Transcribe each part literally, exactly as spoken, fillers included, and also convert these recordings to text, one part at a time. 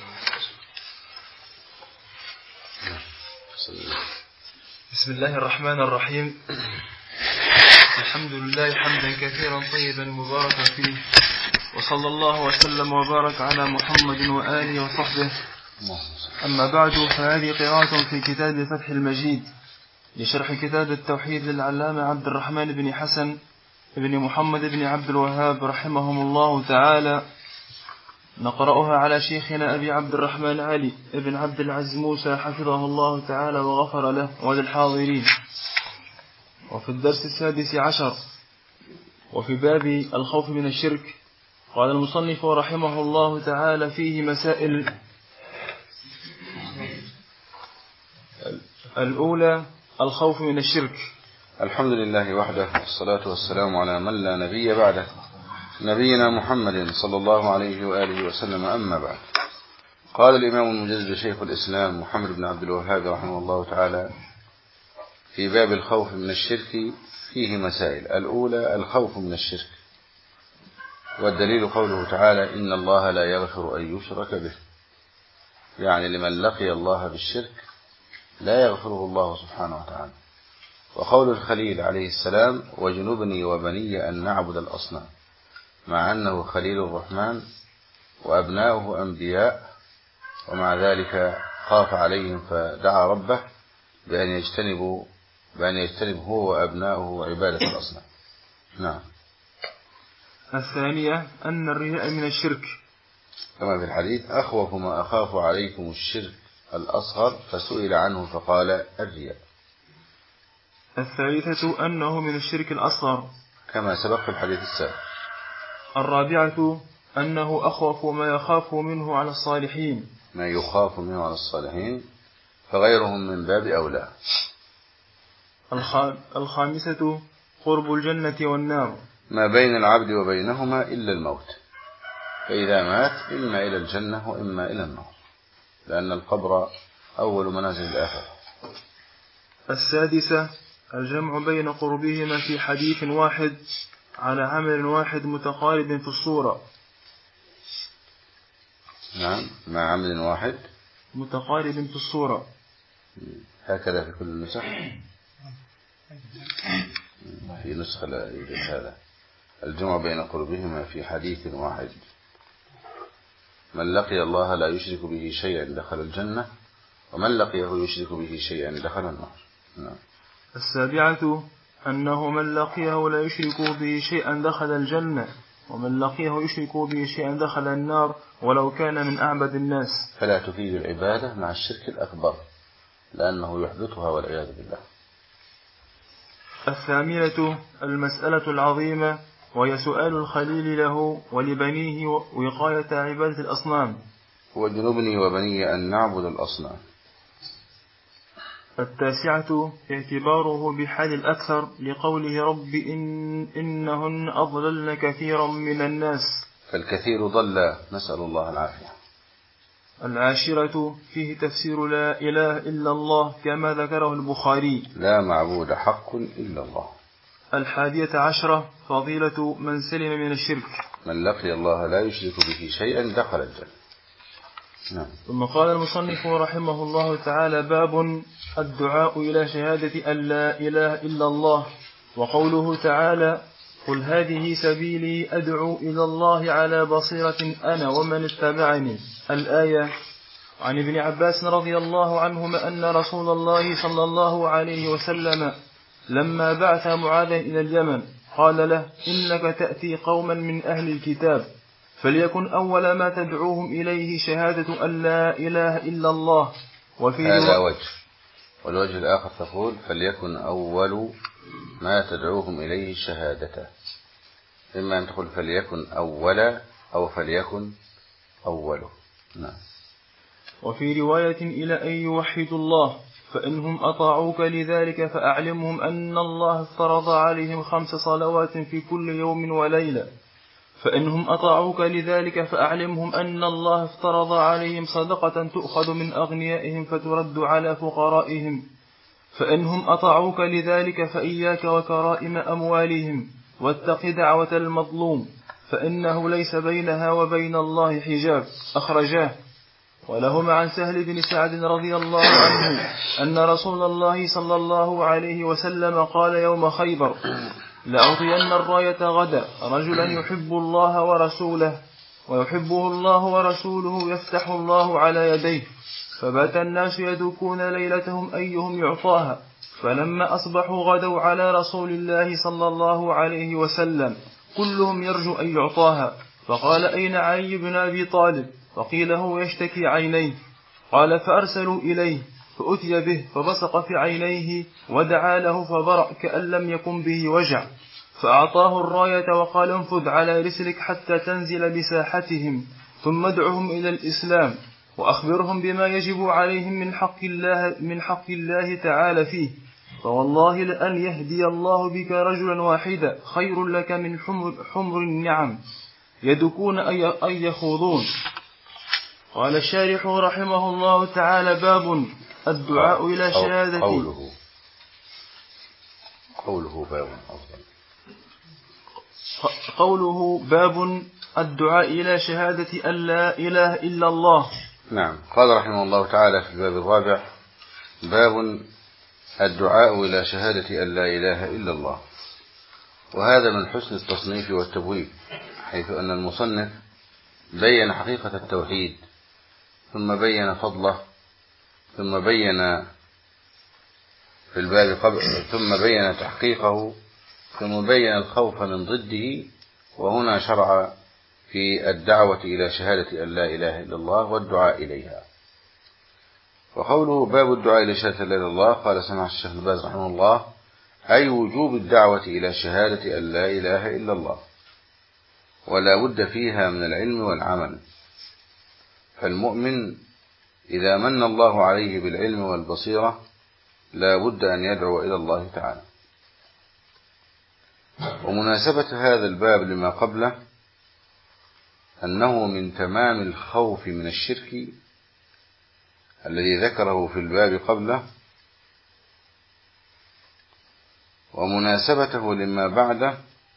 بسم الله الرحمن الرحيم. الحمد لله حمدا كثيرا طيبا مباركا فيه، وصلى الله وسلم وبارك على محمد وآله وصحبه. أما بعد، فهذه قراءة في كتاب فتح المجيد لشرح كتاب التوحيد للعلامة عبد الرحمن بن حسن بن محمد بن عبد الوهاب رحمهم الله تعالى. نقرأها على شيخنا أبي عبد الرحمن علي بن عبد العزيز موسى حفظه الله تعالى وغفر له وللحاضرين. وفي الدرس السادس عشر وفي باب الخوف من الشرك، قال المصنف رحمه الله تعالى فيه مسائل. الأولى الخوف من الشرك. الحمد لله وحده، والصلاة والسلام على من لا نبي بعده، نبينا محمد صلى الله عليه وآله وسلم. أما بعد، قال الإمام المجدد شيخ الإسلام محمد بن عبد الوهاب رحمه الله تعالى في باب الخوف من الشرك فيه مسائل. الأولى الخوف من الشرك، والدليل قوله تعالى: إن الله لا يغفر أن يشرك به، يعني لمن لقي الله بالشرك لا يغفره الله سبحانه وتعالى. وقول الخليل عليه السلام: وجنبني وبني أن نعبد الأصنام، مع أنه خليل الرحمن وأبناؤه أنبياء، ومع ذلك خاف عليهم فدعا ربه بأن يجتنبوا بأن يجتنب هو وأبناؤه عبادة الأصنام. نعم. الثانية أن الرياء من الشرك، كما في الحديث: أخوف ما أخاف عليكم الشرك الأصغر، فسئل عنه فقال: الرياء. الثالثة أنه من الشرك الأصغر، كما سبق في الحديث السابق. الرابعة أنه أخوف ما يخاف منه على الصالحين، ما يخاف منه على الصالحين، فغيرهم من باب أولى. الخامسة قرب الجنة والنار، ما بين العبد وبينهما إلا الموت، فإذا مات إما إلى الجنة وإما إلى النار، لأن القبر أول منازل الآخرة. السادسة الجمع بين قربهما في حديث واحد على عمل واحد متقارب في الصورة. نعم، مع عمل واحد متقارب في الصورة، هكذا في كل النسخ. في نسخة لا يوجد هذا. الجمع بين قربهما في حديث واحد: من لقي الله لا يشرك به شيئا دخل الجنة، ومن لقيه يشرك به شيئا دخل النار. نعم. السابعة أنه من لقيه لا يشرك به شيئا دخل الجنة، ومن لقيه يشرك به شيئا دخل النار ولو كان من أعبد الناس. فلا تفيد العبادة مع الشرك الأكبر، لأنه يحبطها والعياذ بالله. الثامنة المسألة العظيمة، وهي سؤال الخليل له ولبنيه وقاية عبادة الأصنام. وجنبني وبني أن نعبد الأصنام. التاسعة اعتباره بحال الأكثر لقوله: رب إن إنهن أضللن كثيرا من الناس، فالكثير ضل، نسأل الله العافية. العاشرة فيه تفسير لا إله إلا الله كما ذكره البخاري: لا معبود حق إلا الله. الحادية عشرة فضيلة من سلم من الشرك، من لقي الله لا يشرك به شيئا دخل الجنة. نعم. ثم قال المصنف رحمه الله تعالى: باب الدعاء إلى شهادة أن لا إله إلا الله. وقوله تعالى: قل هذه سبيلي أدعو إلى الله على بصيرة أنا ومن اتبعني. الآية. عن ابن عباس رضي الله عنهما أن رسول الله صلى الله عليه وسلم لما بعث معاذا إلى اليمن قال له: إنك تأتي قوما من أهل الكتاب، فليكن أول ما تدعوهم إليه شهادة أن لا إله إلا الله. وفي هذا وجه، والوجه الآخر تقول: فليكن أول ما تدعوهم إليه شهادة. إما أن تقول فليكن أولا أو فليكن أوله. نعم. وفي رواية إلى أن يوحدوا الله، فإنهم أطاعوك لذلك فأعلمهم أن الله افترض عليهم خمس صلوات في كل يوم وليلة، فإنهم أطاعوك لذلك فأعلمهم أن الله افترض عليهم صدقة تؤخذ من أغنيائهم فترد على فقرائهم، فإنهم أطاعوك لذلك فإياك وكرائم أموالهم، واتق دعوة المظلوم، فإنه ليس بينها وبين الله حجاب. أخرجاه. ولهما عن سهل بن سعد رضي الله عنه أن رسول الله صلى الله عليه وسلم قال يوم خيبر: لأعطين الراية غدا رجلا يحب الله ورسوله ويحبه الله ورسوله يفتح الله على يديه. فبات الناس يدوكون ليلتهم أيهم يعطاها، فلما أصبحوا غدوا على رسول الله صلى الله عليه وسلم كلهم يرجو أن يعطاها. فقال: أين علي بن أبي طالب؟ فقيل: هو يشتكي عينيه. قال: فأرسلوا إليه فأتي به فبصق في عينيه ودعا له فبرأ كأن لم يكن به وجع، فأعطاه الراية وقال: انفذ على رسلك حتى تنزل بساحتهم، ثم ادعهم إلى الإسلام وأخبرهم بما يجب عليهم من حق الله, من حق الله تعالى فيه، فوالله لأن يهدي الله بك رجلا واحدا خير لك من حمر, حمر النعم يدكون أي يخوضون. قال الشارح رحمه الله تعالى: باب الدعاء إلى شهادة. قوله قوله باب أفضل. قوله باب الدعاء إلى شهادة أن لا إله إلا الله. نعم. قال رحمه الله تعالى في الباب الرابع: باب الدعاء إلى شهادة أن لا إله إلا الله. وهذا من حسن التصنيف والتبويب، حيث أن المصنف بين حقيقة التوحيد، ثم بين فضله، ثم بين في الباب قبل ثم بين تحقيقه، ثم بين الخوف من ضده، وهنا شرع في الدعوة إلى شهادة أن لا إله إلا الله والدعاء إليها. وقوله باب الدعاء إلى شهادة أن لا إله إلا الله، قال سمع الشيخ ابن باز رحمه الله: أي وجوب الدعوة إلى شهادة أن لا إله إلا الله، ولا بد فيها من العلم والعمل. فالمؤمن إذا من الله عليه بالعلم والبصيرة لا بد أن يدعو إلى الله تعالى. ومناسبة هذا الباب لما قبله أنه من تمام الخوف من الشرك الذي ذكره في الباب قبله، ومناسبته لما بعده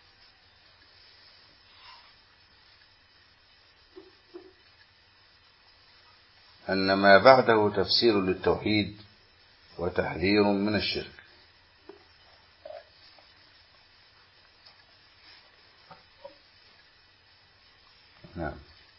أن ما بعده تفسير للتوحيد وتحذير من الشرك. نعم.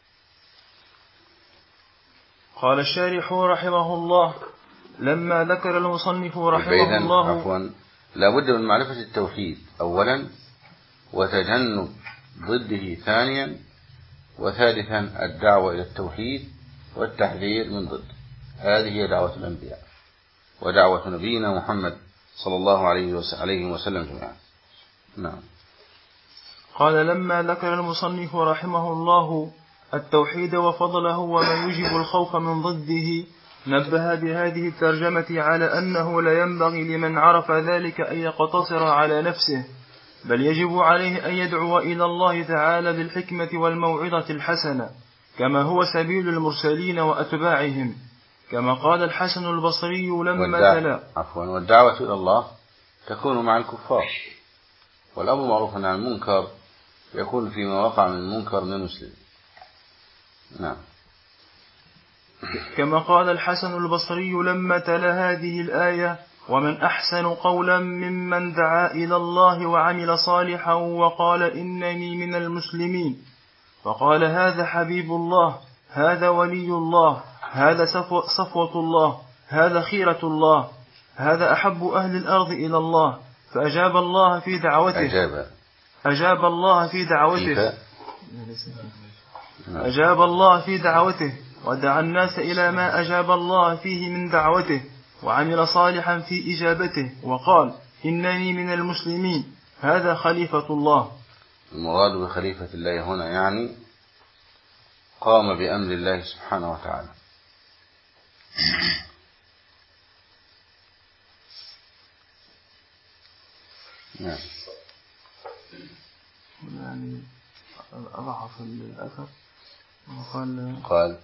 قال الشارح رحمه الله: لما ذكر المصنف رحمه الله عفوا لا بد من معرفة التوحيد أولا، وتجنب ضده ثانيا، وثالثا الدعوة إلى التوحيد والتحذير من ضده. هذه هي دعوة الأنبياء ودعوة نبينا محمد صلى الله عليه وسلم جميعا. نعم. قال: لما ذكر المصنف رحمه الله التوحيد وفضله وما يجب الخوف من ضده، نبه بهذه الترجمة على أنه لا ينبغي لمن عرف ذلك أن يقتصر على نفسه، بل يجب عليه أن يدعو إلى الله تعالى بالحكمة والموعظة الحسنة، كما هو سبيل المرسلين وأتباعهم، كما قال الحسن البصري لما تلا. عفوا والدعوة إلى الله تكون مع الكفار، والأمر معروف عن المنكر يكون فيما وقع من منكر من المسلم. نعم. كما قال الحسن البصري لما تلا هذه الآية: ومن أحسن قولا ممن دعا إلى الله وعمل صالحا وقال إنني من المسلمين. فقال: هذا حبيب الله، هذا ولي الله، هذا صفوة الله، هذا خيرة الله، هذا أحب أهل الأرض إلى الله. فأجاب الله في دعوته أجاب, أجاب الله في دعوته أجاب الله في دعوته ودعا الناس إلى ما أجاب الله فيه من دعوته، وعمل صالحا في إجابته، وقال: إنني من المسلمين. هذا خليفة الله. المراد بخليفة الله هنا يعني قام بأمر الله سبحانه وتعالى. نعم. يعني أضعف الأثر وقال قال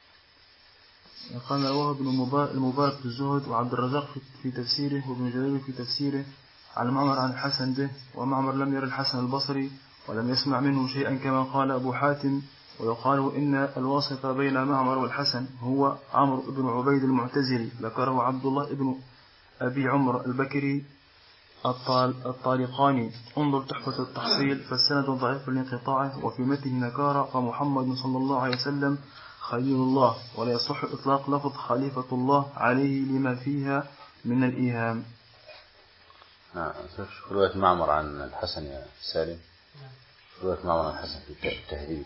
قال رواه ابن المبارك في الزهد وعبد الرزاق في تفسيره وابن جرير في تفسيره على معمر عن الحسن به، ومعمر لم ير الحسن البصري ولم يسمع منه شيئا كما قال أبو حاتم، ويقال إن الواسط بين معمر والحسن هو عمرو بن عبيد المعتزلي، ذكره عبد الله بن أبي عمر البكري الطارقاني. انظر تحفة التحصيل، فالسند ضعيف لانقطاعه، وفي متنه نكارة، فمحمد صلى الله عليه وسلم خليل الله، ولا يصح إطلاق لفظ خليفة الله عليه لما فيها من الإيهام. نعم. رواية معمر عن الحسن يا سالم، رواية معمر عن الحسن في التهذيب.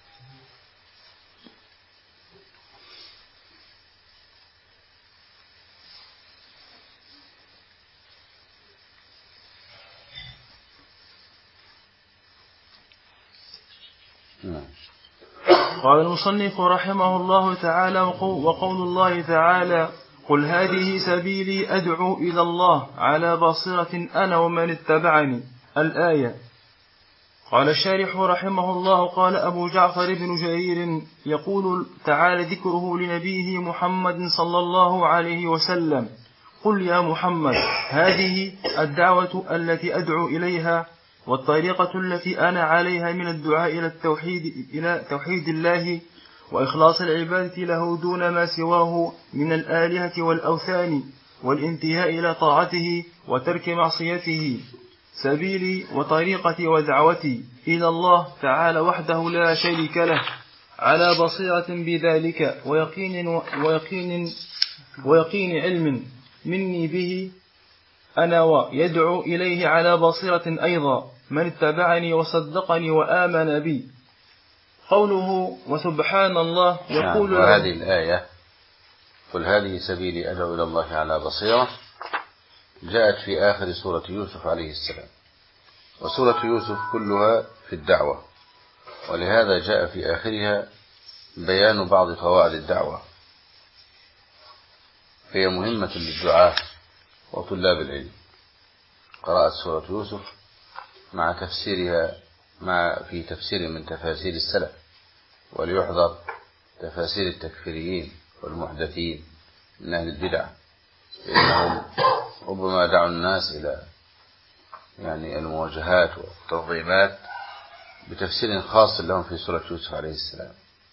قال المصنف رحمه الله تعالى: وقول الله تعالى: قل هذه سبيلي أدعو إلى الله على بصيرة أنا ومن اتبعني، الآية. قال الشارح رحمه الله: قال أبو جعفر بن جرير يقول تعالى ذكره لنبيه محمد صلى الله عليه وسلم: قل يا محمد هذه الدعوة التي أدعو إليها والطريقة التي أنا عليها من الدعاء إلى التوحيد إلى توحيد الله وإخلاص العبادة له دون ما سواه من الآلهة والأوثان، والانتهاء إلى طاعته وترك معصيته، سبيلي وطريقتي ودعوتي إلى الله تعالى وحده لا شريك له، على بصيرة بذلك ويقين, ويقين, ويقين علم مني به أنا ويدعو إليه على بصيرة أيضا من اتبعني وصدقني وآمن بي. قوله وسبحان الله يقول نعم. وهذه الآية قل هذه سبيلي أدعو إلى الله على بصيرة جاءت في آخر سورة يوسف عليه السلام، وسورة يوسف كلها في الدعوة، ولهذا جاء في آخرها بيان بعض قواعد الدعوة، هي مهمة للدعاة وطلاب العلم. قرأت سورة يوسف مع تفسيرها مع في تفسير من تفاسير السلف، وليحذر تفاسير التكفيريين والمحدثين من أهل البدع، لأنهم ربما دعوا الناس إلى يعني المواجهات والتنظيمات بتفسير خاص لهم في سورة يوسف عليه السلام.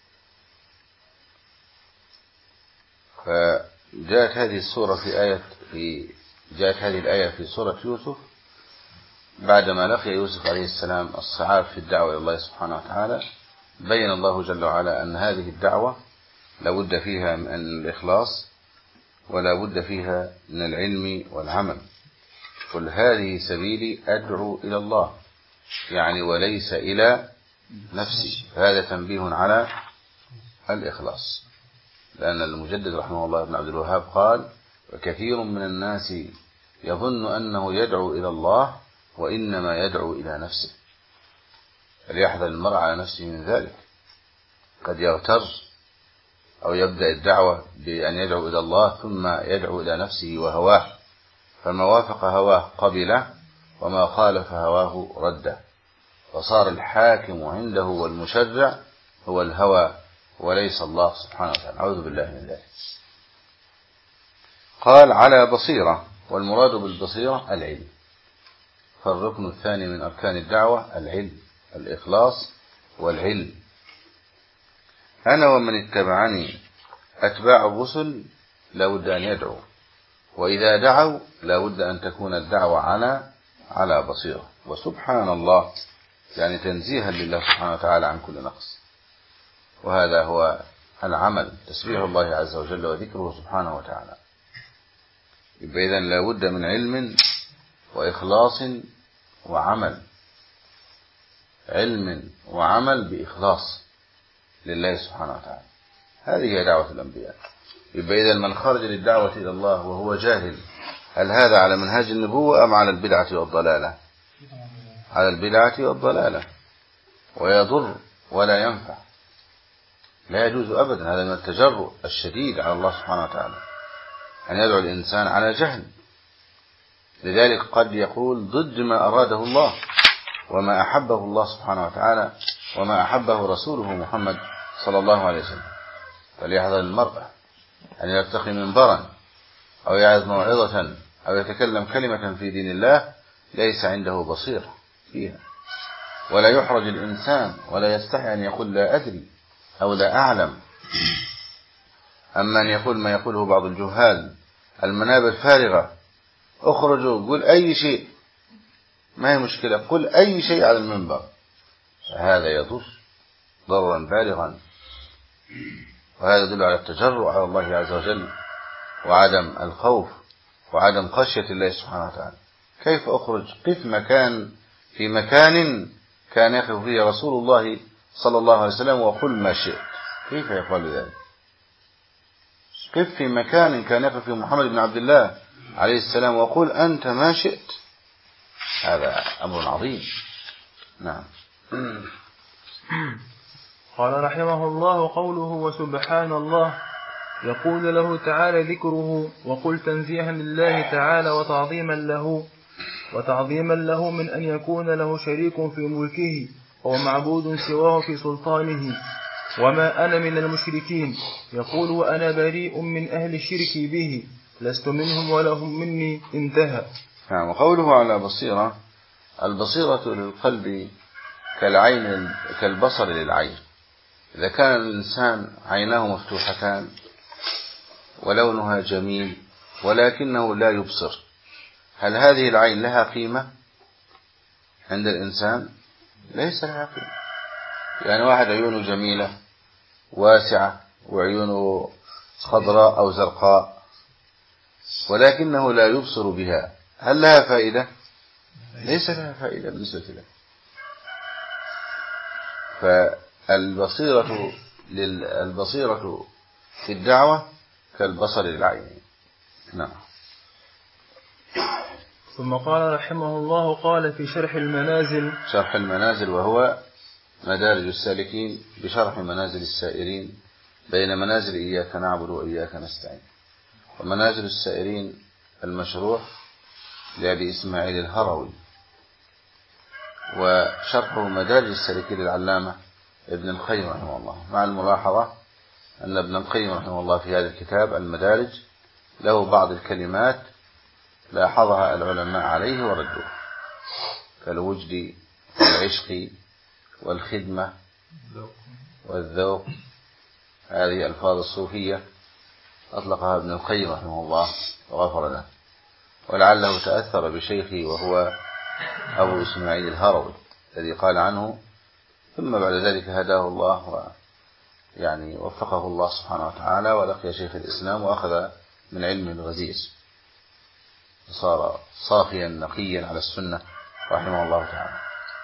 فجاءت هذه السورة في آية في جاءت هذه الآية في سورة يوسف بعدما لقي يوسف عليه السلام الصعاب في الدعوة إلى الله سبحانه وتعالى. بين الله جل وعلا أن هذه الدعوة لا بد فيها من الإخلاص ولا بد فيها من العلم والعمل. قل هذه سبيلي أدعو إلى الله، يعني وليس إلى نفسي. هذا تنبيه على الإخلاص، لأن المجدد رحمه الله ابن عبد الوهاب قال: وكثير من الناس يظن أنه يدعو إلى الله وإنما يدعو إلى نفسه، فليحذر المرء على نفسه من ذلك. قد يغتر أو يبدأ الدعوة بأن يدعو إلى الله ثم يدعو إلى نفسه وهواه، فما وافق هواه قبله وما خالف هواه رده، وصار الحاكم عنده والمشرع هو الهوى وليس الله سبحانه وتعالى. أعوذ بالله من ذلك. قال على بصيرة، والمراد بالبصيرة العلم، فالركن الثاني من أركان الدعوة العلم، الإخلاص والعلم. أنا ومن اتبعني، أتباع الرسل لا بد أن يدعوا، وإذا دعوا لا بد أن تكون الدعوة على على بصيرة. وسبحان الله يعني تنزيها لله سبحانه وتعالى عن كل نقص، وهذا هو العمل، تسبيح الله عز وجل وذكره سبحانه وتعالى. يبقى إذن لا بد من علم وإخلاص وعمل، علم وعمل بإخلاص لله سبحانه وتعالى. هذه هي دعوة الأنبياء. يبقى إذن من خرج للدعوة إلى الله وهو جاهل، هل هذا على منهاج النبوة أم على البدعة والضلالة؟ على البدعة والضلالة، ويضر ولا ينفع، لا يجوز أبدا. هذا من التجرؤ الشديد على الله سبحانه وتعالى أن يدعو الإنسان على جهل. لذلك قد يقول ضد ما أراده الله وما أحبه الله سبحانه وتعالى وما أحبه رسوله محمد صلى الله عليه وسلم. فليحذر المرء أن يرتقي منبرا أو يعظ موعظة أو يتكلم كلمة في دين الله ليس عنده بصيرة فيها، ولا يحرج الإنسان ولا يستحي أن يقول لا أدري أو لا أعلم. أما أن يقول ما يقوله بعض الجهال المنابر فارغة، اخرجوا قل أي شيء، ما هي مشكلة، قل أي شيء على المنبر، هذا يضر ضررا بالغا، وهذا يدل على التجرؤ على الله عز وجل وعدم الخوف وعدم خشية الله سبحانه وتعالى. كيف أخرج؟ قف مكان في مكان كان يقف فيه رسول الله صلى الله عليه وسلم وقل ما شئت، كيف يقول ذلك؟ قف في مكان كان يقف فيه محمد بن عبد الله عليه السلام وقل أنت ما شئت، هذا أمر عظيم. نعم. قال رحمه الله: قوله وسبحان الله، يقول له تعالى ذكره، وقل تنزيها لله تعالى وتعظيما له وتعظيما له من أن يكون له شريك في ملكه أو معبود سواه في سلطانه، وما أنا من المشركين. يقول وأنا بريء من أهل الشرك به، لست منهم ولا هم مني، انتهى. نعم. وقوله على بصيرة، البصيرة للقلب كالعين كالبصر للعين. إذا كان الإنسان عيناه مفتوحتان ولونها جميل ولكنه لا يبصر، هل هذه العين لها قيمة عند الإنسان؟ ليس لها قيمة. يعني واحد عيونه جميلة واسعة وعيونه خضراء أو زرقاء ولكنه لا يبصر بها، هل لها فائدة؟ ليس لها فائدة بالنسبة له. فالبصيرة للبصيرة في الدعوة كالبصر للعين. نعم. ثم قال رحمه الله: قال في شرح المنازل، شرح المنازل وهو مدارج السالكين بشرح منازل السائرين بين منازل إياك نعبد وإياك نستعين. ومنازل السائرين المشروع لأبي إسماعيل الهروي، وشرحه مدارج السالكين للعلامة ابن القيم رحمه الله، مع الملاحظة أن ابن القيم رحمه الله في هذا الكتاب المدارج له بعض الكلمات لاحظها العلماء عليه وردوه، كالوجد والعشق والخدمة والذوق، هذه ألفاظ الصوفية أطلقها ابن القيم رحمه الله وغفر له، ولعله تأثر بشيخي وهو أبو إسماعيل الهروي الذي قال عنه، ثم بعد ذلك هداه الله ويعني وفقه الله سبحانه وتعالى ولقي شيخ الإسلام وأخذ من علم الغزير، صار صافيا نقيا على السنة رحمه الله تعالى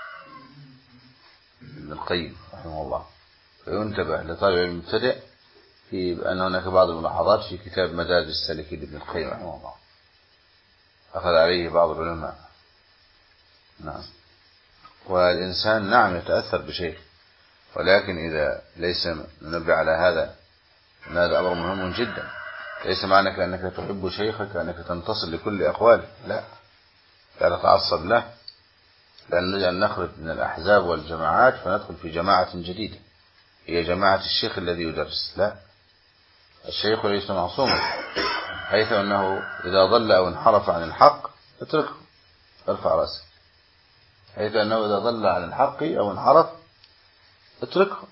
ابن القيم رحمه الله. فينتبه لطالب العلم المبتدئ في أن هناك بعض الملاحظات في كتاب مدارج السالكين لابن القيم رحمه الله أخذ عليه بعض العلماء. نعم. والإنسان نعم يتأثر بشيء، ولكن إذا ليس ننبه على هذا أن هذا أمر مهم جدا، ليس معنى أنك تحب شيخك أنك تنتصر لكل أقواله، لا لا تتعصب له، لأن نريد أن نخرج من الأحزاب والجماعات فندخل في جماعة جديدة هي جماعة الشيخ الذي يدرس. لا، الشيخ ليس معصوما، حيث أنه إذا ضل أو انحرف عن الحق اتركه، ارفع رأسك، حيث أنه إذا ضل عن الحق أو انحرف اتركه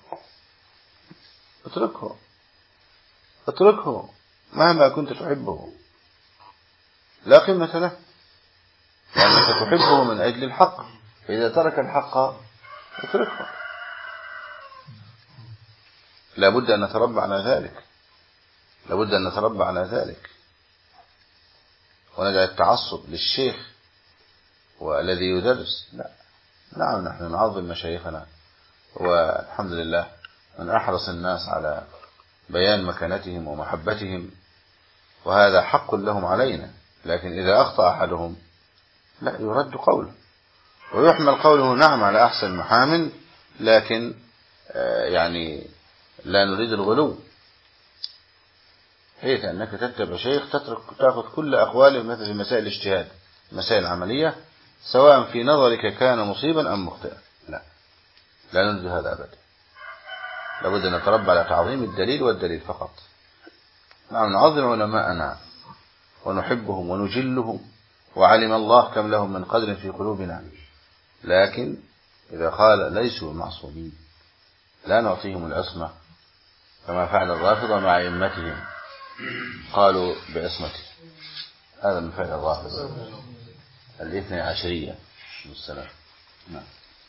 اتركه اتركه مهما كنت تحبه، لا قيمة له، لأنك تحبه من أجل الحق، فإذا ترك الحق اتركه. لابد أن نتربى على ذلك، لابد أن نتربى على ذلك ونجعل التعصب للشيخ والذي يدرس. لا، نعم نحن نعظم مشايخنا والحمد لله من أحرص الناس على بيان مكانتهم ومحبتهم، وهذا حق لهم علينا، لكن إذا أخطأ أحدهم لا يرد قوله ويحمل قوله نعم على أحسن محامل، لكن يعني لا نريد الغلو، حيث أنك تتبع شيخ تترك تأخذ كل أقواله مثل في مسائل الاجتهاد مسائل عملية سواء في نظرك كان مصيبا أم مخطئا، لا لا نريد هذا أبدا. لابد أن نتربى على تعظيم الدليل والدليل فقط. نعم نعظم علماءنا ونحبهم ونجلهم، وعلم الله كم لهم من قدر في قلوبنا، لكن إذا قال ليسوا معصومين لا نعطيهم العصمة كما فعل الرافضة مع أئمتهم، قالوا بعصمته. هذا من فعل الرافضة الاثني عشرية والسلام. نعم.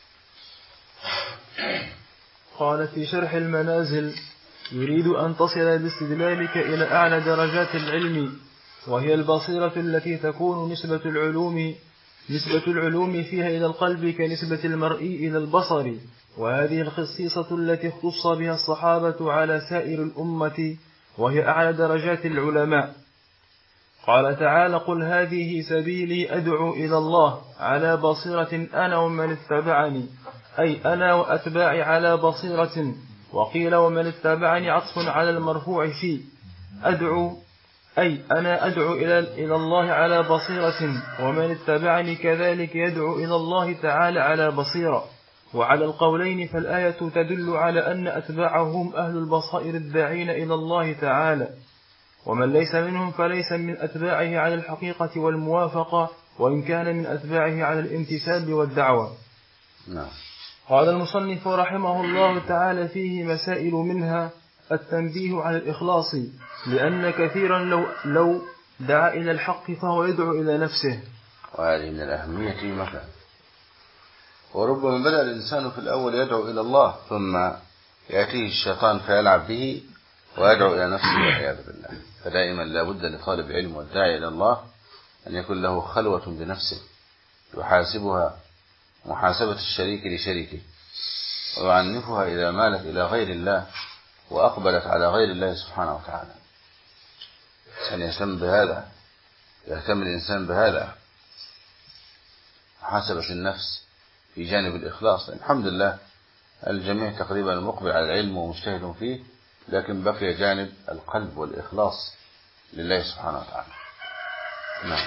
قال في شرح المنازل: يريد أن تصل باستدلالك إلى أعلى درجات العلم، وهي البصيرة التي تكون نسبة العلوم نسبة العلوم فيها إلى القلب كنسبة المرئي إلى البصر، وهذه الخصيصة التي اختص بها الصحابة على سائر الأمة، وهي أعلى درجات العلماء. قال تعالى: قل هذه سبيلي أدعو إلى الله على بصيرة أنا ومن اتبعني، أي أنا وأتباعي على بصيرة. وقيل ومن اتبعني عطف على المرفوع فيه أدعو، أي أنا أدعو إلى الله على بصيرة، ومن اتبعني كذلك يدعو إلى الله تعالى على بصيرة. وعلى القولين فالآية تدل على أن أتباعهم أهل البصائر الداعين إلى الله تعالى، ومن ليس منهم فليس من أتباعه على الحقيقة والموافقة، وإن كان من أتباعه على الانتساب والدعوة. نعم. قال المصنف رحمه الله تعالى فيه مسائل، منها التنبيه على الإخلاص، لأن كثيرا لو, لو دعا إلى الحق فهو يدعو إلى نفسه، وهذه من الأهمية مثلا. وربما بدأ الإنسان في الأول يدعو إلى الله، ثم يأتيه الشيطان فيلعب به ويدعو إلى نفسه والعياذ بالله. فدائما لا بد لطالب علم والداعي إلى الله أن يكون له خلوة بنفسه يحاسبها محاسبة الشريك لشريكه، ويعنفها إذا مالت إلى غير الله وأقبلت على غير الله سبحانه وتعالى. أن يهتم بهذا، يهتم الإنسان بهذا، محاسبة النفس في جانب الإخلاص. الحمد لله الجميع تقريبا مقبل على العلم ومجتهد فيه، لكن بقي جانب القلب والإخلاص لله سبحانه وتعالى. نعم.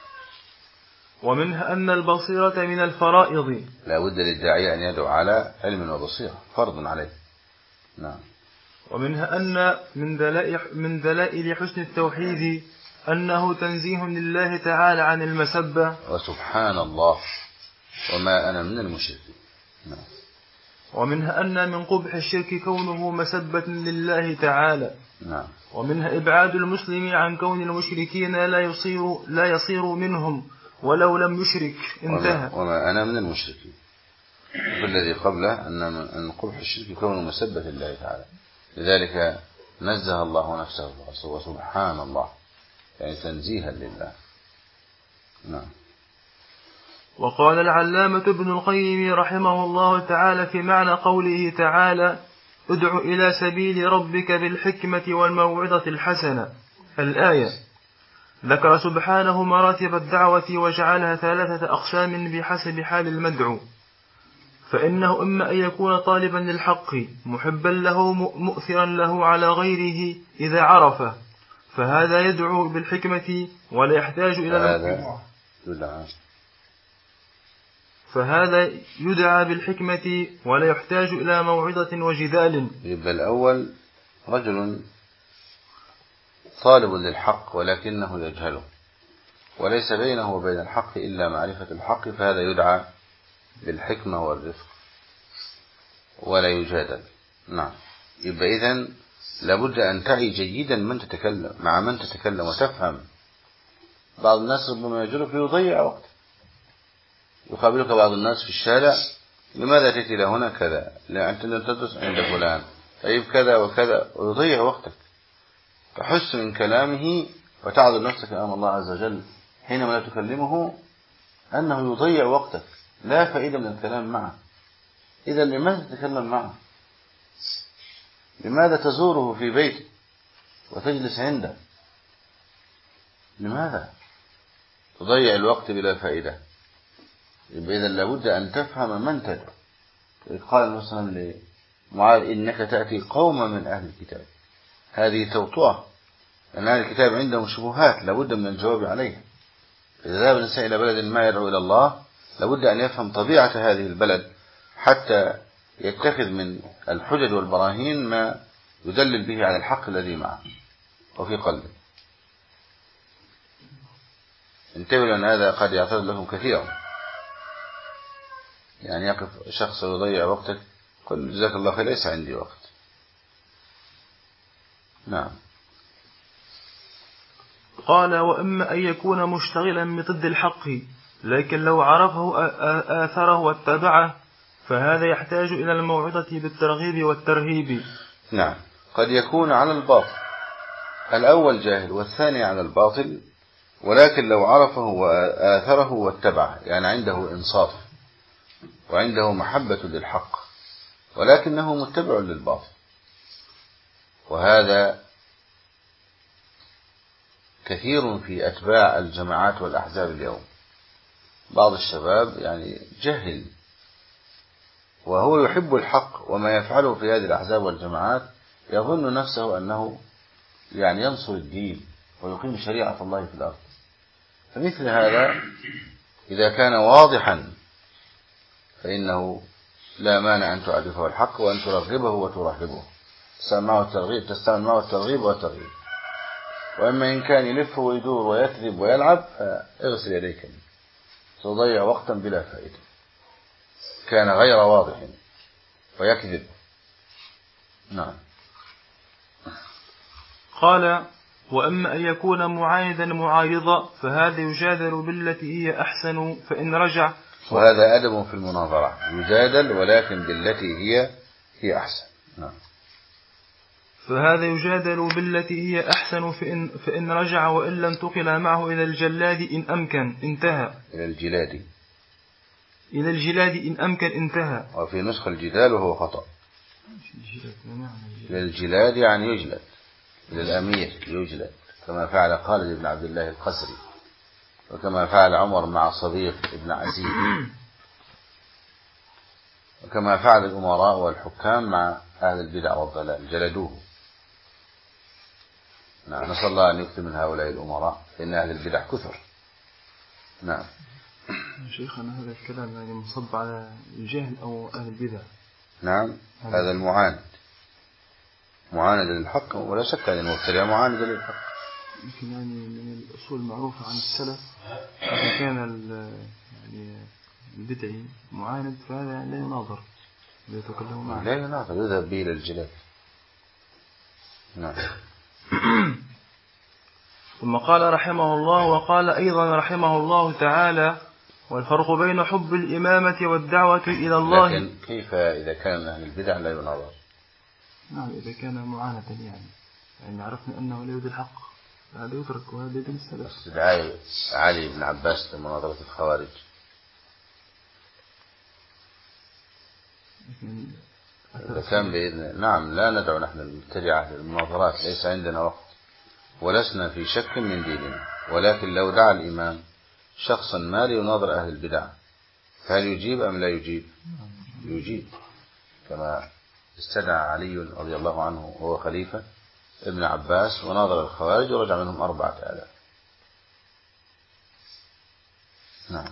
ومنها أن البصيرة من الفرائض، لا بد للداعية أن يدعو على علم وبصيرة، فرض عليه. نعم. ومنها أن من دلائل, من دلائل حسن التوحيد أنه تنزيه لله تعالى عن المسبة، وسبحان الله وما أنا من المشركين. نعم. ومنها أن من قبح الشرك كونه مسبة لله تعالى. نعم. ومنها إبعاد المسلم عن كون المشركين لا يصير, لا يصير منهم ولو لم يشرك. انتهى. وما, وما أنا من المشركين. والذي قبله أن من قبح الشرك كونه مسبة لله تعالى، لذلك نزه الله نفسه وسبحان الله، يعني تنزيها لله. نعم. وقال العلامة ابن القيم رحمه الله تعالى في معنى قوله تعالى: ادع إلى سبيل ربك بالحكمة والموعظة الحسنة، الآية، ذكر سبحانه مراتب الدعوة وجعلها ثلاثة أقسام بحسب حال المدعو، فإنه إما أن يكون طالبا للحق محبا له مؤثرا له على غيره إذا عرفه، فهذا يدعو بالحكمة ولا يحتاج إلى فهذا يدعى بالحكمة ولا يحتاج إلى موعظة وجدال. يبقى الأول رجل طالب للحق ولكنه يجهله، وليس بينه وبين الحق إلا معرفة الحق، فهذا يدعى بالحكمة والرفق ولا يجادل. نعم. يبقى إذن لابد أن تعي جيدا من تتكلم مع من تتكلم وتفهم. بعض الناس ربما يجرك ليضيع وقت، يقابلك بعض الناس في الشارع: لماذا تأتي لهنا كذا؟ لا أنت لم تدرس عند فلان، طيب كذا وكذا، ويضيع وقتك. فحس من كلامه وتعذر نفسك أمام الله عز وجل حينما لا تكلمه أنه يضيع وقتك، لا فائدة من الكلام معه. إذا لماذا تتكلم معه؟ لماذا تزوره في بيته وتجلس عنده؟ لماذا تضيع الوقت بلا فائدة؟ إذا لابد أن تفهم من تدعو. قال مثلا لمعاذ: إنك تأتي قوما من أهل الكتاب. هذه توطئة، لأن أهل الكتاب عندهم شبهات لابد من الجواب عليها. إذا ذهب الإنسان إلى بلد ما يدعو إلى الله لابد أن يفهم طبيعة هذه البلد حتى يتخذ من الحجج والبراهين ما يدلل به على الحق الذي معه وفي قلبه. انتبهوا لأن هذا قد يعترض لكم كثيرا، يعني يقف شخص ويضيع وقتك، قل جزاك الله خير ليس عندي وقت. نعم. قال وإما أن يكون مشتغلا بضد الحق لكن لو عرفه آثره واتبعه فهذا يحتاج إلى الموعظة بالترغيب والترهيب. نعم، قد يكون على الباطل، الأول جاهل والثاني على الباطل، ولكن لو عرفه وآثره واتبعه، يعني عنده إنصاف وعنده محبة للحق، ولكنه متبع للباطل. وهذا كثير في أتباع الجماعات والأحزاب اليوم. بعض الشباب يعني جهل وهو يحب الحق، وما يفعله في هذه الأحزاب والجماعات يظن نفسه أنه يعني ينصر الدين ويقيم شريعة الله في الأرض. فمثل هذا إذا كان واضحا فإنه لا مانع أن تعرفه الحق وأن ترغبه وترهبه، تستعمل معه الترغيب تستعمل معه الترغيب والترهيب. وإما إن كان يلف ويدور ويكذب ويلعب فاغسل يديك، تضيع وقتا بلا فائدة. كان غير واضح ويكذب. نعم. قال وأما أن يكون معاندا معارضا فهذا يجادل بالتي هي أحسن فإن رجع. وهذا أدب في المناظرة، يجادل ولكن بالتي هي هي أحسن. نعم. فهذا يجادل بالتي هي أحسن فإن, فإن رجع وإن لم تقل معه إلى الجلاد إن أمكن انتهى. إلى الجلاد إلى الجلاد إن أمكن انتهى. وفي نسخ الجدال وهو خطأ. إلى الجلاد يعني يجلد، إلى الأمير يجلد، كما فعل خالد بن عبد الله القسري، وكما فعل عمر مع صديق ابن عزيز، وكما فعل الأمراء والحكام مع أهل البدع والضلال جلدوه. نعم، نسأل الله أن يكتب من هؤلاء الأمراء فإن أهل البدع كثر. نعم. شيخنا هذا الكلام يعني مصب على الجهل أو أهل البدع. نعم، هذا المعاند معاند للحق، ولا شك أن المبتدع معاند للحق. يمكن يعني من الأصول المعروفة عن السلف إذا كان يعني البدعي معاند فهذا لا يناظر، لا يتكلم معه، لا يناظر، يذهب به إلى الجلال. نعم. ثم قال رحمه الله وقال أيضا رحمه الله تعالى والفرق بين حب الإمامة والدعوة إلى الله. لكن كيف إذا كان أهل البدع لا يناظر؟ نعم، إذا كان معاندا يعني يعني عرفنا أنه لا يريد الحق هذا يترك وهذا يدين السلف. استدعاء علي بن عباس لمناظرة الخوارج. إذا كان بإذن نعم لا ندعو نحن المبتدعة للمناظرات، ليس عندنا وقت ولسنا في شك من ديننا، ولكن لو دعا الإمام شخصا ما ليناظر أهل البدع فهل يجيب أم لا يجيب؟ يجيب، كما استدعى علي رضي الله عنه وهو خليفة ابن عباس وناظر الخوارج ورجع منهم أربعة آلاف. نعم.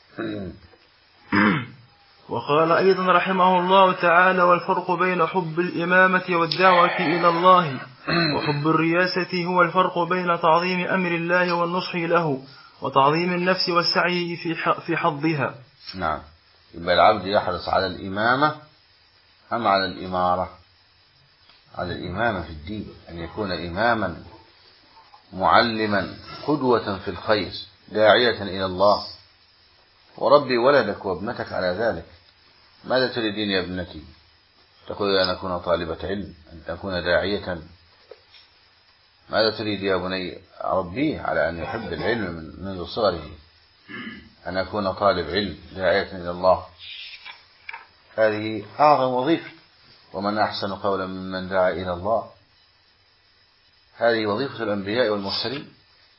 وقال أيضا رحمه الله تعالى والفرق بين حب الإمامة والدعوة إلى الله وحب الرياسة هو الفرق بين تعظيم أمر الله والنصح له وتعظيم النفس والسعي في حظها. نعم، يبقى العبد يحرص على الإمامة أم على الإمارة؟ على الإمامة في الدين، أن يكون إماما معلما قدوة في الخير داعية إلى الله. وربي ولدك وابنتك على ذلك. ماذا تريدين يا ابنتي؟ تقول أن أكون طالبة علم، أن أكون داعية. ماذا تريد يا بني؟ ربيه على أن يحب العلم منذ صغره، أن أكون طالب علم داعية إلى الله. هذه أعظم وظيفة، ومن أحسن قولا ممن دعا إلى الله. هذه وظيفة الأنبياء والمرسلين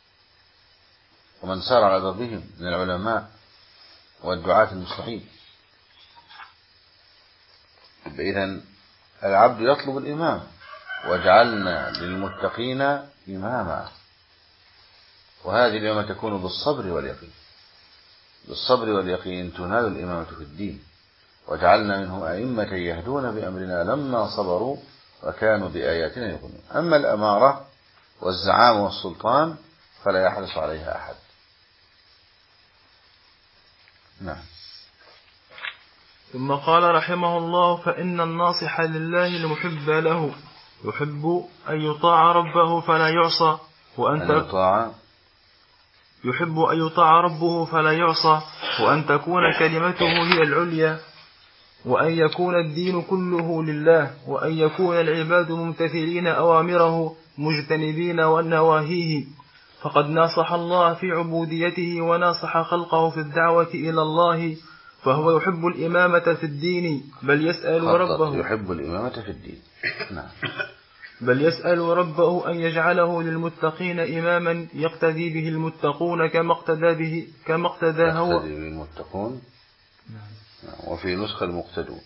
ومن سار على دربهم من العلماء والدعاة المصلحين. إذن العبد يطلب الإمام، وجعلنا للمتقين إماما. وهذه الإمامة تكون بالصبر واليقين، بالصبر واليقين تنال الإمامة في الدين. وجعلنا منهم أئمة يهدون بأمرنا لما صبروا وكانوا بآياتنا يؤمنون. أما الأمارة والزعام والسلطان فلا يحرص عليها أحد. نعم. ثم قال رحمه الله فإن الناصح لله المحب له يحب أن يطاع ربه فلا يعصى وأن أن يطاع يحب أن يطاع ربه فلا يعصى وأن تكون كلمته هي العليا وأن يكون الدين كله لله وأن يكون العباد ممتثلين أوامره مجتنبين نواهيه، فقد ناصح الله في عبوديته وناصح خلقه في الدعوة إلى الله، فهو يحب الإمامة في الدين بل يسأل ربه يحب الإمامة في الدين نعم. بل يسأل ربه أن يجعله للمتقين إماما يقتدي به المتقون كما اقتدى به كما اقتدى هو يقتدي به المتقون نعم. وفي نسخة المقتدون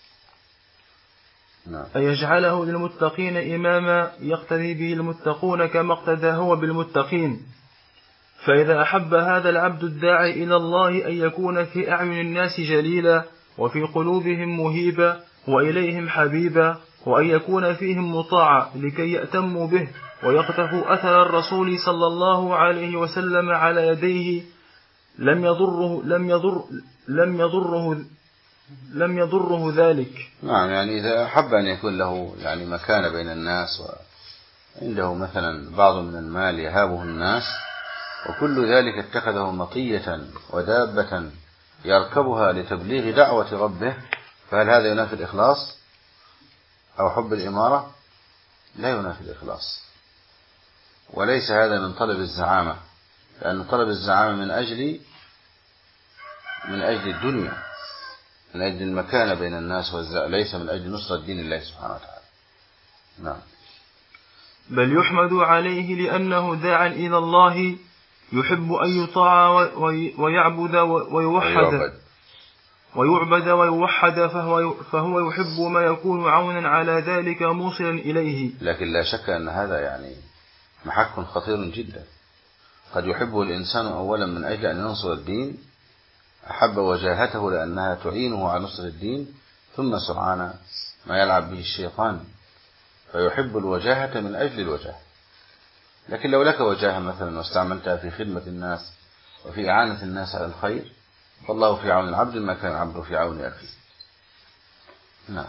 نعم. أن يجعله للمتقين إماما يقتدي به المتقون كما اقتدى هو بالمتقين. فإذا أحب هذا العبد الداعي إلى الله أن يكون في أعين الناس جليلا وفي قلوبهم مهيبا وإليهم حبيبا وأن يكون فيهم مطاعا لكي يأتموا به ويقتفوا أثر الرسول صلى الله عليه وسلم على يديه لم يضره لم يضر لم يضره لم يضره ذلك. نعم يعني إذا أحب أن يكون له يعني مكانة بين الناس وعنده مثلا بعض من المال يهابه الناس وكل ذلك اتخذه مطية ودابة يركبها لتبليغ دعوة ربه، فهل هذا ينافي الإخلاص أو حب الإمارة؟ لا ينافي الإخلاص، وليس هذا من طلب الزعامة، لأن طلب الزعامة من أجل من أجل الدنيا، من أجل المكانة بين الناس والزعامة، ليس من أجل نصرة دين الله سبحانه وتعالى. نعم. بل يحمد عليه لأنه داع إلى الله يحب أن يطاع ويعبد ويوحد ويعبد ويوحد، فهو فهو يحب ما يكون عونا على ذلك موصلا إليه. لكن لا شك أن هذا يعني محك خطير جدا، قد يحبه الإنسان أولا من أجل أن ينصر الدين، أحب وجاهته لأنها تعينه على نصر الدين، ثم سرعان ما يلعب به الشيطان فيحب الوجاهة من أجل الوجاهة. لكن لو لك وجاهة مثلا واستعملتها في خدمة الناس وفي إعانة الناس على الخير فالله في عون العبد ما كان العبد في عون أخيه. نعم.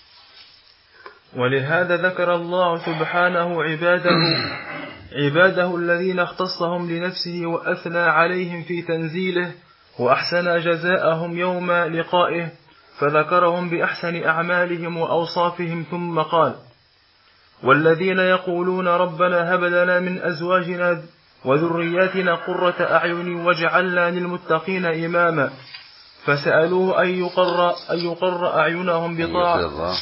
ولهذا ذكر الله سبحانه عباده عباده الذين اختصهم لنفسه وأثنى عليهم في تنزيله وأحسن جزاءهم يوم لقائه، فذكرهم بأحسن أعمالهم وأوصافهم ثم قال: والذين يقولون ربنا هب لنا من أزواجنا وذرياتنا قرة أعين واجعلنا للمتقين إماما، فسألوه أن يقر, أن يقر أعينهم بطاعة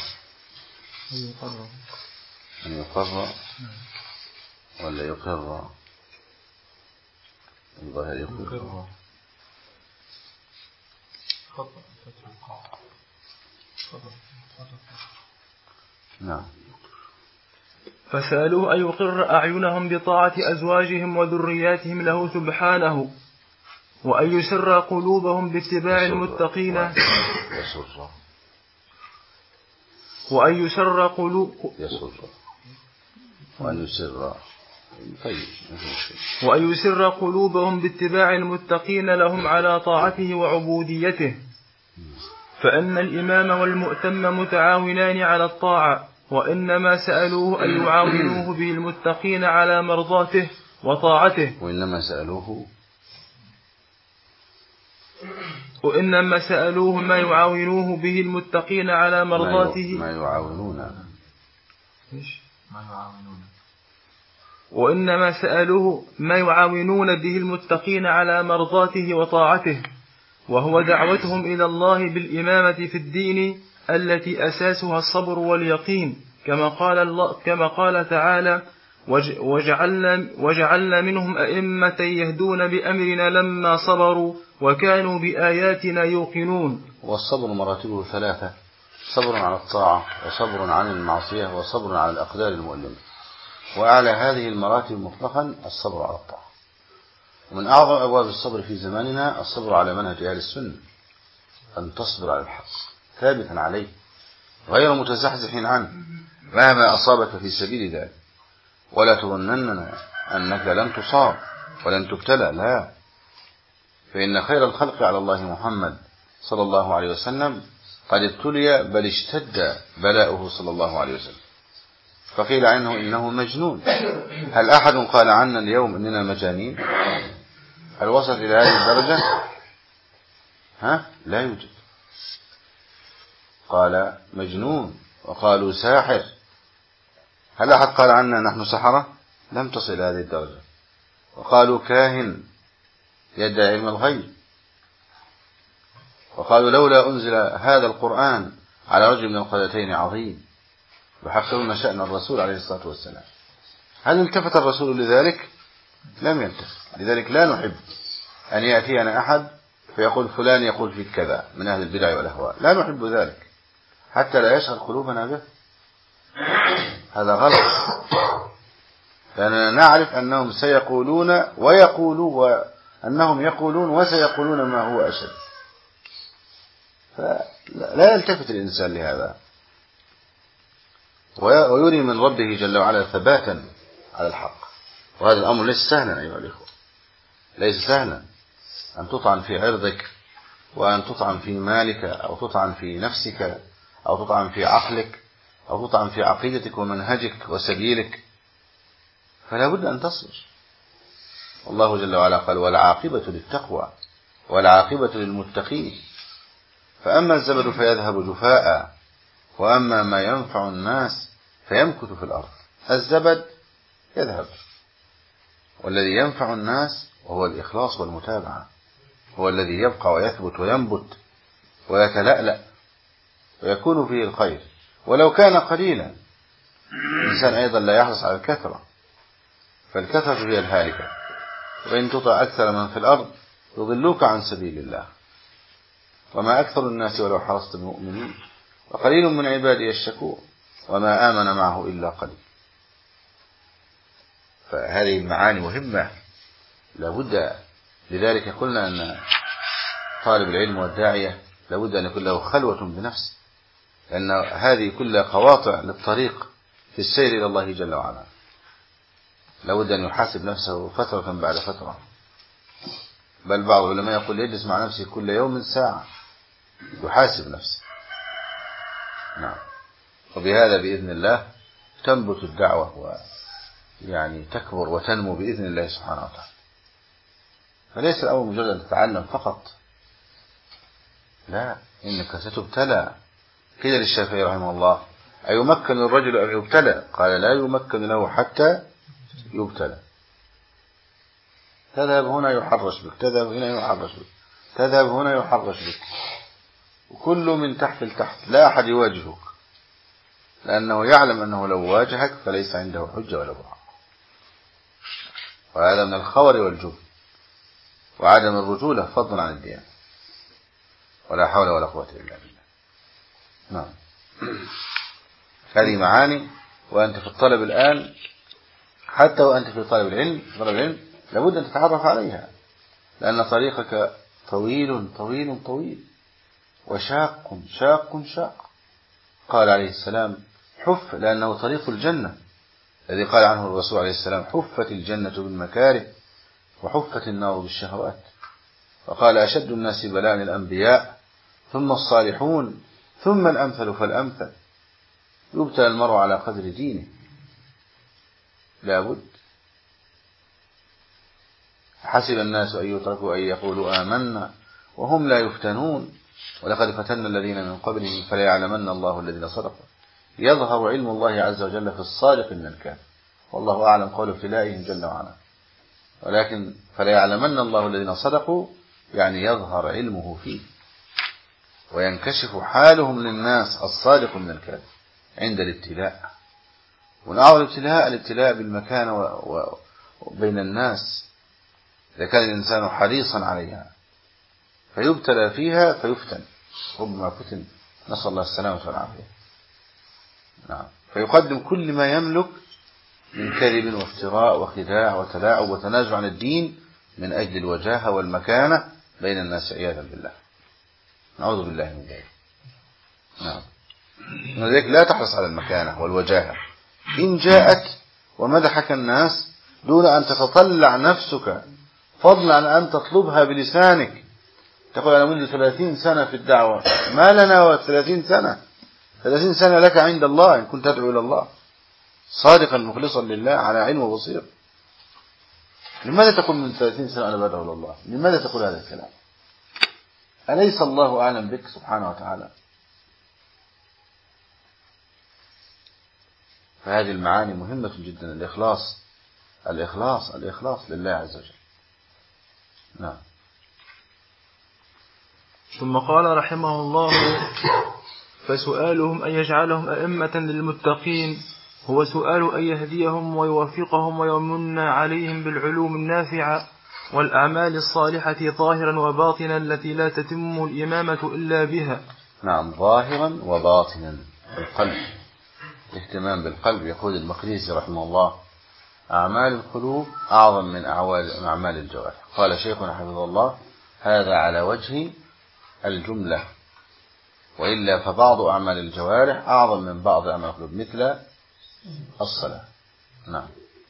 أن يقر ولا يقر الظاهر يقر نعم. فسألوه أن يقر أعينهم بطاعة أزواجهم وذرياتهم له سبحانه، وأن يسر قلوبهم باتباع المتقين وأن يسر قلوب وأن يسر وأن يسر قلوبهم باتباع المتقين لهم على طاعته وعبوديته، فإن الإمام والمؤتم متعاونان على الطاعة، وإنما سألوه أن يعاونوه به المتقين على مرضاته وطاعته وإنما سألوه وإنما سألوه ما يعاونوه به المتقين على مرضاته ما يعاونون ما يعاونون وإنما سألوه ما يعاونون به المتقين على مرضاته وطاعته، وهو دعوتهم إلى الله بالإمامة في الدين التي أساسها الصبر واليقين، كما قال الله كما قال تعالى: وجعلنا, وجعلنا منهم أئمة يهدون بأمرنا لما صبروا وكانوا بآياتنا يوقنون. والصبر مراتبه ثلاثة: صبر على الطاعة، وصبر عن المعصية، وصبر على الأقدار المؤلمة. وأعلى هذه المراتب مطلقا الصبر على الطاعة. ومن أعظم أبواب الصبر في زماننا الصبر على منهج أهل السنة، أن تصبر على الحق ثابتا عليه غير متزحزح عنه مهما أصابك في سبيل ذلك، ولا تظنن أنك لن تصاب ولن تبتلى، لا، فإن خير الخلق على الله محمد صلى الله عليه وسلم قد ابتلي بل اشتد بلاؤه صلى الله عليه وسلم، فقيل عنه إنه مجنون. هل أحد قال عنا اليوم إننا مجانين؟ هل وصل إلى هذه الدرجة؟ ها؟ لا يوجد. قال مجنون وقالوا ساحر. هل أحد قال عنا نحن سحرة؟ لم تصل إلى هذه الدرجة. وقالوا كاهن يدعي علم الغيب. وقالوا لولا أنزل هذا القرآن على رجل من القريتين عظيم يحقرون شأن الرسول عليه الصلاة والسلام. هل التفت الرسول لذلك؟ لم يلتفت. لذلك لا نحب أن يأتينا أحد فيقول فلان يقول فيك كذا من أهل البدع والأهواء. لا نحب ذلك حتى لا يشغل قلوبنا به. هذا غلط، لأننا نعرف أنهم سيقولون ويقولون وأنهم يقولون وسيقولون ما هو أشد. فلا يلتفت الإنسان لهذا، ويري من ربه جل وعلا ثباتا على الحق. وهذا الأمر ليس سهلا أيها الإخوة، ليس سهلا أن تطعن في عرضك، وأن تطعن في مالك، أو تطعن في نفسك، أو تطعن في عقلك، أو تطعن في عقيدتك ومنهجك وسبيلك. فلا بد أن تصبر. والله جل وعلا قال والعاقبة للتقوى والعاقبة للمتقين. فأما الزبد فيذهب جفاء وأما ما ينفع الناس فيمكث في الأرض. الزبد يذهب، والذي ينفع الناس وهو الإخلاص والمتابعة هو الذي يبقى ويثبت وينبت ويتلألأ ويكون فيه الخير ولو كان قليلا. الإنسان أيضا لا يحرص على الكثرة، فالكثرة هي الهالكة. وإن تطع أكثر من في الأرض يضلوك عن سبيل الله وما أكثر الناس ولو حرصت بمؤمنين وقليل من عبادي الشكور وما آمن معه إلا قليل. فهذه المعاني مهمة لابد. لذلك قلنا أن طالب العلم والداعية لابد أن يكون له خلوة بنفسه، لأن هذه كلها قواطع للطريق في السير إلى الله جل وعلا. لابد أن يحاسب نفسه فترة بعد فترة، بل بعض العلماء يقول يجلس مع نفسه كل يوم ساعة يحاسب نفسه. نعم. وبهذا بإذن الله تنبت الدعوة ويعني تكبر وتنمو بإذن الله سبحانه وتعالى. فليس الأمر مجرد أن تتعلم فقط، لا، إنك ستبتلى. قيل للشافعي رحمه الله أيمكن الرجل أن يبتلى؟ قال لا يمكن له حتى يبتلى. تذهب هنا يحرش بك، تذهب هنا يحرش بك، تذهب هنا يحرش بك، وكل من تحت لتحت، لا أحد يواجهك، لأنه يعلم أنه لو واجهك فليس عنده حجة ولا برهان. وهذا من الخور والجبن وعدم الرجولة فضلا عن الديانة. ولا حول ولا قوة إلا بالله. نعم. هذه معاني. وأنت في الطلب الآن، حتى وأنت في طالب العلم طلب العلم لابد أن تتعرف عليها، لأن طريقك طويل طويل طويل وشاق شاق شاق. قال عليه السلام حف، لأنه طريق الجنة الذي قال عنه الرسول عليه السلام حفت الجنة بالمكاره وحفت النار بالشهوات. وقال أشد الناس بلاء الأنبياء ثم الصالحون ثم الأمثل فالأمثل. يبتلى المرء على قدر دينه. لابد. حسب الناس أن يتركوا أن يقولوا آمنا وهم لا يفتنون ولقد فتنا الذين من قبلهم فلا يعلمن الله الذين صدقوا. يظهر علم الله عز وجل في الصادق من الكاذب، والله أعلم قول ابتلائهم جل وعلا. ولكن فلا يعلمن الله الذين صدقوا يعني يظهر علمه فيه وينكشف حالهم للناس الصادق من الكاذب عند الابتلاء. ونعرض الابتلاء الابتلاء بالمكان وبين الناس إذا كان الإنسان حريصا عليها فيبتلى فيها فيفتن، ربما فتن، نسأل الله السلامة والعافية. نعم. فيقدم كل ما يملك من كذب وافتراء وخداع وتلاعب وتنازع عن الدين من أجل الوجاهة والمكانة بين الناس عياذا بالله. نعوذ بالله من ذلك. نعم. ولذلك لا تحرص على المكانة والوجاهة. إن جاءت ومدحك الناس دون أن تتطلع نفسك فضلا عن أن تطلبها بلسانك، تقول أنا منذ ثلاثين سنة في الدعوة، ما لنا وثلاثين سنة؟ ثلاثين سنة لك عند الله إن كنت تدعو إلى الله. صادقا مخلصا لله على علم وبصير، لماذا تقول من ثلاثين سنة أنا بدعو إلى الله؟ لماذا تقول هذا الكلام؟ أليس الله أعلم بك سبحانه وتعالى؟ فهذه المعاني مهمة جدا. الإخلاص الإخلاص الإخلاص لله عز وجل. نعم. ثم قال رحمه الله: فسؤالهم أن يجعلهم أئمة للمتقين هو سؤال أن يهديهم ويوفقهم ويمن عليهم بالعلوم النافعة والأعمال الصالحة ظاهرا وباطنا التي لا تتم الإمامة إلا بها. نعم، ظاهرا وباطنا، القلب، الاهتمام بالقلب. يقول المقريزي رحمه الله: أعمال القلوب أعظم من أعمال الجوارح. قال شيخنا حفظه الله: هذا على وجه الجملة، وإلا فبعض أعمال الجوارح أعظم من بعض أعمال القلوب، مثل الصلاة. نعم.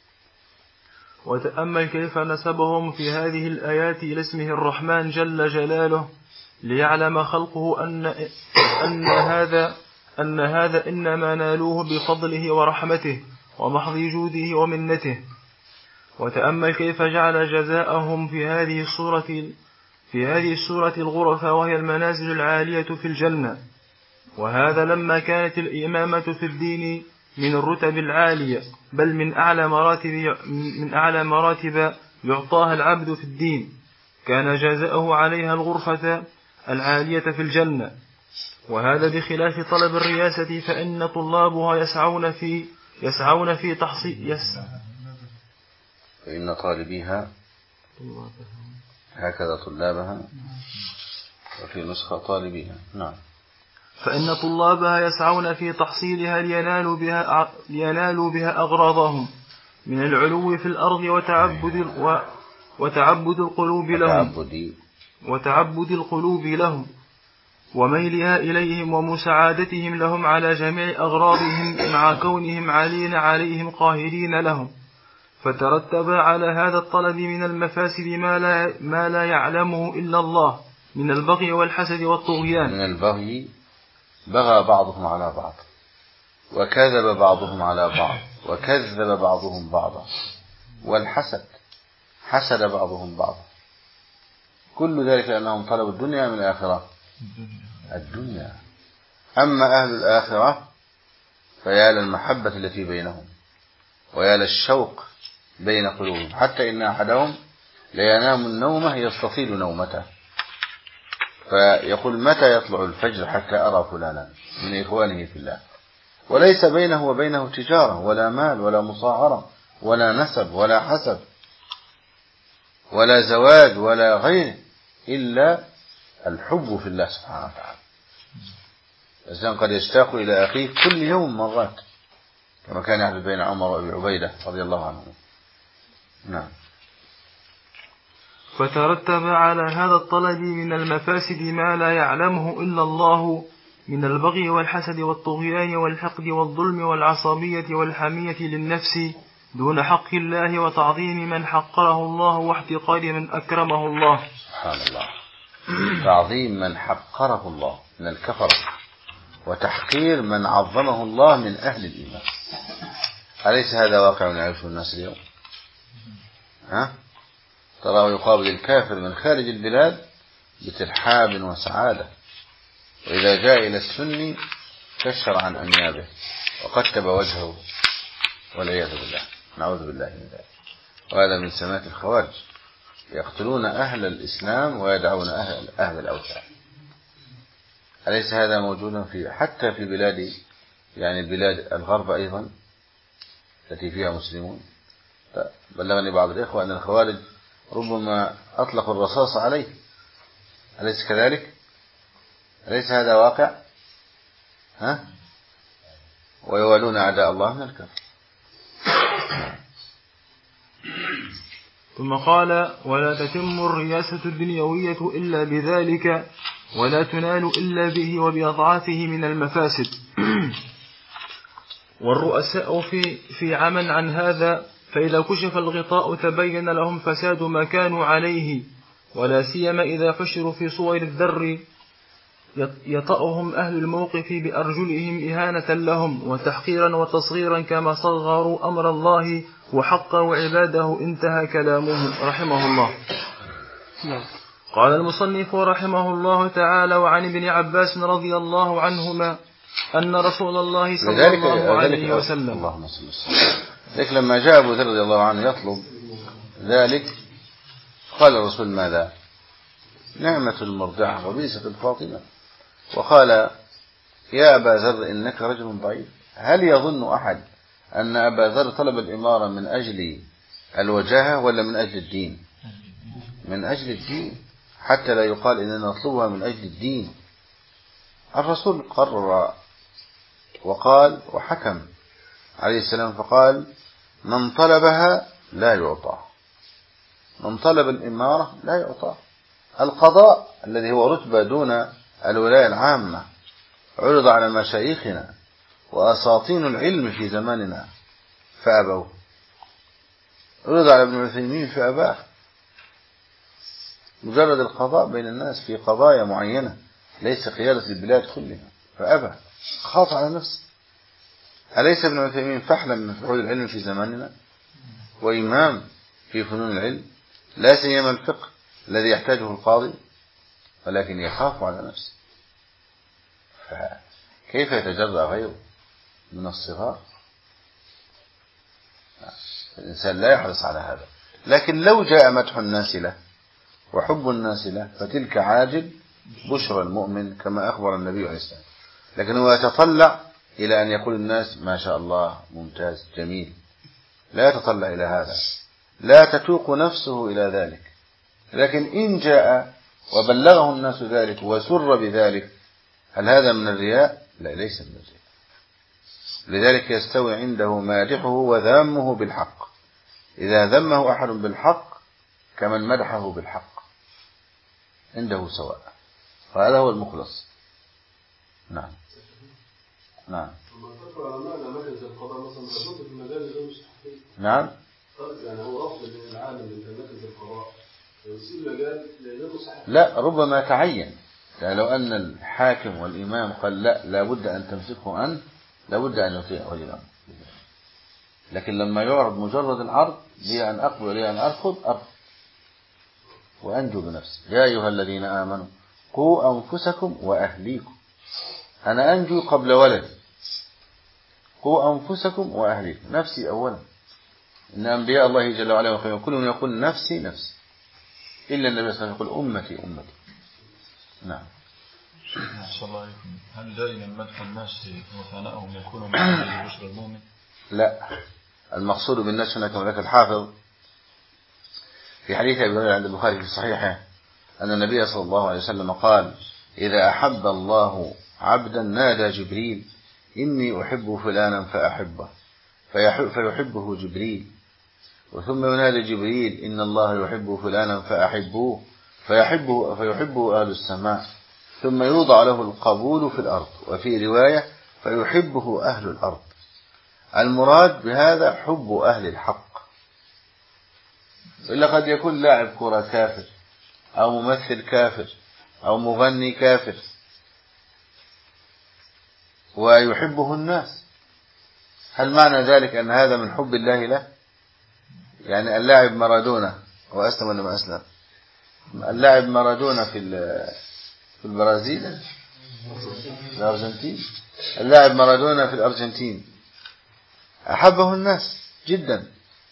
وتأمل كيف نسبهم في هذه الآيات إلى اسمه الرحمن جل جلاله، ليعلم خلقه أن أن هذا أن هذا إنما نالوه بفضله ورحمته ومحض جوده ومنته. وتأمل كيف جعل جزاءهم في هذه السورة في هذه السورة الغرفة، وهي المنازل العالية في الجنة، وهذا لما كانت الإمامة في الدين من الرتب العالية، بل من أعلى مراتب من أعلى مراتب يعطاها العبد في الدين، كان جزاءه عليها الغرفة العالية في الجنة. وهذا بخلاف طلب الرياسة، فإن طلابها يسعون في يسعون في تحصيل يس فإن طالبيها هكذا طلابها، وفي نسخة طالبيها. نعم. فإن طلابها يسعون في تحصيلها لينالوا بها لينالوا بها أغراضهم من العلو في الأرض وتعبد و وتعبد القلوب لهم وتعبد القلوب لهم وميلها إليهم ومساعدتهم لهم على جميع أغراضهم، مع كونهم علين عليهم قاهرين لهم. فترتب على هذا الطلب من المفاسد ما لا, ما لا يعلمه إلا الله من البغي والحسد والطغيان. من البغي، بغى بعضهم على بعض، وكذب بعضهم على بعض، وكذب بعضهم بعضا، والحسد، حسد بعضهم بعضا. كل ذلك لأنهم طلبوا الدنيا من الآخرة، الدنيا. أما أهل الآخرة فيا للمحبة التي بينهم، ويا للشوق بين قلوبهم، حتى إن أحدهم لينام النومة يستطيل نومته، فيقول: متى يطلع الفجر حتى أرى فلانا من إخوانه في الله، وليس بينه وبينه تجارة ولا مال ولا مصاهرة ولا نسب ولا حسب ولا زواج ولا غيره، إلا الحب في الله سبحانه وتعالى. الإنسان قد يشتاق إلى أخيه كل يوم مرات، كما كان يحدث بين عمر وأبي عبيدة رضي الله عنه. نعم. فترتب على هذا الطلب من المفاسد ما لا يعلمه إلا الله من البغي والحسد والطغيان والحقد والظلم والعصبية والحمية للنفس دون حق الله، وتعظيم من حقره الله واحتقار من أكرمه الله. سبحان الله. تعظيم من حقره الله من الكفر، وتحقير من عظمه الله من أهل الإيمان. أليس هذا واقع يعيشه الناس اليوم؟ ها؟ تراه يقابل الكافر من خارج البلاد بترحاب وسعادة، وإذا جاء إلى السني كشر عن أنيابه وقتب وجهه والعياذ بالله، نعوذ بالله من ذلك. وهذا من سمات الخوارج، يقتلون أهل الإسلام ويدعون أهل, أهل الأوثان. أليس هذا موجودا في حتى في بلاد يعني بلاد الغرب أيضا التي فيها مسلمون؟ بلغني بعض الإخوة أن الخوارج ربما أطلقوا الرصاص عليه. أليس كذلك؟ أليس هذا واقع؟ ها؟ ويوالون أعداء الله من الكفر. ثم قال: ولا تتم الرياسة الدنيوية إلا بذلك، ولا تنال إلا به وبأضعافه من المفاسد. والرؤساء في, في عمى عن هذا، فإذا كشف الغطاء تبين لهم فساد ما كانوا عليه، ولا سيما إذا حشروا في صور الذر يطأهم أهل الموقف بأرجلهم إهانة لهم وتحقيرا وتصغيرا كما صغروا أمر الله وحقروا عباده. انتهى كلامه رحمه الله. قال المصنف رحمه الله تعالى: وعن ابن عباس رضي الله عنهما أن رسول الله صلى الله عليه وسلم اللهم صل وسلم ذلك لما جاء أبو ذر رضي الله عنه يطلب ذلك قال الرسول: ماذا؟ نعمة المرضعة وبئست الفاطمة. وقال: يا أبا ذر إنك رجل ضعيف. هل يظن أحد أن أبا ذر طلب الإمارة من أجل الوجاهة ولا من أجل الدين؟ من أجل الدين، حتى لا يقال إننا نطلبها من أجل الدين. الرسول قرر وقال وحكم عليه السلام فقال: من طلبها لا يعطى، من طلب الإمارة لا يعطى. القضاء الذي هو رتبة دون الولاية العامة عرض على مشايخنا وأساطين العلم في زماننا فأبوا، عرض على ابن عثيمين فأباه. مجرد القضاء بين الناس في قضايا معينة ليس قيادة البلاد كلها، فأبى، خاف على نفسه. أليس ابن عثيمين فحلا من فحول العلم في زماننا وإمام في فنون العلم، لا سيما الفقه الذي يحتاجه القاضي، ولكن يخاف على نفسه. فكيف يتجرأ غيره من الصغار؟ الإنسان لا يحرص على هذا. لكن لو جاء مدح الناس له وحب الناس له فتلك عاجل بشرى المؤمن كما أخبر النبي عليه السلام. لكن هو يتطلع إلى أن يقول الناس: ما شاء الله، ممتاز، جميل. لا يتطلع إلى هذا، لا تتوق نفسه إلى ذلك. لكن إن جاء وبلغه الناس ذلك وسر بذلك، هل هذا من الرياء؟ لا، ليس من الرياء. لذلك يستوي عنده مادحه وذامه بالحق. إذا ذمه أحد بالحق كمن مدحه بالحق، عنده سواء، وهذا هو المخلص. نعم نعم نعم يعني هو رفض العالم من مركز القضاء يصير مجال لغير صحيح. لا، ربما تعين. يعني لو أن الحاكم والإمام قال: لا، لابد أن تمسكه أنت، لابد أن يطيع ولي الأمر. لكن لما يعرض مجرد العرض، لي أن أقبل لي أن أرفض أرفض وأنجو بنفسي. يا أيها الذين آمنوا قوا أنفسكم وأهليكم. أنا أنجو قبل ولدي. قوا أنفسكم وأهليكم، نفسي أولا. إن أنبياء الله جل وعلا وخير كلهم يقول نفسي نفسي، إلا النبي صلى الله عليه وسلم يقول أمتي أمتي. نعم. صلى الله عليكم. هل دائما مدح الناس وثناءهم يكون من أجل بشرى المؤمن؟ لا، المقصود بالناس هنا كما ذكر الحافظ في حديث أبي هريرة عند البخاري في صحيحه أن النبي صلى الله عليه وسلم قال: إذا أحب الله عبدا نادى جبريل: إني أحب فلانا فأحبه، فيحبه جبريل. وثم ينادي جبريل: إن الله يحب فلانا فأحبوه، فيحبه, فيحبه أهل السماء. ثم يوضع له القبول في الأرض. وفي رواية: فيحبه أهل الأرض. المراد بهذا حب أهل الحق. إلا قد يكون لاعب كرة كافر، أو ممثل كافر، أو مغني كافر، ويحبه الناس. هل معنى ذلك أن هذا من حب الله له؟ يعني اللاعب مارادونا، هو أسلم ولا ما أسلم؟ اللاعب مارادونا في في البرازيل، الأرجنتين، اللاعب مارادونا في الأرجنتين أحبه الناس جدا.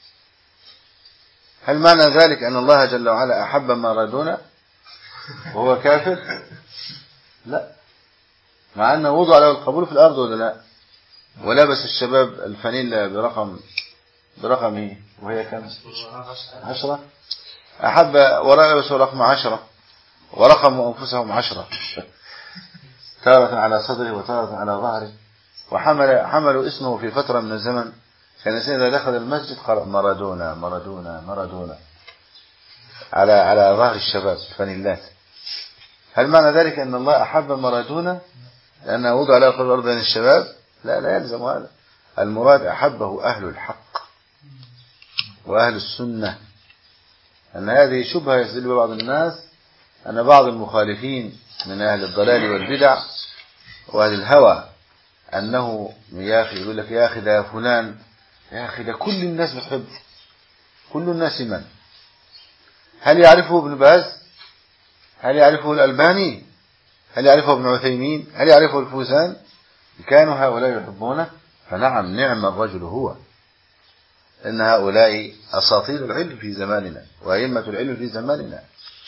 هل معنى ذلك أن الله جل وعلا أحب مارادونا وهو كافر؟ لا، مع أنه وضع له القبول في الأرض ولا لا؟ ولبس الشباب الفانيلا برقم برقمه وهي كم؟ عشرة. أحب ولبسوا رقم عشرة ورقموا أنفسهم عشرة، تارة على صدره وتارة على ظهره. وحمل حملوا اسمه في فترة من الزمن، كان إذا دخل المسجد قرأ مارادونا مارادونا مارادونا على على ظهر الشباب فانيلات. هل معنى ذلك أن الله أحب مارادونا لأنه وضع له قبل الأرض بين الشباب؟ لا، لا يلزم هذا. المراد أحبه أهل الحق وأهل السنة. أن هذه شبهة يستدل بعض الناس أن بعض المخالفين من أهل الضلال والبدع وأهل الهوى أنه يا أخي يقول لك يا أخي ده فلان، يا أخي ده كل الناس بتحبه، كل الناس من؟ هل يعرفه ابن باز؟ هل يعرفه الألباني؟ هل يعرفه ابن عثيمين؟ هل يعرفه الفوزان؟ كانوا هؤلاء يحبونه، فنعم نعم الرجل هو. إن هؤلاء أساطير العلم في زماننا وأئمة العلم في زماننا.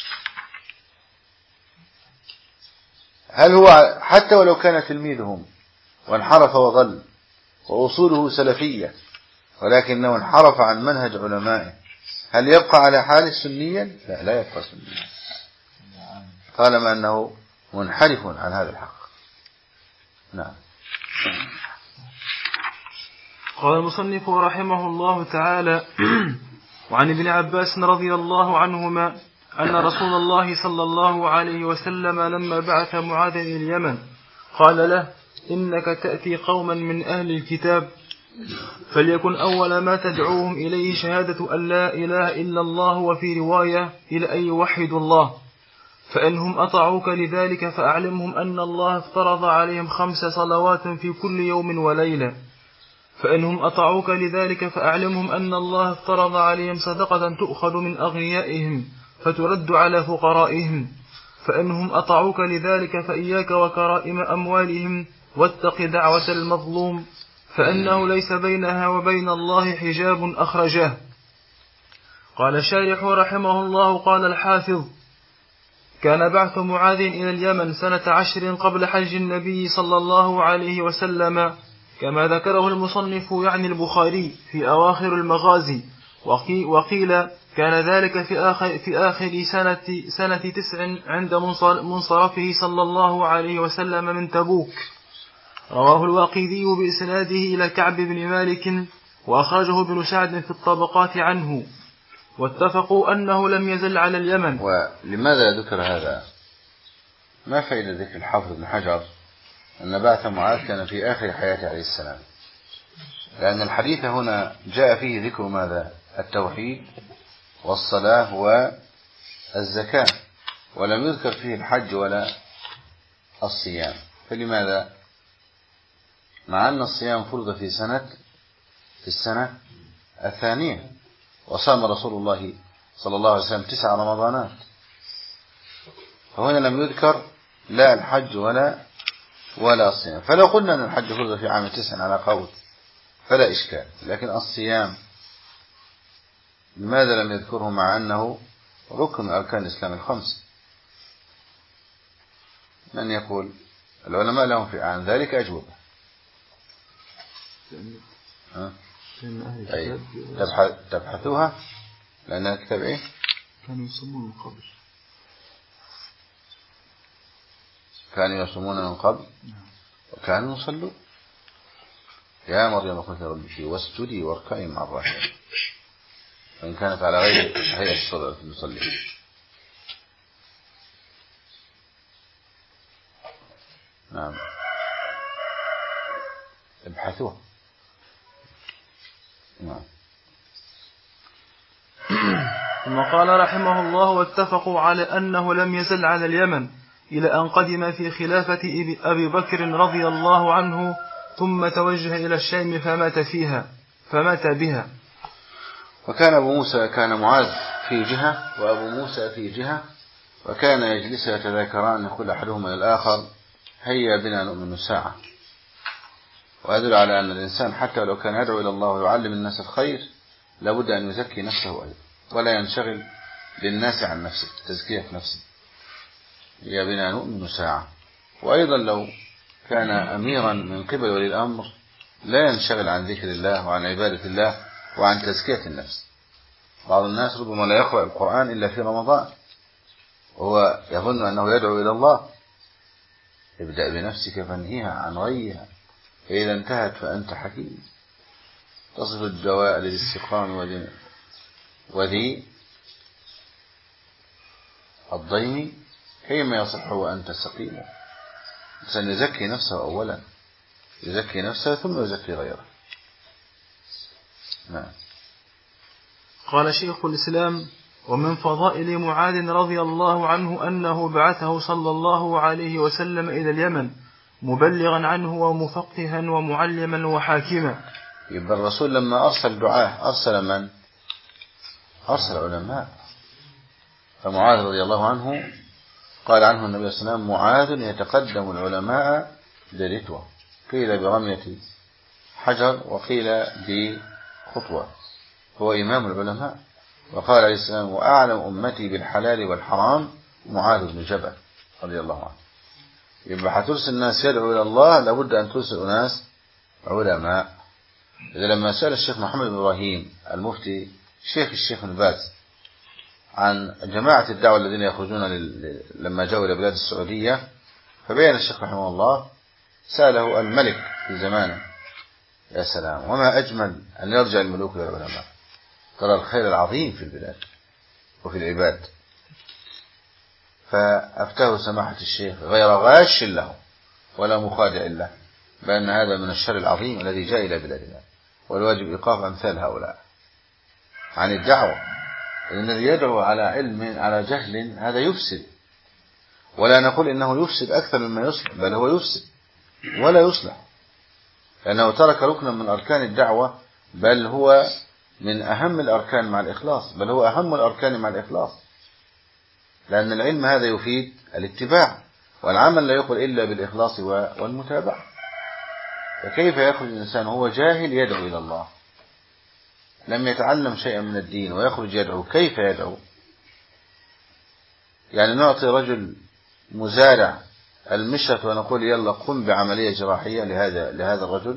هل هو حتى ولو كان تلميذهم وانحرف وضل وأصوله سلفية ولكنه انحرف عن منهج علمائه، هل يبقى على حال سنيا؟ لا، لا يبقى سنيا طالما أنه منحرف عن هذا الحق. نعم. قال المصنف رحمه الله تعالى: وعن ابن عباس رضي الله عنهما أن رسول الله صلى الله عليه وسلم لما بعث معاذ إلى اليمن قال له: إنك تأتي قوما من أهل الكتاب، فليكن أول ما تدعوهم إليه شهادة أن لا إله إلا الله، وفي رواية إلى أن يوحدوا الله، فإنهم أطاعوك لذلك فأعلمهم أن الله افترض عليهم خمس صلوات في كل يوم وليلة، فإنهم أطاعوك لذلك فأعلمهم أن الله افترض عليهم صدقة تؤخذ من أغنيائهم فترد على فقرائهم، فإنهم أطاعوك لذلك فإياك وكرائم أموالهم، واتق دعوة المظلوم، فإنه ليس بينها وبين الله حجاب أخرجاه. قال الشارح رحمه الله: قال الحافظ: كان بعث معاذ إلى اليمن سنة عشر قبل حج النبي صلى الله عليه وسلم، كما ذكره المصنف يعني البخاري في أواخر المغازي، وقيل كان ذلك في آخر, في آخر سنة, سنة تسع عند منصرفه صلى الله عليه وسلم من تبوك. رواه الواقدي بإسناده إلى كعب بن مالك، وأخرجه ابن سعد في الطبقات عنه، واتفقوا أنه لم يزل على اليمن. ولماذا ذكر هذا؟ ما فائدة ذكر الحافظ بن حجر أن بعث معاذ كان في آخر حياته عليه السلام؟ لأن الحديث هنا جاء فيه ذكر ماذا؟ التوحيد والصلاة والزكاة، ولم يذكر فيه الحج ولا الصيام. فلماذا؟ مع أن الصيام فرض في سنة في السنة الثانية، وصام رسول الله صلى الله عليه وسلم تسع رمضانات، فهنا لم يذكر لا الحج ولا ولا الصيام. فلو قلنا أن الحج فرض في عام تسع على قول فلا إشكال، لكن الصيام لماذا لم يذكره مع أنه ركن من أركان الإسلام الخمس؟ من يقول؟ العلماء لهم في عن ذلك أجوبة. ها؟ أي تبحثوها، لأن الكتاب إيه؟ كانوا يصومون من قبل كانوا يصومون من قبل وكانوا يصلوا. يا مريم قلت ربك واسجدي واركعي مع الراكعين، وإن كانت على غير هيئة الصلاة المصلين. نعم، ابحثوها. نعم. ثم قال رحمه الله: واتفقوا على أنه لم يزل على اليمن إلى أن قدم في خلافة أبي بكر رضي الله عنه، ثم توجه إلى الشام فمات فيها فمات بها. وكان أبو موسى كان معاذ في جهة وأبو موسى في جهة، وكان يجلس يتذاكران يقول أحدهما للآخر: هيا بنا نؤمن ساعة. ويدل على أن الإنسان حتى لو كان يدعو إلى الله ويعلم الناس الخير لابد أن يزكي نفسه أيضا، ولا ينشغل للناس عن نفسه، تزكية نفسه. هيا بنا نؤمن ساعة. وأيضا لو كان أميرا من قبل ولي الأمر لا ينشغل عن ذكر الله وعن عبادة الله وعن تزكية النفس. بعض الناس ربما لا يقرأ القرآن إلا في رمضان وهو يظن أنه يدعو إلى الله. ابدأ بنفسك فانهيها عن غيها، فإذا انتهت فأنت حكيم. تصف الدواء للاستقام وذي الضيم كيما يصح وأنت سقيم. الإنسان يزكي نفسه أولا، يزكي نفسه ثم يزكي غيره. نعم. قال شيخ الإسلام: ومن فضائل معاذ رضي الله عنه أنه بعثه صلى الله عليه وسلم إلى اليمن مبلغا عنه ومفقها ومعلما وحاكما. يبقى الرسول لما أرسل دعاه أرسل من؟ أرسل علماء. فمعاذ رضي الله عنه قال عنه النبي صلى الله عليه وسلم معاذ يتقدم العلماء برتوة، قيل برمية حجر وقيل بخطوة، هو إمام العلماء. وقال عليه السلام وأعلم أمتي بالحلال والحرام معاذ بن جبل رضي الله عنه. يبقى هترسل الناس يدعو إلى الله لابد أن ترسل ناس علماء. إذا لما سأل الشيخ محمد بن إبراهيم المفتي شيخ الشيخ بن باز عن جماعة الدعوة الذين يخرجون لل... لما جاءوا إلى بلاد السعودية، فبين الشيخ رحمه الله سأله الملك في زمانه، يا سلام وما أجمل أن يرجع الملوك إلى العلماء، ترى الخير العظيم في البلاد وفي العباد. فأفتاه سماحة الشيخ غير غاش له ولا مخادع له بأن هذا من الشر العظيم الذي جاء إلى بلادنا، والواجب إيقاف أمثال هؤلاء عن الدعوة. الذي يدعو على علم على جهل هذا يفسد، ولا نقول إنه يفسد أكثر مما يصلح، بل هو يفسد ولا يصلح، لأنه ترك ركنا من أركان الدعوة، بل هو من أهم الأركان مع الإخلاص، بل هو أهم الأركان مع الإخلاص، لأن العلم هذا يفيد الاتباع، والعمل لا يقبل إلا بالإخلاص والمتابعة. فكيف يخرج الإنسان وهو جاهل يدعو إلى الله، لم يتعلم شيئا من الدين ويخرج يدعو؟ كيف يدعو؟ يعني نعطي رجل مزارع المشرف ونقول يلا قم بعملية جراحية لهذا لهذا الرجل،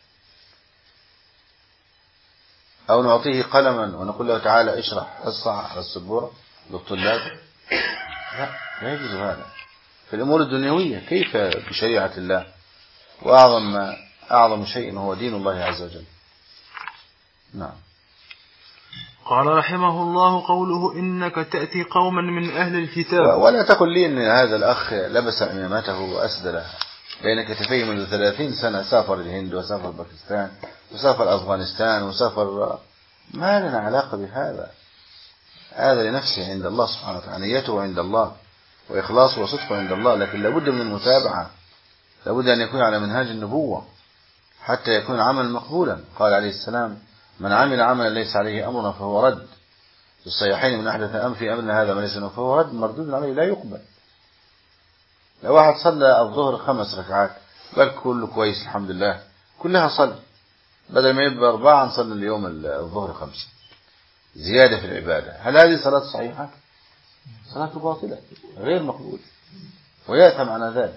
أو نعطيه قلما ونقول له تعالى اشرح حصة على السبورة للطلاب؟ لا، لا يجوز هذا في الأمور الدنيوية. كيف بشريعة الله؟ وأعظم ما أعظم شيء هو دين الله عز وجل. نعم. قال رحمه الله قوله إنك تأتي قوما من أهل الكتاب. ولا تقل لي أن هذا الأخ لبس عمامته وأسدل بين كتفيه منذ ثلاثين سنة، سافر الهند وسافر باكستان وسافر أفغانستان وسافر، ما لنا علاقة بهذا. هذا لنفسه عند الله سبحانه وتعالى، نيته عند الله وإخلاصه وصدقه عند الله، لكن لابد من المتابعة، لابد أن يكون على منهاج النبوة حتى يكون عمل مقبولا. قال عليه السلام من عمل عملا ليس عليه أمرنا فهو رد. في الصحيحين من أحدث أم في أمرنا هذا ما ليس منه فهو رد، مردود عليه لا يقبل. لو واحد صلى الظهر خمس ركعات بل كله كويس الحمد لله كلها صلى، بدل ما يبقى أربعة نصلي اليوم الظهر خمسة، زيادة في العبادة. هل هذه صلاة صحيحة؟ صلاة باطلة غير مقبول ويأثم على ذلك.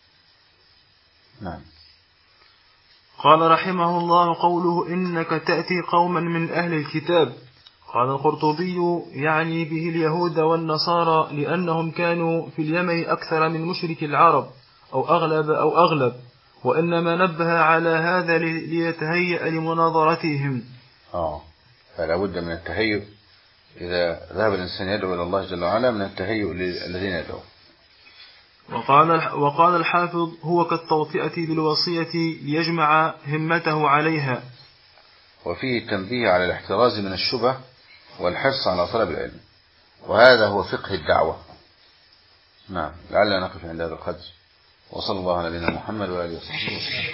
نعم. قال رحمه الله قوله إنك تأتي قوما من أهل الكتاب. قال القرطبي يعني به اليهود والنصارى، لأنهم كانوا في اليمن أكثر من مشرك العرب أو أغلب أو أغلب وإنما نبه على هذا ليتهيأ لمناظرتهم. آه فلا بد من التهيؤ إذا ذهب الإنسان يدعو إلى الله جل وعلا، من التهيؤ للذين يدعو. وقال وقال الحافظ هو كالتوطئة بالوصية ليجمع همته عليها. وفيه التنبيه على الاحتراز من الشبه والحرص على طلب العلم، وهذا هو فقه الدعوة. نعم. لعلنا نقف عند هذا القدر، وصلى الله على نبينا محمد وآله وصحبه وسلم.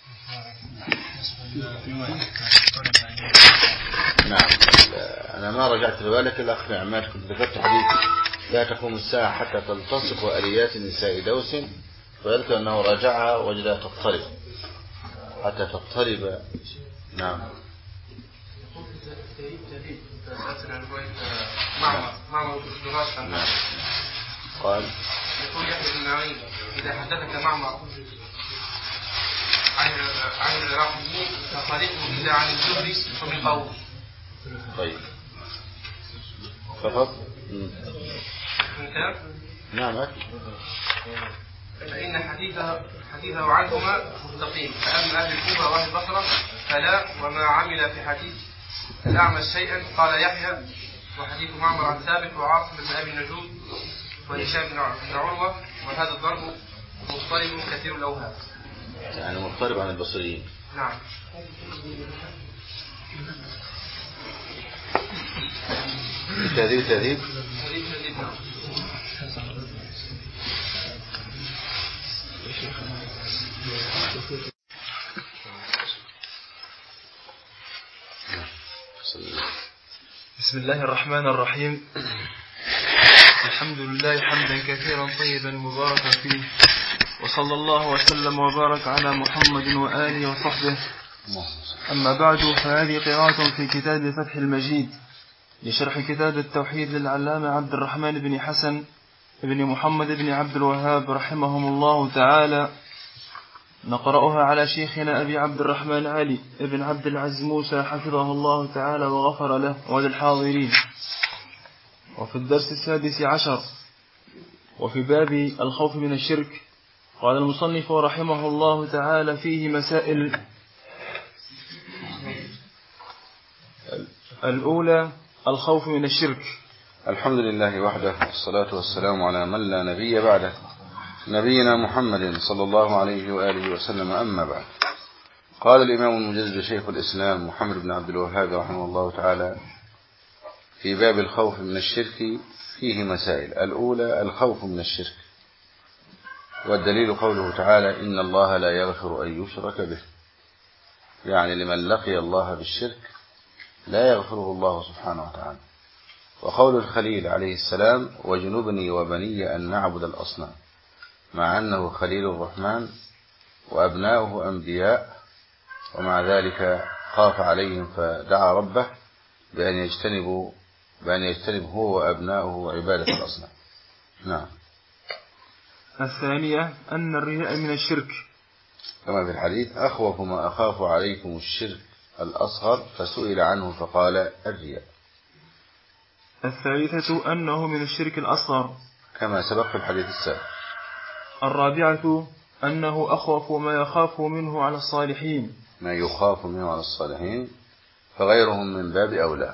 نعم. أنا ما رجعت لذلك الأخ عماد، كنت ذكرت حديث لا تقوم الساعة حتى تلتصق آليات النساء دوس، فذلك أنه راجعها وجدها تضطرب حتى تضطرب. نعم. نعم. قال يقول يحيى بن معين إذا حدثك معمر عن عن العراقيين فخالفه إذا عن الزهري فمن قول. طيب فقط. نعم. فإن حديثه حديثه عنهما مستقيم، فأما أهل الكوفة وأهل البصرة فلا، وما عمل في حديث الأعمش شيئا. قال يحيى وحديث معمر عن ثابت وعاصم بن أبي النجود وهشام بن عروة، وهذا الضرب مضطرب كثير الأوهام، يعني مضطرب عن البصريين. نعم. تهذيب تهذيب تهذيب تهذيب نعم. بسم الله الرحمن الرحيم. الحمد لله حمدا كثيرا طيبا مباركا فيه، وصلى الله وسلم وبارك على محمد وآله وصحبه. أما بعد، فهذه قراءة في كتاب فتح المجيد لشرح كتاب التوحيد للعلامة عبد الرحمن بن حسن بن محمد بن عبد الوهاب رحمهم الله تعالى. نقرأها على شيخنا أبي عبد الرحمن علي بن عبد العزيز موسى حفظه الله تعالى وغفر له وللحاضرين. وفي الدرس السادس عشر وفي باب الخوف من الشرك قال المصنف رحمه الله تعالى فيه مسائل. الأولى الخوف من الشرك. الحمد لله وحده، والصلاة والسلام على من لا نبي بعده، نبينا محمد صلى الله عليه وآله وسلم. أما بعد، قال الإمام المجدد شيخ الإسلام محمد بن عبد الوهاب رحمه الله تعالى في باب الخوف من الشرك فيه مسائل. الأولى الخوف من الشرك، والدليل قوله تعالى إن الله لا يغفر أن يشرك به، يعني لمن لقي الله بالشرك لا يغفره الله سبحانه وتعالى. وقول الخليل عليه السلام وجنبني وبني أن نعبد الأصنام، مع أنه خليل الرحمن وأبناؤه أنبياء، ومع ذلك خاف عليهم فدعا ربه بأن يجتنبوا بأن يجتنب هو وأبناؤه عبادة الأصنام. نعم. الثانية أن الرياء من الشرك، كما في الحديث أخوف ما أخاف عليكم الشرك الأصغر، فسئل عنه فقال الرياء. الثالثة أنه من الشرك الأصغر، كما سبق في الحديث السابق. الرابعة أنه أخوف ما يخاف منه على الصالحين، ما يخاف منه على الصالحين، فغيرهم من باب أولى.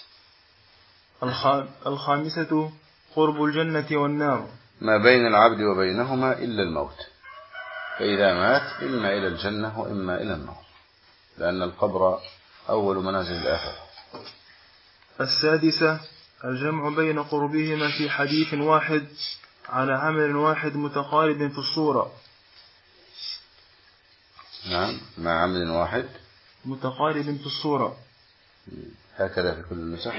الخامسة قرب الجنة والنار، ما بين العبد وبينهما إلا الموت، فإذا مات إما إلى الجنة وإما إلى النار، لأن القبر أول منازل الآخرة. السادسة الجمع بين قربهما في حديث واحد على عمل واحد متقارب في الصورة. نعم، مع عمل واحد متقارب في الصورة، هكذا في كل النسخ.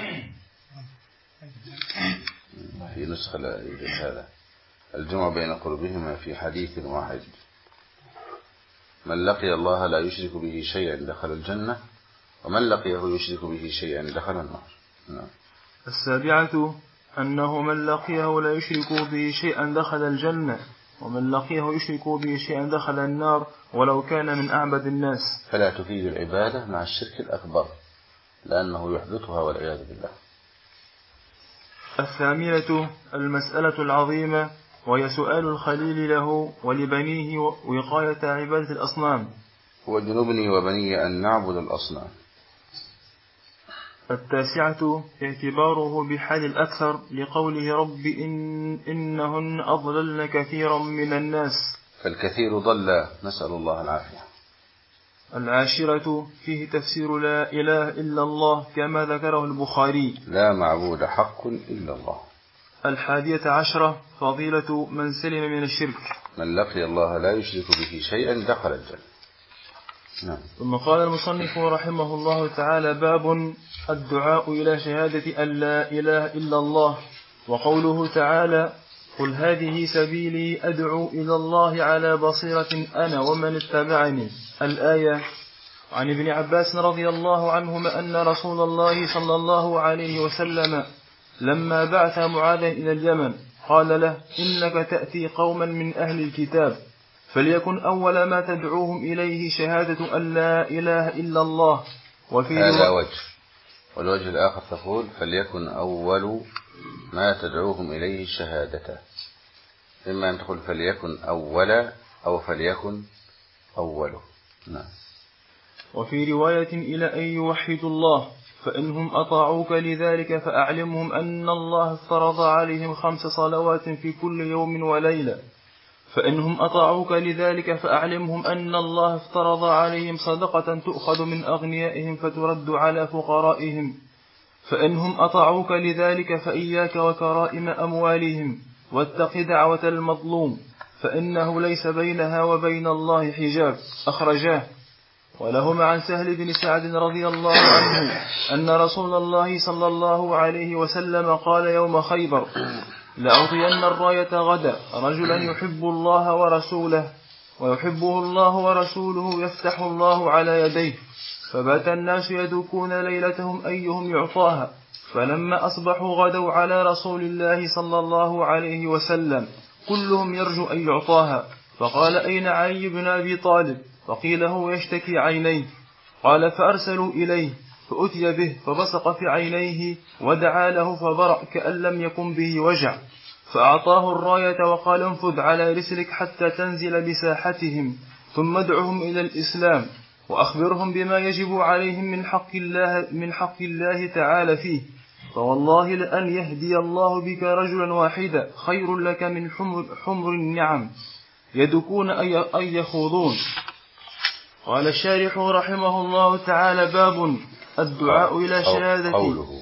في نسخة لا يوجد هذا. الجمع بين قربهما في حديث واحد، من لقي الله لا يشرك به شيئا دخل الجنة، ومن لقيه يشرك به شيئا دخل النار. نعم. السابعة أنه من لقيه لا يشرك به شيئا دخل الجنة، ومن لقيه يشرك به شيئا دخل النار ولو كان من أعبد الناس. فلا تفيد العبادة مع الشرك الأكبر، لأنه يحبطها والعياذ بالله. الثامنة المسألة العظيمة، وهي سؤال الخليل له ولبنيه وقاية عبادة الأصنام. وجنبني وبني أن نعبد الأصنام. التاسعة اعتباره بحال الأكثر لقوله رب إن إنهن أضللن كثيرا من الناس، فالكثير ضل، نسأل الله العافية. العاشرة فيه تفسير لا إله إلا الله كما ذكره البخاري، لا معبود حق إلا الله. الحادية عشرة فضيلة من سلم من الشرك، من لقي الله لا يشرك به شيئا دخل الجنة. نعم. ثم قال المصنف رحمه الله تعالى باب الدعاء إلى شهادة أن لا إله إلا الله، وقوله تعالى قل هذه سبيلي أدعو إلى الله على بصيرة أنا ومن اتبعني، الآية. عن ابن عباس رضي الله عنهما أن رسول الله صلى الله عليه وسلم لما بعث معاذا إلى اليمن قال له إنك تأتي قوما من أهل الكتاب، فليكن أول ما تدعوهم إليه شهادة أن لا إله إلا الله. وفي هذا وجه، والوجه الآخر تقول فليكن أول ما تدعوهم إليه شهادة، إما أن تقول فليكن أولا أو فليكن أوله. نعم. وفي رواية إلى أن يوحدوا الله، فإنهم أطاعوك لذلك فأعلمهم أن الله افترض عليهم خمس صلوات في كل يوم وليلة، فإنهم أطاعوك لذلك فأعلمهم أن الله افترض عليهم صدقة تؤخذ من أغنيائهم فترد على فقرائهم، فإنهم أطاعوك لذلك فإياك وكرائم أموالهم، واتق دعوة المظلوم فإنه ليس بينها وبين الله حجاب. أخرجاه. ولهما عن سهل بن سعد رضي الله عنه أن رسول الله صلى الله عليه وسلم قال يوم خيبر: لأعطين الراية غدا رجلا يحب الله ورسوله ويحبه الله ورسوله يفتح الله على يديه. فبات الناس يدوكون ليلتهم أيهم يعطاها، فلما أصبحوا غدوا على رسول الله صلى الله عليه وسلم كلهم يرجو أن يعطاها. فقال: أين علي بن أبي طالب؟ فقيل: هو يشتكي عينيه. قال: فأرسلوا إليه فأتي به فبصق في عينيه ودعا له فبرأ كأن لم يكن به وجع، فأعطاه الراية وقال: انفذ على رسلك حتى تنزل بساحتهم، ثم ادعهم إلى الإسلام وأخبرهم بما يجب عليهم من حق الله, من حق الله تعالى فيه، فوالله لأن يهدي الله بك رجلا واحدا خير لك من حمر, حمر النعم يدكون أي يخوضون. قال الشارح رحمه الله تعالى: باب الدعاء إلى شهادة. قوله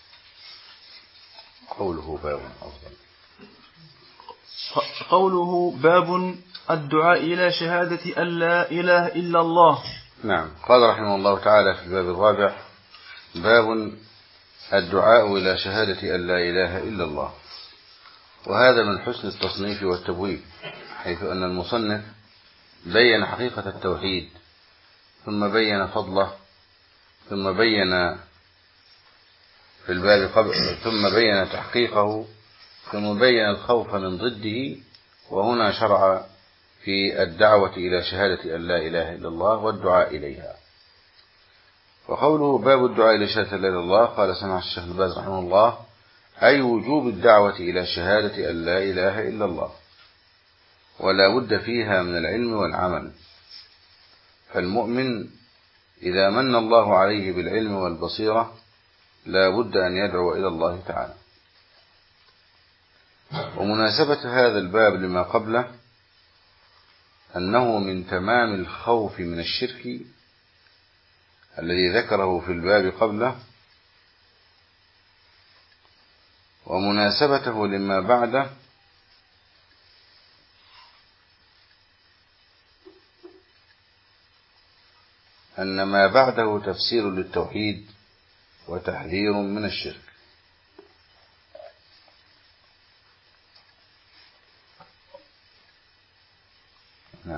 قوله باب أفضل. قوله باب الدعاء إلى شهادة أن لا إله إلا الله. نعم. قال رحمه الله تعالى في الباب الرابع: باب الدعاء إلى شهادة أن لا إله إلا الله. وهذا من حسن التصنيف والتبويب، حيث أن المصنف بين حقيقة التوحيد، ثم بين فضله، ثم بين في الباب قبل ثم بين تحقيقه، ثم بين الخوف من ضده، وهنا شرع في الدعوة إلى شهادة أن لا إله إلا الله والدعاء إليها. وقوله باب الدعاء إلى شهادة أن لا إله إلا الله، قال سمع الشيخ الباز رحمه الله: أي وجوب الدعوة إلى شهادة أن لا إله إلا الله، ولا بد فيها من العلم والعمل. فالمؤمن إذا من الله عليه بالعلم والبصيرة لا بد أن يدعو إلى الله تعالى. ومناسبة هذا الباب لما قبله أنه من تمام الخوف من الشرك الذي ذكره في الباب قبله، ومناسبته لما بعده أن ما بعده تفسير للتوحيد وتحذير من الشرك. نعم.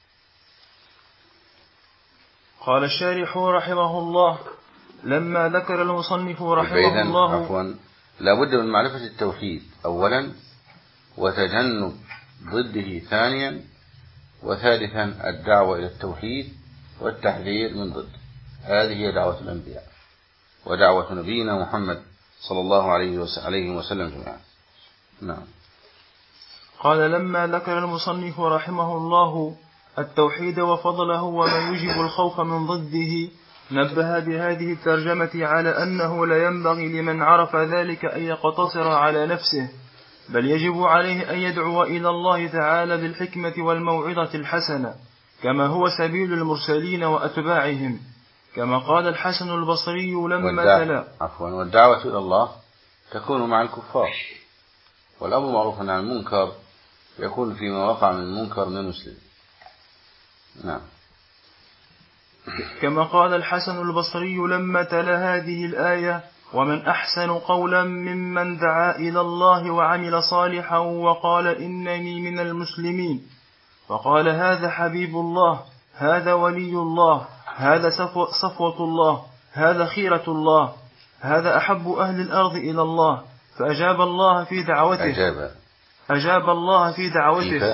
قال الشارح رحمه الله: لما ذكر المصنف رحمه الله عفوا لا بد من معرفة التوحيد أولا، وتجنب ضده ثانيا، وثالثا الدعوة إلى التوحيد والتحذير من ضده. هذه هي دعوة الأنبياء ودعوة نبينا محمد صلى الله عليه وسلم جميعا. نعم. قال: لما ذكر المصنف رحمه الله التوحيد وفضله وما يجب الخوف من ضده، نبه بهذه الترجمة على أنه لا ينبغي لمن عرف ذلك أن يقتصر على نفسه، بل يجب عليه أن يدعو إلى الله تعالى بالحكمة والموعظة الحسنة، كما هو سبيل المرسلين وأتباعهم، كما قال الحسن البصري لما تلا عفوا والدعوة إلى الله تكون مع الكفار، والأمر معروف عن المنكر يكون فيما وقع من المنكر من المسلم. نعم. كما قال الحسن البصري لما تلا هذه الآية: ومن أحسن قولا ممن دعا إلى الله وعمل صالحا وقال إنني من المسلمين. فقال: هذا حبيب الله، هذا ولي الله، هذا صفوة الله، هذا خيرة الله، هذا أحب أهل الأرض إلى الله. فأجاب الله في دعوته أجاب, أجاب الله في دعوته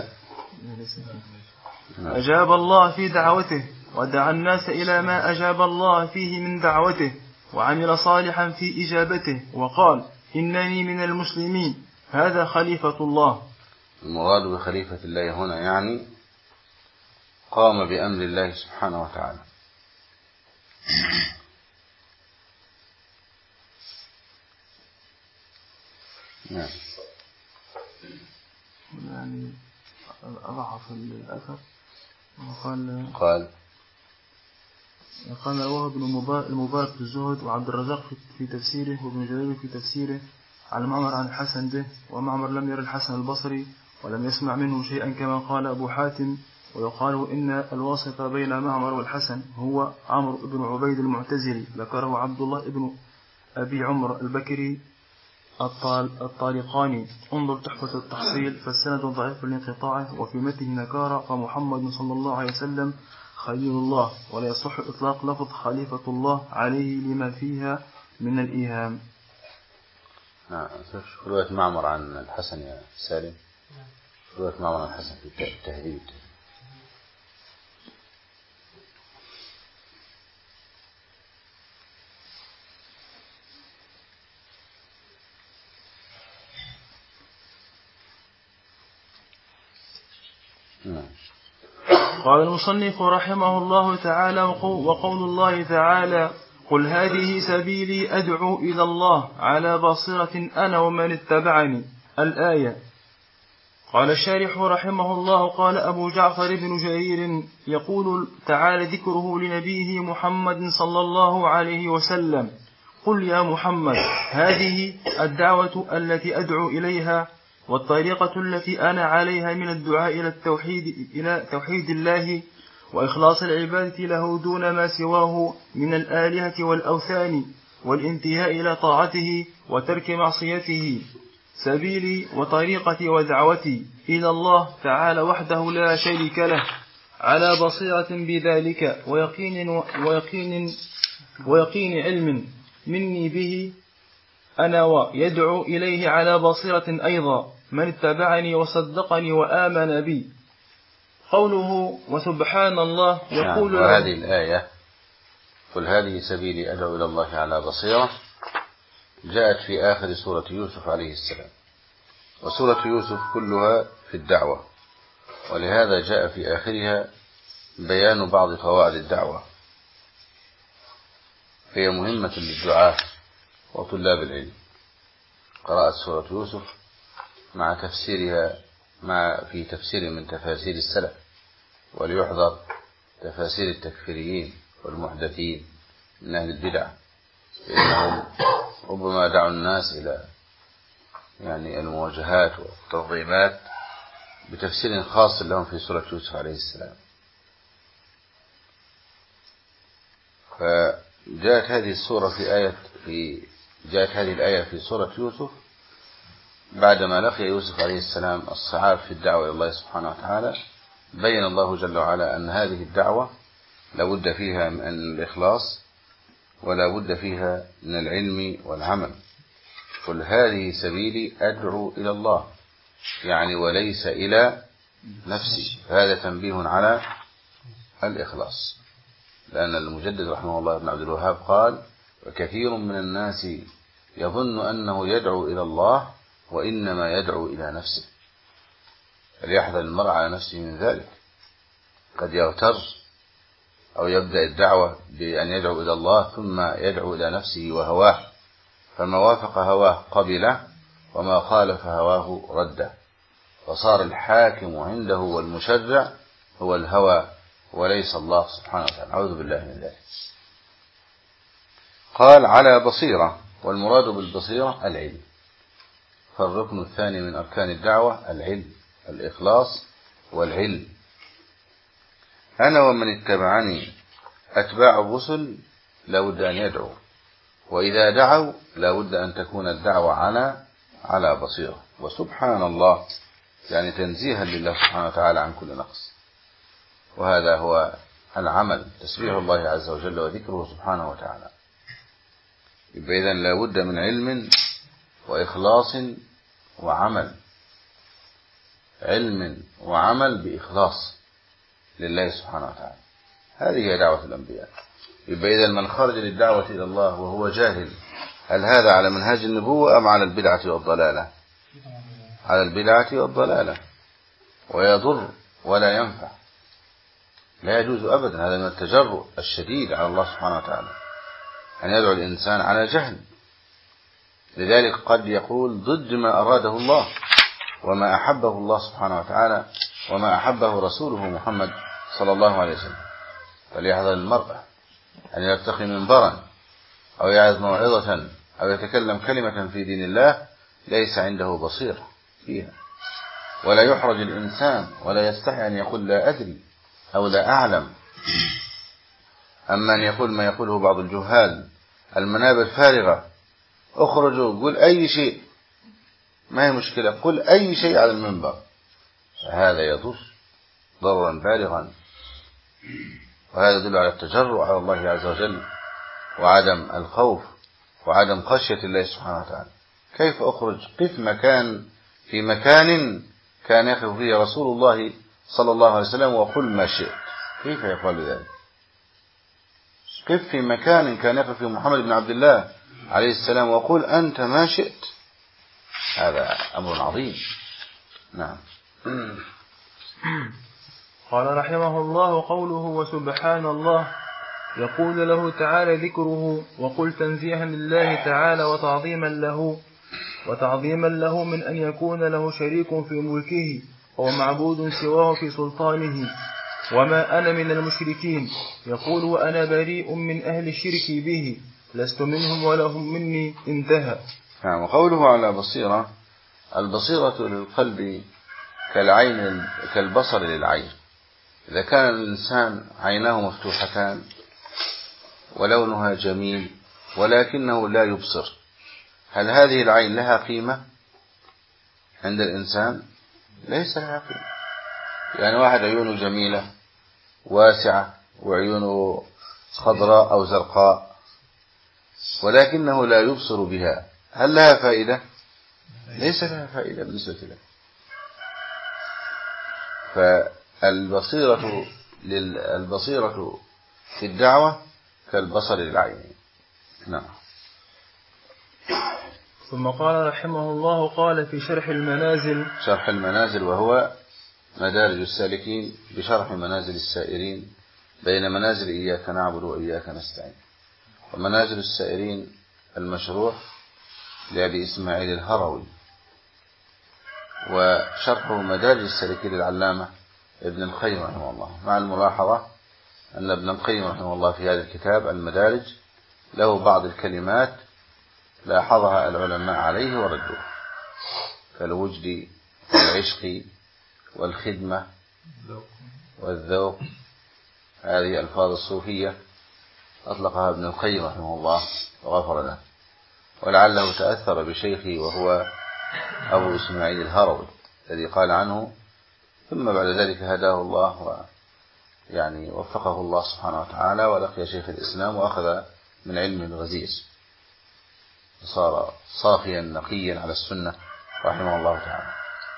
أجاب الله في دعوته ودعا الناس إلى ما أجاب الله فيه من دعوته، وعمل صالحا في إجابته، وقال: إنني من المسلمين. هذا خليفة الله. المراد بخليفة الله هنا يعني قام بأمر الله سبحانه وتعالى. نعم. يعني أضعف الأثر وقال قال قال رواه ابن المبارك في الزهد وعبد الرزاق في تفسيره وابن جرير في تفسيره عن معمر عن الحسن به، ومعمر لم ير الحسن البصري ولم يسمع منه شيئا كما قال أبو حاتم. ويقال إن الواسط بين معمر والحسن هو عمرو بن عبيد المعتزلي، ذكره عبد الله بن أبي عمر البكري الطالقاني. انظر تحفة التحصيل، فالسند ضعيف لانقطاعه وفي متنه نكارة، فمحمد صلى الله عليه وسلم خليل الله، ولا يصح إطلاق لفظ خليفة الله عليه لما فيها من الإيهام. نعم. رواية معمر عن الحسن يا سالم، رواية معمر عن الحسن في التهذيب. قال المصنف رحمه الله تعالى: وقول الله تعالى: قل هذه سبيلي أدعو إلى الله على بصيرة أنا ومن اتبعني، الآية. قال الشارح رحمه الله: قال أبو جعفر بن جرير يقول تعالى ذكره لنبيه محمد صلى الله عليه وسلم: قل يا محمد هذه الدعوة التي أدعو إليها والطريقة التي أنا عليها من الدعاء إلى التوحيد إلى توحيد الله وإخلاص العبادة له دون ما سواه من الآلهة والأوثان والانتهاء إلى طاعته وترك معصيته، سبيلي وطريقتي ودعوتي إلى الله تعالى وحده لا شريك له على بصيرة بذلك ويقين, ويقين, ويقين علم مني به أنا ويدعو إليه على بصيرة أيضا من اتبعني وصدقني وآمن بي. قوله وسبحان الله يقول نعم. وهذه الآية قل هذه سبيلي أدعو إلى الله على بصيرة جاءت في آخر سورة يوسف عليه السلام، وسورة يوسف كلها في الدعوة، ولهذا جاء في آخرها بيان بعض قواعد الدعوة، هي مهمة للدعاة وطلاب العلم. قرأت سورة يوسف مع تفسيرها مع في تفسير من تفاسير السلف، وليحذر تفاسير التكفيريين والمحدثين من أهل البدع، لأنهم ربما دعوا الناس إلى يعني المواجهات والتنظيمات بتفسير خاص لهم في سورة يوسف عليه السلام. فجاءت هذه السورة في آية في جاءت هذه الآية في سورة يوسف بعدما لقي يوسف عليه السلام الصعاب في الدعوة إلى الله سبحانه وتعالى. بين الله جل وعلا أن هذه الدعوة لابد فيها من الإخلاص ولا بد فيها من العلم والعمل. قل هذه سبيلي أدعو إلى الله، يعني وليس إلى نفسي. هذا تنبيه على الإخلاص، لأن المجدد رحمه الله ابن عبد الوهاب قال: وكثير من الناس يظن أنه يدعو إلى الله وإنما يدعو إلى نفسه، فليحذر المرء على نفسه من ذلك. قد يغتر أو يبدأ الدعوة بأن يدعو إلى الله ثم يدعو إلى نفسه وهواه، فما وافق هواه قبله وما خالف هواه رده، فصار الحاكم عنده والمشرع هو الهوى وليس الله سبحانه وتعالى. أعوذ بالله من ذلك. قال على بصيرة، والمراد بالبصيرة العلم، فالركن الثاني من أركان الدعوة العلم، الإخلاص والعلم. أنا ومن اتبعني، أتباع الرسل لا بد أن يدعوا، وإذا دعوا لا بد أن تكون الدعوة على على بصيرة. وسبحان الله يعني تنزيها لله سبحانه وتعالى عن كل نقص، وهذا هو العمل، تسبيح الله عز وجل وذكره سبحانه وتعالى. إذن لا بد من علم وإخلاص وعمل، علم وعمل بإخلاص لله سبحانه وتعالى. هذه هي دعوة الأنبياء. يبقى إذا من خرج للدعوة إلى الله وهو جاهل، هل هذا على منهاج النبوة أم على البدعة والضلالة؟ على البدعة والضلالة، ويضر ولا ينفع، لا يجوز أبدا. هذا من التجرؤ الشديد على الله سبحانه وتعالى أن يدعو الإنسان على جهل. لذلك قد يقول ضد ما أراده الله وما أحبه الله سبحانه وتعالى وما أحبه رسوله محمد صلى الله عليه وسلم. فليحذر المرء أن يرتقي منبرا أو يعظ موعظة أو يتكلم كلمة في دين الله ليس عنده بصيرة فيها، ولا يحرج الإنسان ولا يستحي أن يقول لا أدري أو لا أعلم. أما أن يقول ما يقوله بعض الجهال المنابر فارغة، اخرجوا قل أي شيء، ما هي مشكلة، قل أي شيء على المنبر، هذا يضر ضررا بالغا، وهذا يدل على التجرؤ على الله عز وجل وعدم الخوف وعدم خشية الله سبحانه وتعالى. كيف أخرج؟ قف مكان في مكان كان يقف فيه رسول الله صلى الله عليه وسلم وقل ما شئت، كيف يقول ذلك؟ قف في مكان كان يقف فيه محمد بن عبد الله عليه السلام وقل أنت ما شئت، هذا أمر عظيم. نعم. قال رحمه الله: قوله وسبحان الله، يقول له تعالى ذكره، وقل تنزيها لله تعالى وتعظيما له وتعظيما له من أن يكون له شريك في ملكه أو معبود سواه في سلطانه، وما أنا من المشركين. يقول وأنا بريء من أهل الشرك به، لست منهم ولا هم مني، انتهى. نعم. وقوله على بصيرة، البصيرة للقلب كالعين كالبصر للعين. إذا كان الإنسان عيناه مفتوحتان ولونها جميل ولكنه لا يبصر، هل هذه العين لها قيمة عند الإنسان؟ ليس لها قيمة. يعني واحد عيونه جميلة واسعة وعيونه خضراء أو زرقاء ولكنه لا يبصر بها، هل لها فائدة؟ ليس لها فائدة بالنسبة له. فالبصيرة للبصيرة في الدعوة كالبصر للعين. نعم. ثم قال رحمه الله: قال في شرح المنازل، شرح المنازل وهو مدارج السالكين بشرح منازل السائرين بين منازل إياك نعبد وإياك نستعين. ومنازل السائرين المشروع لأبي إسماعيل الهروي، وشرحه مدارج السالكين للعلامة ابن القيم رحمه الله، مع الملاحظة أن ابن القيم رحمه الله في هذا الكتاب المدارج له بعض الكلمات لاحظها العلماء عليه وردوه، كالوجد والعشق والخدمة والذوق، هذه ألفاظ الصوفية أطلقها ابن القيم رحمه الله وغفر له، ولعله تأثر بشيخه وهو أبو إسماعيل الهروي الذي قال عنه، ثم بعد ذلك هداه الله ويعني وفقه الله سبحانه وتعالى ولقي شيخ الإسلام وأخذ من علم الغزير، صار صافيا نقيا على السنة رحمه الله تعالى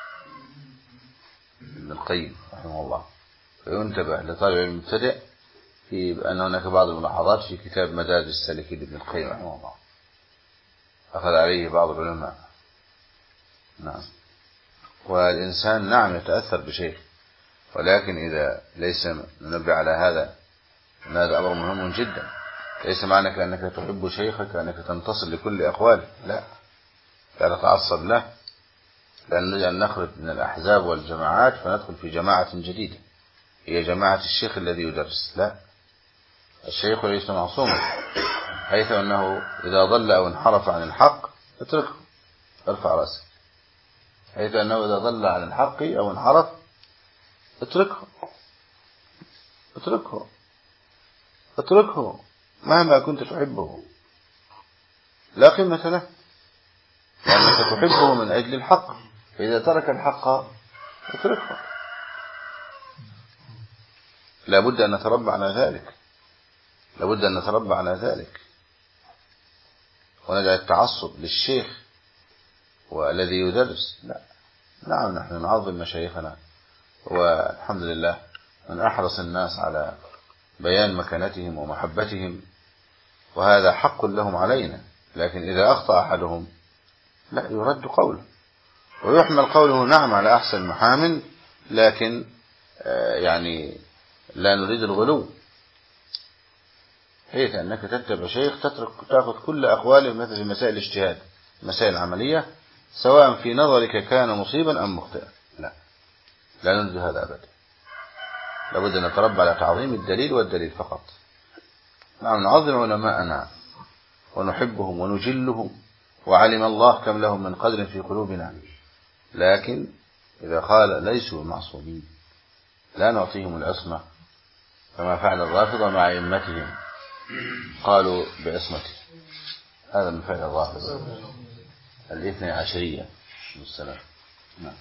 ابن القيم رحمه الله. فينتبه لطالب العلم المبتدئ في أن هناك بعض الملاحظات في كتاب مدارج السالكين لابن القيم رحمه الله أخذ عليه بعض العلماء. نعم. والإنسان نعم يتأثر بشيء، ولكن إذا ليس ننبه على هذا هذا أمر مهم جدا. ليس معنى أنك تحب شيخك أنك تنتصر لكل أقواله، لا لا تتعصب له، لأن نريد أن نخرج من الأحزاب والجماعات فندخل في جماعة جديدة هي جماعة الشيخ الذي يدرس. لا، الشيخ ليس معصوما، حيث أنه إذا ضل أو انحرف عن الحق اتركه، ارفع رأسك، حيث أنه إذا ضل عن الحق أو انحرف اتركه اتركه اتركه مهما كنت تحبه، لا قيمة له، لأنك تحبه من أجل الحق، فإذا ترك الحق اتركه. لابد أن نتربى على ذلك، لابد أن نتربى على ذلك ونجعل التعصب للشيخ والذي يدرس. لا، نعم نحن نعظم مشايخنا والحمد لله من أحرص الناس على بيان مكانتهم ومحبتهم، وهذا حق لهم علينا، لكن إذا أخطأ أحدهم لا يرد قوله ويحمل قوله نعم على أحسن محامل، لكن يعني لا نريد الغلو، حيث أنك تتبع شيخ تترك تأخذ كل أقواله مثل في مسائل الاجتهاد مسائل عملية سواء في نظرك كان مصيبا أم مخطئا. لا لا نريد هذا أبدا، لابد أن نتربى على تعظيم الدليل والدليل فقط. نعم نعظم علماءنا ونحبهم ونجلهم، وعلم الله كم لهم من قدر في قلوبنا، لكن إذا قال ليسوا معصومين لا نعطيهم العصمة كما فعل الرافضة مع أئمتهم، قالوا بعصمته. هذا من فعل الرافضة الاثني عشرية. السلام. نعم.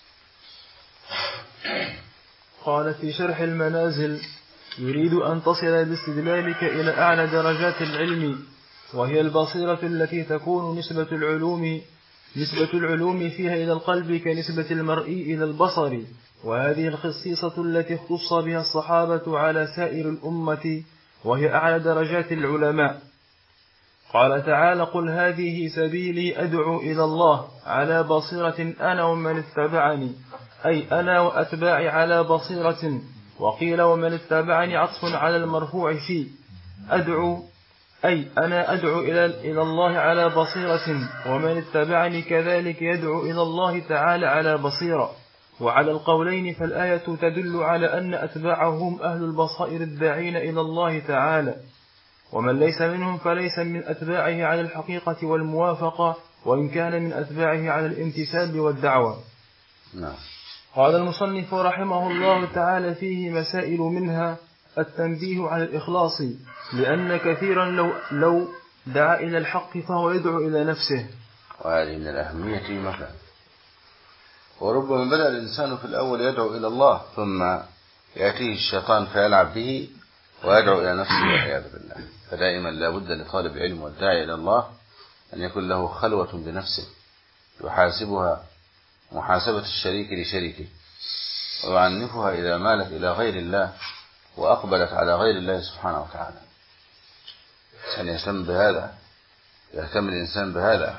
قال في شرح المنازل: يريد أن تصل باستدلالك إلى أعلى درجات العلم، وهي البصيرة التي تكون نسبة العلوم نسبة العلوم فيها إلى القلب كنسبة المرئي إلى البصر، وهذه الخصيصة التي اختص بها الصحابة على سائر الأمة، وهي أعلى درجات العلماء. قال تعالى: قل هذه سبيلي أدعو إلى الله على بصيرة أنا ومن اتبعني، أي أنا وأتباعي على بصيرة. وقيل ومن اتبعني عطف على المرفوع فيه أدعو، أي أنا أدعو إلى الله على بصيرة، ومن اتبعني كذلك يدعو إلى الله تعالى على بصيرة. وعلى القولين فالآية تدل على أن أتباعهم أهل البصائر الداعين إلى الله تعالى، ومن ليس منهم فليس من أتباعه على الحقيقة والموافقة، وإن كان من أتباعه على الانتساب والدعوة. نعم. قال المصنف رحمه الله تعالى فيه مسائل، منها التنبيه على الإخلاص، لأن كثيرا لو, لو دعا إلى الحق فهو يدعو إلى نفسه، وهذه من الأهمية مثلا. وربما بدأ الإنسان في الأول يدعو إلى الله، ثم يأتيه الشيطان فيلعب به ويدعو إلى نفسه والعياذ بالله. فدائما لا بد لطالب علم والداعي إلى الله أن يكون له خلوة بنفسه يحاسبها محاسبة الشريك لشريكه، ويعنفها إذا مالت إلى غير الله وأقبلت على غير الله سبحانه وتعالى. أن يهتم بهذا، يهتم الإنسان بهذا،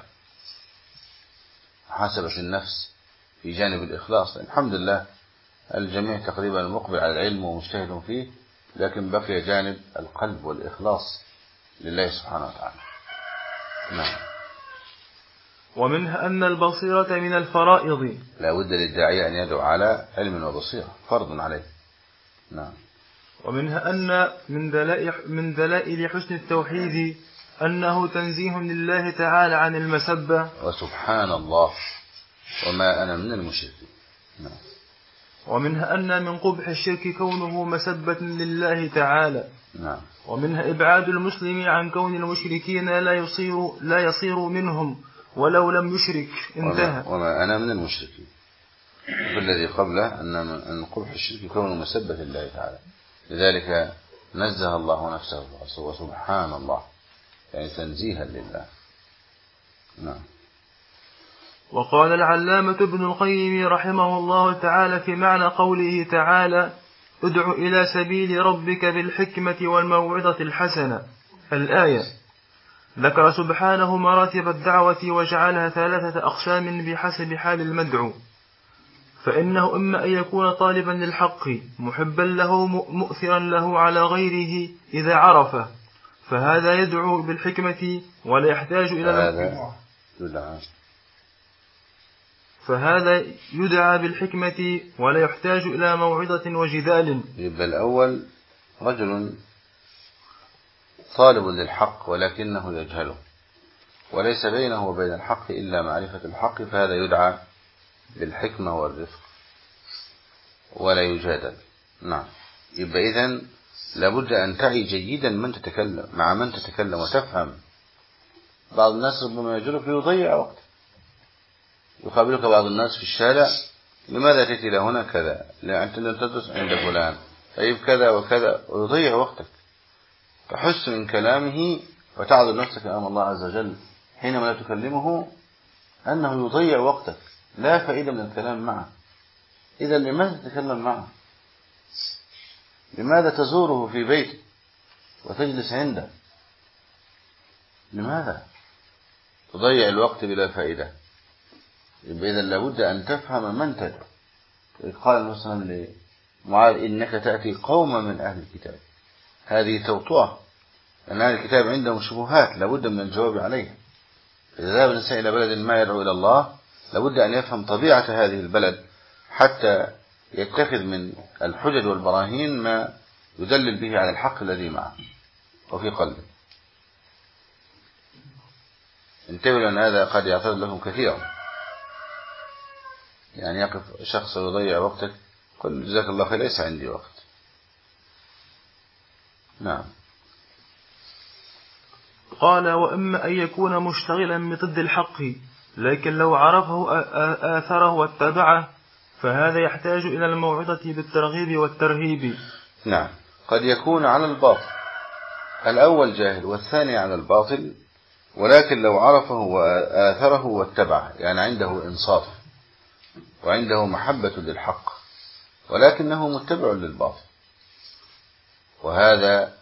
محاسبة النفس في جانب الإخلاص. الحمد لله الجميع تقريبا مقبل على العلم ومجتهد فيه، لكن بقي جانب القلب والإخلاص لله سبحانه وتعالى. نعم. ومنها أن البصيرة من الفرائض، لا بد للداعية أن يدعو على علم وبصيرة، فرض عليه. نعم. ومنها أن من دلائل, من دلائل حسن التوحيد أنه تنزيه لله تعالى عن المسبة، وسبحان الله وما أنا من المشركين. نعم. ومنها أن من قبح الشرك كونه مسبة لله تعالى. نعم. ومنها إبعاد المسلم عن كون المشركين لا يصير, لا يصير منهم ولو لم يشرك. انتهى. وما, وما أنا من المشركين. والذي قبله أن من قبح الشرك كونه مسبة لله تعالى، لذلك نزه الله نفسه وسبحان الله، يعني تنزيها لله. نعم. وقال العلامة ابن القيم رحمه الله تعالى في معنى قوله تعالى: ادع إلى سبيل ربك بالحكمة والموعظة الحسنة، الآية، ذكر سبحانه مراتب الدعوة وجعلها ثلاثة أقسام بحسب حال المدعو، فإنه إما أن يكون طالبا للحق محبا له مؤثرا له على غيره إذا عرفه، فهذا يدعو بالحكمة ولا يحتاج إلى هذا يدعى فهذا يدعى بالحكمة ولا يحتاج إلى موعظة وجدال. يبقى الأول رجل طالب للحق ولكنه يجهله، وليس بينه وبين الحق إلا معرفة الحق، فهذا يدعى بالحكمة والرفق ولا يجادل. نعم. يبقى إذن لابد أن تعي جيدا من تتكلم مع من تتكلم وتفهم. بعض الناس ربما يجرك ليضيع وقت، يقابلك بعض الناس في الشارع: لماذا تأتي لهنا كذا؟ أنت لم تدرس عند فلان، طيب كذا وكذا، ويضيع وقتك. فحس من كلامه وتعذر نفسك أمام الله عز وجل حينما لا تكلمه أنه يضيع وقتك، لا فائدة من الكلام معه. إذا لماذا تتكلم معه؟ لماذا تزوره في بيته وتجلس عنده؟ لماذا تضيع الوقت بلا فائدة؟ إذا لابد أن تفهم من تدعو. قال النبي صلى الله عليه وسلم لمعاذ: إنك تأتي قوما من أهل الكتاب. هذه توطئة، أن أهل الكتاب عندهم شبهات لابد من الجواب عليها. إذا ذهب الإنسان إلى بلد ما يدعو إلى الله لابد أن يفهم طبيعة هذه البلد حتى يتخذ من الحجج والبراهين ما يدلل به على الحق الذي معه. وفي قلبه. انتبهوا لأن هذا قد يعترض لكم كثيرا، يعني يقف شخص ويضيع وقتك، قل جزاك الله خير ليس عندي وقت. نعم. قال وإما أن يكون مشتغلا بضد الحق، لكن لو عرفه آثره واتبعه فهذا يحتاج إلى الموعظة بالترغيب والترهيب. نعم، قد يكون على الباطل، الأول جاهل والثاني على الباطل، ولكن لو عرفه وآثره واتبعه، يعني عنده إنصاف وعنده محبة للحق، ولكنه متبع للباطل. وهذا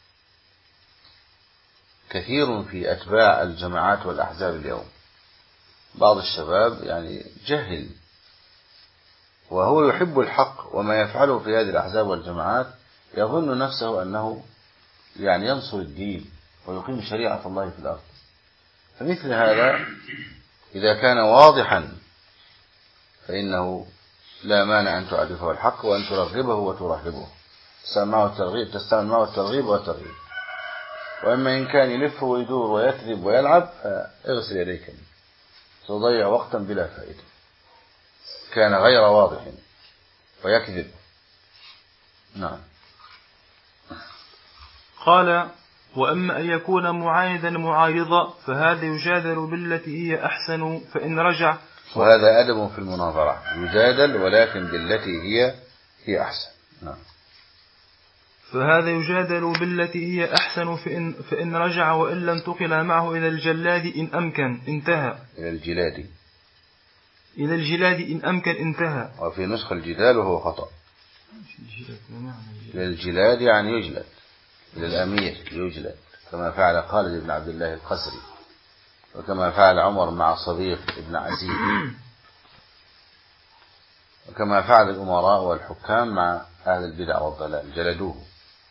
كثير في أتباع الجماعات والأحزاب اليوم. بعض الشباب يعني جهل وهو يحب الحق، وما يفعله في هذه الأحزاب والجماعات يظن نفسه أنه يعني ينصر الدين ويقيم شريعة الله في الأرض. فمثل هذا إذا كان واضحا فإنه لا مانع أن تعرفه الحق وأن ترغبه وترهبه، تستعمل معه الترغيب تستعمل معه الترغيب والترهيب. وإما إن كان يلف ويدور ويكذب ويلعب فاغسل يديك، تضيع وقتا بلا فائدة. كان غير واضح ويكذب. نعم. قال وأما أن يكون معاندا معارضا فهذا يجادل بالتي هي أحسن فإن رجع. وهذا أدب في المناظرة، يجادل ولكن بالتي هي هي أحسن. نعم. فهذا يجادل بالتي هي أحسن فإن, فإن رجع وإن انتقل معه إلى الجلاد إن أمكن انتهى. إلى الجلاد إلى الجلاد إن أمكن انتهى. وفي نسخ الجدال وهو خطأ. إلى الجلاد يعني يجلد، إلى الأمير يجلد، كما فعل خالد بن عبد الله القسري، وكما فعل عمر مع صديق ابن عزيز، وكما فعل الأمراء والحكام مع أهل البدع والضلال جلدوه.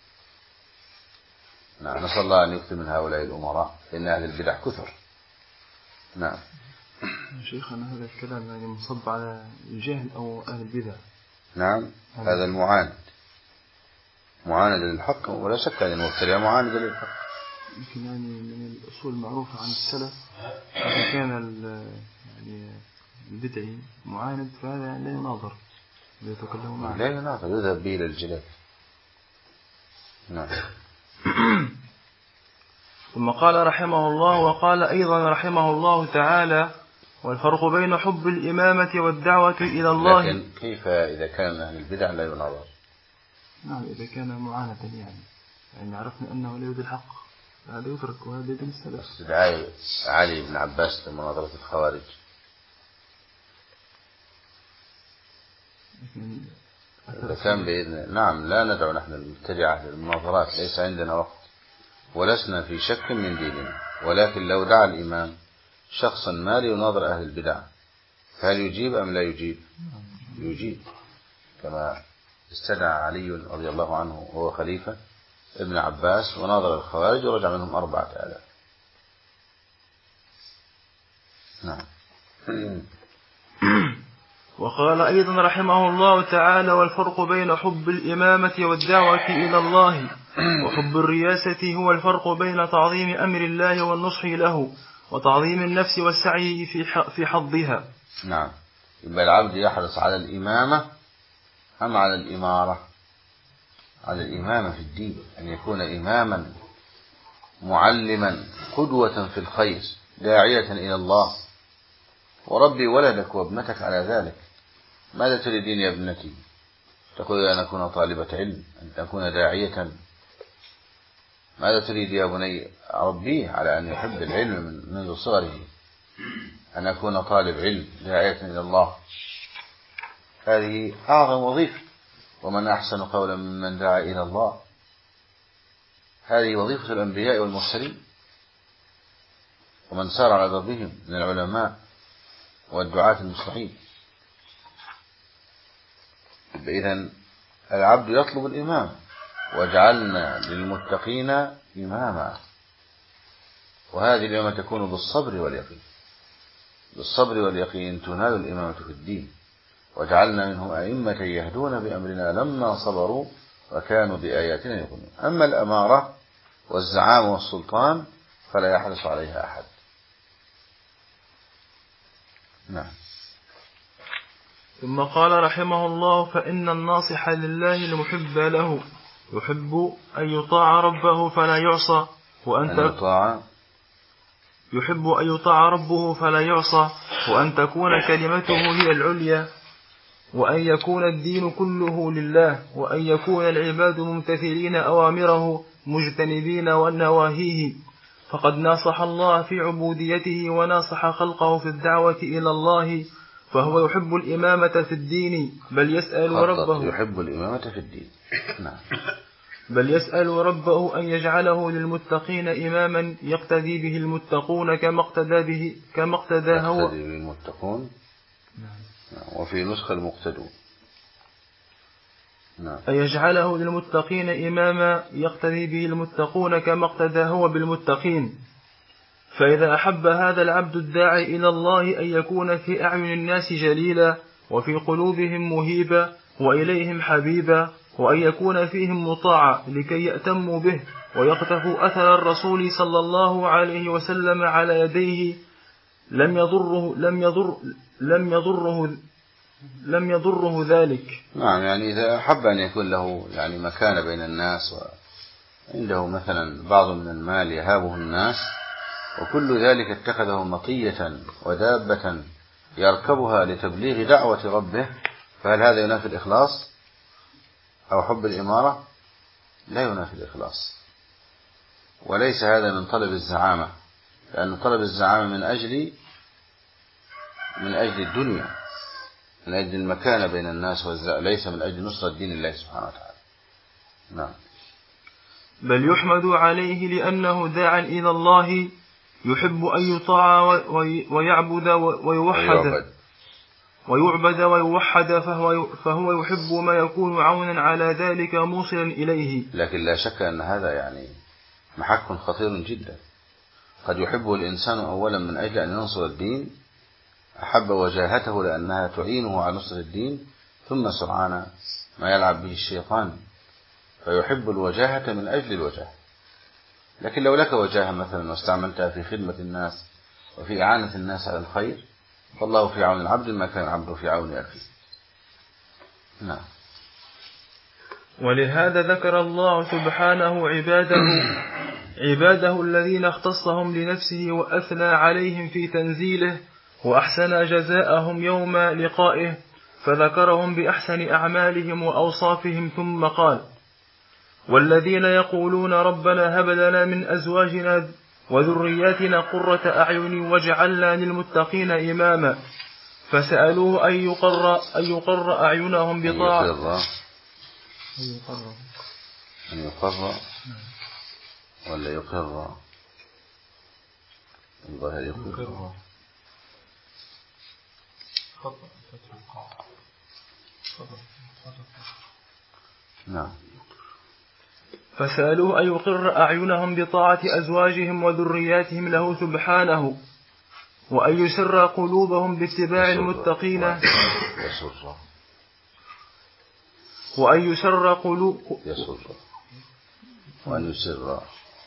نعم، نسأل الله أن يكتب من هؤلاء الأمراء، إن أهل البدع كثر. نعم. شيخنا هذا الكلام يعني مصب على الجهل أو أهل البدع. نعم، هذا المعاند معاند للحق، ولا شك أن المبتدع معاند للحق. يمكن يعني من الأصول المعروفة عن السلف إذا كان يعني البدعي معاند فهذا يعني لا يناظر، لا يتكلم معه، لا يناظر، يذهب به إلى الجلال. نعم. ثم قال رحمه الله وقال أيضا رحمه الله تعالى والفرق بين حب الإمامة والدعوة إلى الله. لكن كيف إذا كان أهل البدع لا يناظر؟ نعم، إذا كان معاندا يعني يعني عرفنا أنه لا يريد الحق هذا يترك، وهذا يدين السلف. استدعاء علي بن عباس لمناظرة الخوارج. إذا كان بإذن نعم لا ندعو نحن المبتدعة للمناظرات، ليس عندنا وقت ولسنا في شك من ديننا، ولكن لو دعا الإمام شخصا ما ليناظر أهل البدع فهل يجيب أم لا يجيب؟ يجيب، كما استدعى علي رضي الله عنه وهو خليفة ابن عباس وناظر الخوارج ورجع منهم أربعة آلاف. نعم. وقال أيضا رحمه الله تعالى والفرق بين حب الإمامة والدعوة إلى الله وحب الرياسة هو الفرق بين تعظيم أمر الله والنصح له وتعظيم النفس والسعي في حظها. نعم، يبقى العبد يحرص على الإمامة أم على الإمارة؟ على الإمامة في الدين، أن يكون إماما معلما قدوة في الخير داعية إلى الله. وربي ولدك وابنتك على ذلك. ماذا تريدين يا ابنتي؟ تقول أن أكون طالبة علم، أن تكون داعية. ماذا تريد يا بني؟ ربيه على أن يحب العلم منذ صغره، أن أكون طالب علم داعية إلى الله. هذه أعظم وظيفة، ومن أحسن قولا ممن دعا إلى الله. هذه وظيفة الأنبياء والمرسلين ومن سار على ضربهم من العلماء والدعاة المصلحين. إذن العبد يطلب الإمام، وجعلنا للمتقين إماما. وهذه الإمامة تكون بالصبر واليقين، بالصبر واليقين تنال الإمامة في الدين. وجعلنا منهم أئمة يهدون بأمرنا لما صبروا وكانوا بآياتنا يقولون. أما الأمارة والزعامة والسلطان فلا يحرص عليها أحد. نعم. ثم قال رحمه الله: فإن الناصح لله المحب له يحب أن يطاع ربه فلا يعصى وأن أن يطاع يحب أن يطاع ربه فلا يعصى وأن تكون كلمته هي العليا وأن يكون الدين كله لله وأن يكون العباد ممتثلين أوامره مجتنبين نواهيه، فقد ناصح الله في عبوديته وناصح خلقه في الدعوة إلى الله، فهو يحب الإمامة في الدين بل يسأل ربه يحب الإمامة في الدين. نعم. بل يسأل ربه أن يجعله للمتقين إماما يقتدي به المتقون كما اقتدى به كما اقتدى هو يقتدي به المتقون. نعم. وفي نسخة المقتدون. نعم. أن يجعله للمتقين إماما يقتدي به المتقون كما اقتدى هو بالمتقين. فإذا أحب هذا العبد الداعي إلى الله أن يكون في أعين الناس جليلا وفي قلوبهم مهيبا وإليهم حبيبا وأن يكون فيهم مطاعا لكي يأتموا به ويقتفوا أثر الرسول صلى الله عليه وسلم على يديه، لم يضره لم يضر لم يضره لم يضره ذلك. نعم. يعني إذا أحب أن يكون له يعني مكانة بين الناس وعنده مثلا بعض من المال يهابه الناس وكل ذلك اتخذه مطية ودابة يركبها لتبليغ دعوة ربه، فهل هذا ينافي الإخلاص أو حب الإمارة؟ لا ينافي الإخلاص، وليس هذا من طلب الزعامة، لأن طلب الزعامة من أجل من أجل الدنيا، من أجل المكانة بين الناس والزعامة، ليس من أجل نصرة دين الله سبحانه وتعالى. نعم. بل يحمد عليه لأنه داعا إلى الله يحب أن يطاع ويعبد ويوحد ويعبد ويوحد، فهو فهو يحب ما يكون عونا على ذلك موصلا إليه. لكن لا شك أن هذا يعني محك خطير جدا. قد يحبه الإنسان أولا من أجل أن ينصر الدين، أحب وجاهته لأنها تعينه على نصر الدين، ثم سرعان ما يلعب به الشيطان فيحب الوجاهة من أجل الوجاهة. لكن لو لك وجاهة مثلا واستعملتها في خدمة الناس وفي إعانة الناس على الخير، فالله في عون العبد ما كان العبد في عون أخيه. نعم. ولهذا ذكر الله سبحانه عباده عباده الذين اختصهم لنفسه وأثنى عليهم في تنزيله وأحسن جزاءهم يوم لقائه، فذكرهم بأحسن أعمالهم وأوصافهم، ثم قال: والذين يقولون ربنا هب لنا من أزواجنا وذرياتنا قرة أعين واجعلنا للمتقين إماما، فسألوه أن يقر, أن يقر أعينهم بطاعة أن يقر ولا يقر الظاهر يقر نعم. فسألوه أن يقر أعينهم بطاعة أزواجهم وذرياتهم له سبحانه، وأن يسر قلوبهم باتباع المتقين وأن يسر قلوب وأن يسر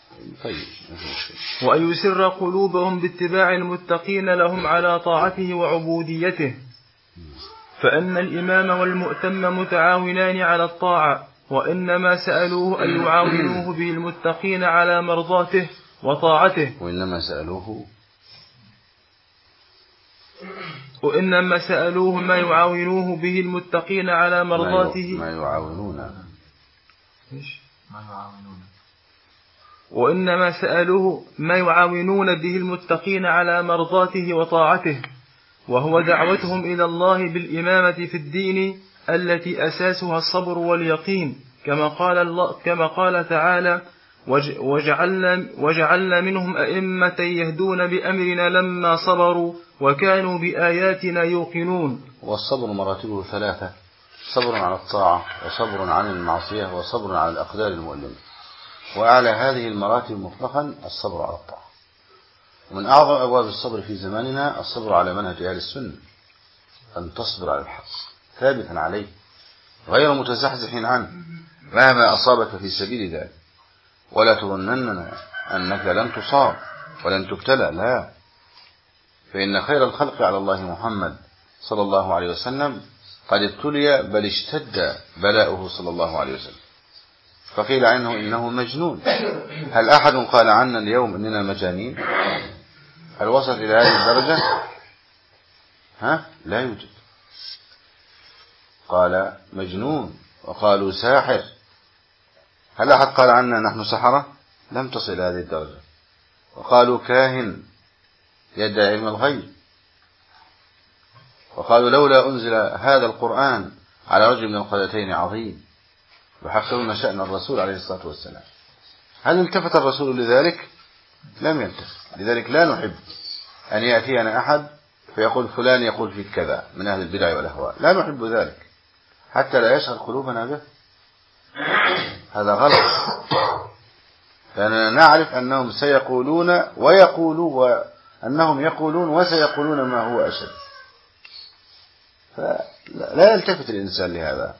وأن يسر قلوبهم باتباع المتقين لهم على طاعته وعبوديته، فإن الإمام والمؤتم متعاونان على الطاعة، وإنما سألوه أن يعاونوه به المتقين على مرضاته وطاعته وإنما سألوه وإنما سألوه ما يعاونوه به المتقين على مرضاته ما يعاونون ما يعاونون وإنما سألوه ما يعاونون به المتقين على مرضاته وطاعته، وهو دعوتهم إلى الله بالإمامة في الدين التي أساسها الصبر واليقين، كما قال الله كما قال تعالى: وجعلنا, وجعلنا منهم أئمة يهدون بأمرنا لما صبروا وكانوا بآياتنا يوقنون. والصبر مراتبه ثلاثة: صبر على الطاعة، وصبر عن المعصية، وصبر على الأقدار المؤلمة. وأعلى هذه المراتب مطلقا الصبر على الطاعة. ومن أعظم أبواب الصبر في زماننا الصبر على منهج أهل السنة، أن تصبر على الحق ثابتا عليه غير متزحزح عنه مهما أصابك في سبيل ذلك، ولا تظنن أنك لن تصاب ولن تبتلى، لا، فإن خير الخلق على الله محمد صلى الله عليه وسلم قد ابتلي بل اشتد بلاؤه صلى الله عليه وسلم، فقيل عنه إنه مجنون. هل أحد قال عنا اليوم إننا مجانين؟ هل وصل إلى هذه الدرجة؟ ها؟ لا يوجد. قال مجنون وقالوا ساحر. هل أحد قال عنا نحن سحرة؟ لم تصل إلى هذه الدرجة. وقالوا كاهن يدعي علم الغيب. وقالوا لولا أنزل هذا القرآن على رجل من القريتين عظيم، يحقرون شأن الرسول عليه الصلاة والسلام. هل التفت الرسول لذلك؟ لم يلتفت. لذلك لا نحب أن يأتينا أحد فيقول فلان يقول فيك كذا من أهل البدع والأهواء، لا نحب ذلك حتى لا يشغل قلوبنا به. هذا غلط، لأننا نعرف أنهم سيقولون ويقولون وأنهم يقولون وسيقولون ما هو أشد، فلا يلتفت الإنسان لهذا،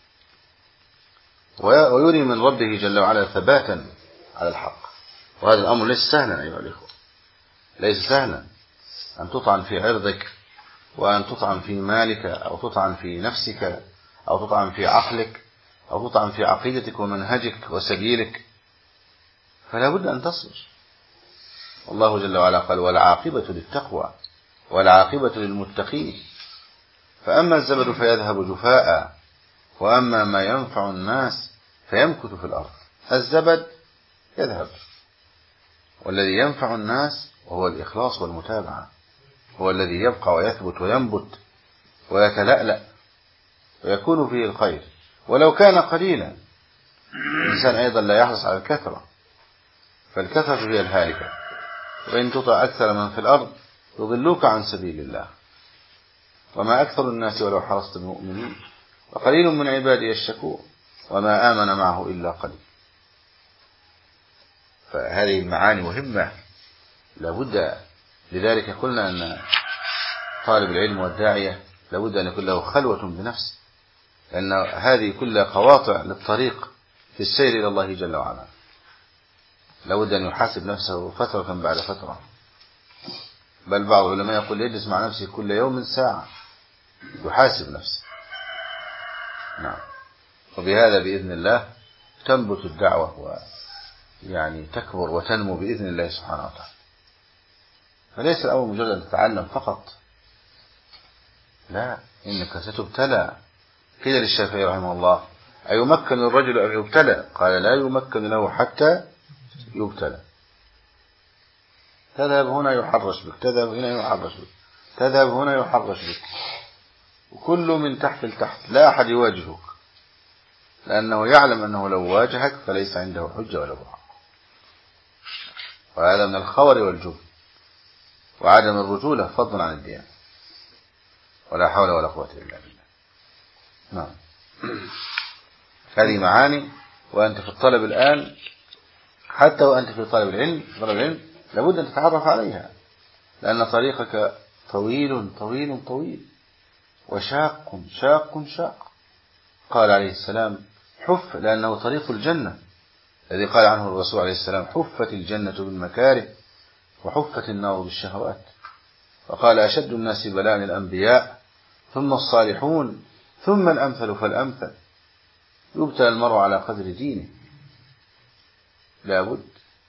ويري من ربه جل وعلا ثباتا على الحق. وهذا الأمر ليس سهلا أيها الإخوة، ليس سهلا أن تطعن في عرضك، وأن تطعن في مالك، أو تطعن في نفسك، أو تطعن في عقلك، أو تطعن في عقيدتك ومنهجك وسبيلك، فلا بد أن تصبر. والله جل وعلا قال والعاقبة للتقوى والعاقبة للمتقين. فأما الزبد فيذهب جفاء، وأما ما ينفع الناس فيمكث في الأرض. الزبد يذهب، والذي ينفع الناس وهو الإخلاص والمتابعة هو الذي يبقى ويثبت وينبت ويتلألأ ويكون فيه الخير ولو كان قليلا. الإنسان أيضا لا يحرص على الكثرة، فالكثرة هي الهالكة. وإن تطع أكثر من في الأرض يضلوك عن سبيل الله، وما أكثر الناس ولو حرصت المؤمنين، وقليل من عبادي الشكور، وما آمن معه إلا قليل. فهذه المعاني مهمة لابد. لذلك قلنا أن طالب العلم والداعية لابد أن يكون له خلوة بنفسه، لأن هذه كلها قواطع للطريق في السير إلى الله جل وعلا. لابد أن يحاسب نفسه فترة بعد فترة، بل بعض العلماء يقول يجلس مع نفسه كل يوم ساعة يحاسب نفسه. نعم. وبهذا بإذن الله تنبت الدعوة ويعني تكبر وتنمو بإذن الله سبحانه وتعالى. فليس الأمر مجرد أن تتعلم فقط، لا، إنك ستبتلى. قيل للشافعي رحمه الله أيمكن الرجل أن يبتلى؟ قال لا يمكن له حتى يبتلى. تذهب هنا يحرش بك، تذهب هنا يحرش بك، تذهب هنا يحرش بك، وكل من تحت لتحت، لا أحد يواجهك، لأنه يعلم أنه لو واجهك فليس عنده حجة ولا برهان. وهذا من الخور والجبن وعدم الرجولة فضلا عن الدين. ولا حول ولا قوة إلا بالله. نعم. هذه معاني، وأنت في الطلب الآن، حتى وأنت في طالب العلم طلب العلم لابد أن تتعرف عليها، لأن طريقك طويل طويل طويل وشاق شاق شاق. قال عليه السلام حف، لأنه طريق الجنة الذي قال عنه الرسول عليه السلام حفت الجنة بالمكاره وحفت النار بالشهوات. وقال أشد الناس بلاء الأنبياء ثم الصالحون ثم الأمثل فالأمثل. يبتلى المرء على قدر دينه، لا بد.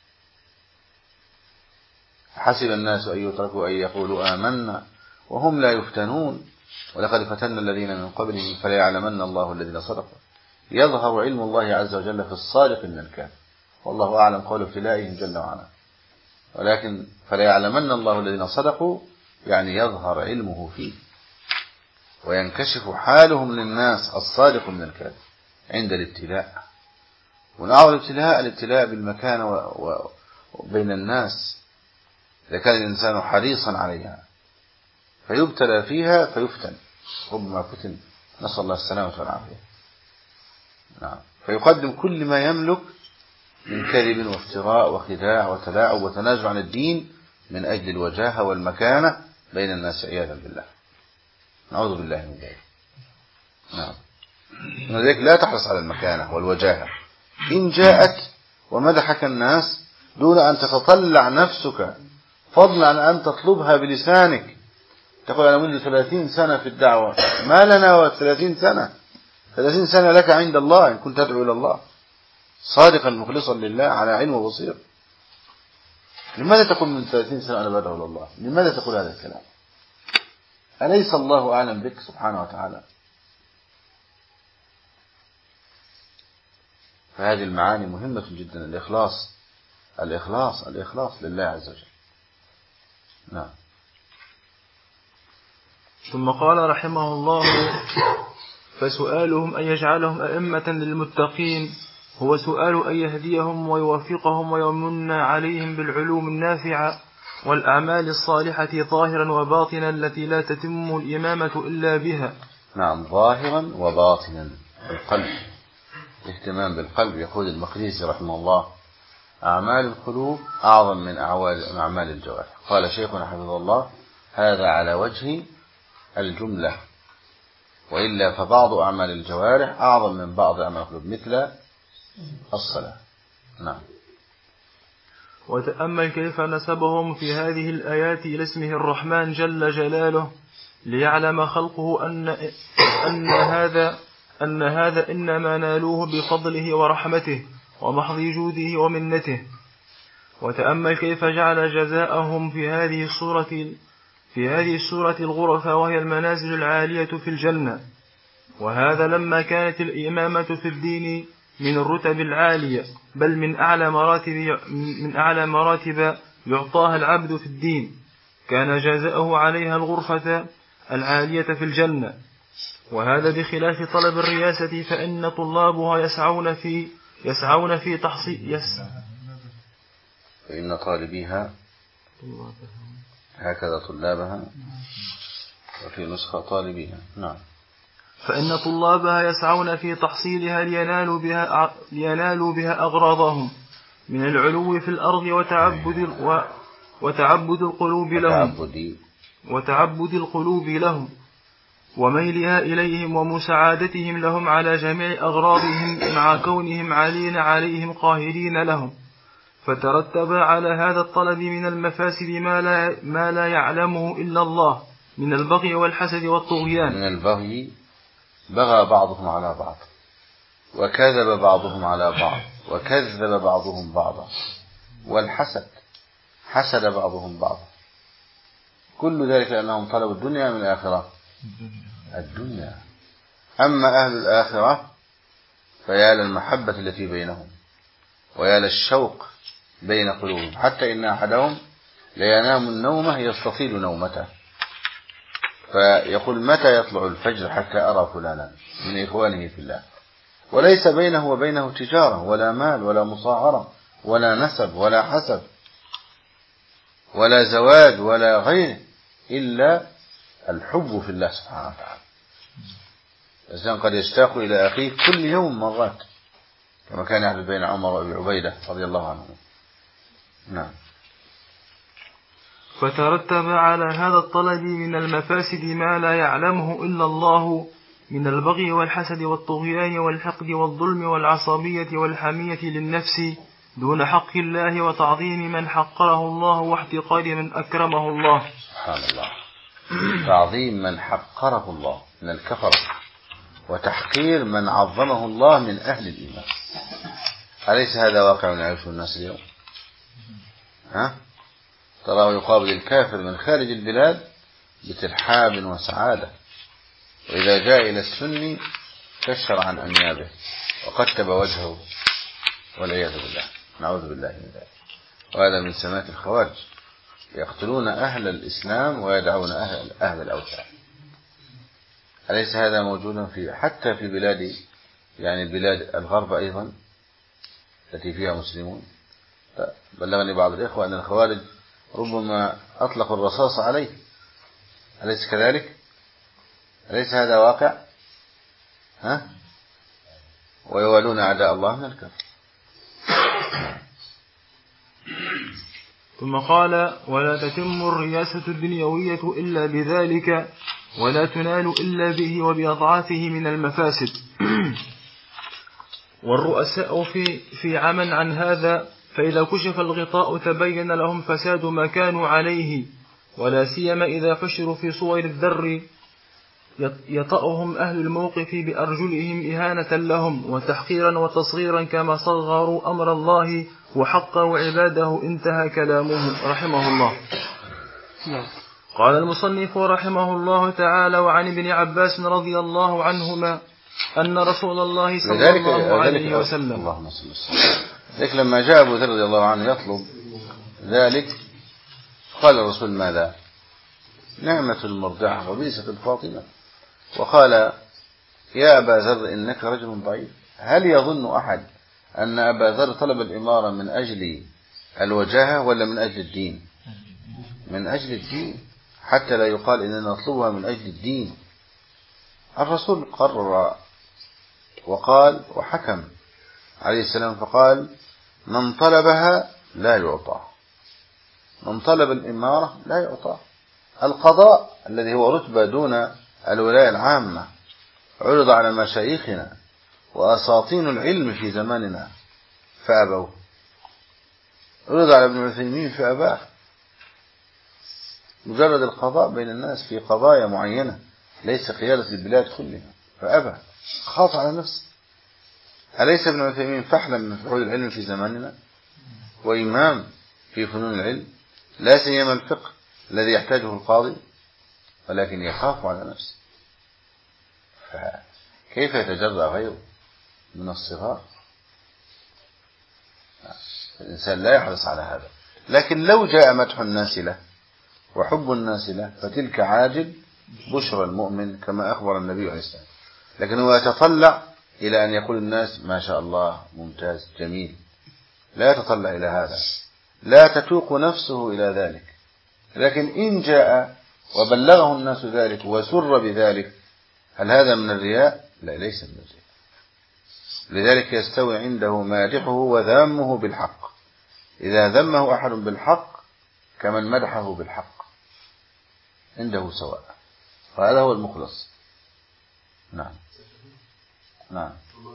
حسب الناس أن يتركوا أن يقولوا آمنا وهم لا يفتنون ولقد فتنا الذين من قبلهم فليعلمن الله الذين صدقوا. يظهر علم الله عز وجل في الصادق من الكاذب، والله أعلم قول ابتلائهم جل وعلا. ولكن فليعلمن الله الذين صدقوا يعني يظهر علمه فيه وينكشف حالهم للناس الصادق من الكاذب عند الابتلاء. ونعرف الابتلاء الابتلاء بالمكان وبين الناس، إذا كان الإنسان حريصا عليها فيبتلى فيها فيفتن، ربما فتن، نسأل الله السلامة والعافية. نعم. فيقدم كل ما يملك من كذب وافتراء وخداع وتلاعب وتنازع عن الدين من أجل الوجاهة والمكانة بين الناس عياذا بالله. نعوذ بالله من ذلك. نعم. ولذلك لا تحرص على المكانة والوجاهة، إن جاءت ومدحك الناس دون أن تتطلع نفسك، فضلا عن أن تطلبها بلسانك. تقول أنا منذ ثلاثين سنة في الدعوة، ما لنا وثلاثين سنة؟ ثلاثين سنة لك عند الله إن كنت تدعو إلى الله صادقا مخلصا لله على علم وبصير. لماذا تقول من ثلاثين سنة أنا بدعو إلى الله؟ لماذا تقول هذا الكلام؟ أليس الله أعلم بك سبحانه وتعالى؟ فهذه المعاني مهمة جدا. الإخلاص الإخلاص الإخلاص لله عز وجل. نعم. ثم قال رحمه الله: فسؤالهم أن يجعلهم أئمة للمتقين هو سؤال أن يهديهم ويوفقهم ويمن عليهم بالعلوم النافعة والأعمال الصالحة ظاهرا وباطنا التي لا تتم الإمامة إلا بها. نعم، ظاهرا وباطنا. القلب، اهتمام بالقلب. يقول المقدسي رحمه الله: أعمال القلوب أعظم من أعمال الجوارح. قال شيخنا حفظه الله: هذا على وجه الجملة، وإلا فبعض أعمال الجوارح أعظم من بعض أعمال القلوب، مثل الصلاة. نعم. وتأمل كيف نسبهم في هذه الآيات إلى اسمه الرحمن جل جلاله، ليعلم خلقه أن أن هذا أن هذا إنما نالوه بفضله ورحمته ومحض جوده ومنته. وتأمل كيف جعل جزاءهم في هذه السورة في هذه السورة الغرفة، وهي المنازل العالية في الجنة، وهذا لما كانت الإمامة في الدين من الرتب العالية، بل من أعلى مراتب من أعلى مراتب يعطاها العبد في الدين، كان جزاءه عليها الغرفة العالية في الجنة. وهذا بخلاف طلب الرياسة، فإن طلابها يسعون في يسعون في تحصيل يس فإن طالبيها هكذا طلابها، وفي نسخة طالبيها. نعم. فإن طلابها يسعون في تحصيلها لينالوا بها لينالوا بها أغراضهم من العلو في الأرض وتعبد وتعبد القلوب لهم وتعبد القلوب لهم وميلها إليهم ومساعدتهم لهم على جميع أغراضهم، مع كونهم علين عليهم قاهرين لهم. فترتب على هذا الطلب من المفاسد ما لا, ما لا يعلمه إلا الله من البغي والحسد والطغيان. من البغي، بغى بعضهم على بعض، وكذب بعضهم على بعض، وكذب بعضهم بعضا، والحسد، حسد بعضهم بعضا. كل ذلك لأنهم طلبوا الدنيا من الآخرة. الدنيا. أما أهل الآخرة فيا للمحبة التي بينهم، ويا للشوق بين قلوبهم، حتى إن أحدهم لينام النومة يستطيل نومته، فيقول: متى يطلع الفجر حتى أرى فلانا من إخوانه في الله، وليس بينه وبينه تجارة ولا مال ولا مصاهرة ولا نسب ولا حسب ولا زواج ولا غيره، إلا الحب في الله سبحانه وتعالى. الإنسان قد يشتاق إلى أخيه كل يوم مرات، كما كان يحدث بين عمر وأبي عبيدة رضي الله عنه. نعم. فترتب على هذا الطلب من المفاسد ما لا يعلمه إلا الله من البغي والحسد والطغيان والحقد والظلم والعصبية والحمية للنفس دون حق الله، وتعظيم من حقره الله واحتقار من أكرمه الله. سبحان الله. تعظيم من حقره الله من الكفر، وتحقير من عظمه الله من أهل الإيمان. أليس هذا واقع يعيشه الناس اليوم؟ ها؟ تراه يقابل الكافر من خارج البلاد بترحاب وسعادة، وإذا جاء إلى السني كشر عن أنيابه وقتب وجهه والعياذ بالله، نعوذ بالله من ذلك. وهذا من سمات الخوارج، يقتلون أهل الإسلام ويدعون أهل, أهل الأوثان. أليس هذا موجودا في حتى في بلاد يعني بلاد الغرب أيضا التي فيها مسلمون؟ بلغني بعض الإخوة أن الخوارج ربما أطلقوا الرصاص عليه. أليس كذلك؟ أليس هذا واقع؟ ها؟ ويوالون أعداء الله من الكفر. ثم قال: ولا تتم الرياسة الدنيوية إلا بذلك، ولا تنال إلا به وبأضعافه من المفاسد. والرؤساء في في عمى عن هذا، فإذا كشف الغطاء تبين لهم فساد ما كانوا عليه، ولا سيما إذا حشروا في صور الذر يطأهم أهل الموقف بأرجلهم إهانة لهم وتحقيرا وتصغيرا كما صغروا أمر الله وحقروا عباده. انتهى كلامه رحمه الله. قال المصنف رحمه الله تعالى: وعن ابن عباس رضي الله عنهما أن رسول الله صلى الله عليه وسلم اللهم صل وسلم ذلك لما جاء أبو ذر رضي الله عنه يطلب ذلك قال الرسول: ماذا؟ نعمة المرضعة وبئست الفاطمة. وقال: يا أبا ذر إنك رجل ضعيف. هل يظن أحد أن أبا ذر طلب الإمارة من أجل الوجاهة ولا من أجل الدين؟ من أجل الدين، حتى لا يقال إننا نطلبها من أجل الدين. الرسول قرر وقال وحكم عليه السلام فقال: من طلبها لا يعطى، من طلب الإمارة لا يعطى. القضاء الذي هو رتبة دون الولاية العامة عرض على مشايخنا وأساطين العلم في زماننا فأبوا، عرض على ابن عثيمين فأباه. مجرد القضاء بين الناس في قضايا معينة ليس قيادة البلاد كلها، فأبى، خاف على نفسه. أليس ابن عثيمين فحلا من فحول العلم في زماننا وإمام في فنون العلم، لا سيما الفقه الذي يحتاجه القاضي، ولكن يخاف على نفسه. فكيف يتجرأ غيره من الصغار؟ الإنسان لا يحرص على هذا. لكن لو جاء مدح الناس له وحب الناس له فتلك عاجل بشرى المؤمن كما أخبر النبي عليه السلام. لكن هو يتطلع إلى أن يقول الناس: ما شاء الله، ممتاز، جميل. لا يتطلع إلى هذا، لا تتوق نفسه إلى ذلك. لكن إن جاء وبلغه الناس ذلك وسر بذلك، هل هذا من الرياء؟ لا، ليس من الرياء. لذلك يستوي عنده مادحه وذامه بالحق. إذا ذمه أحد بالحق كمن مدحه بالحق، عنده سواء، وهذا هو المخلص. نعم نعم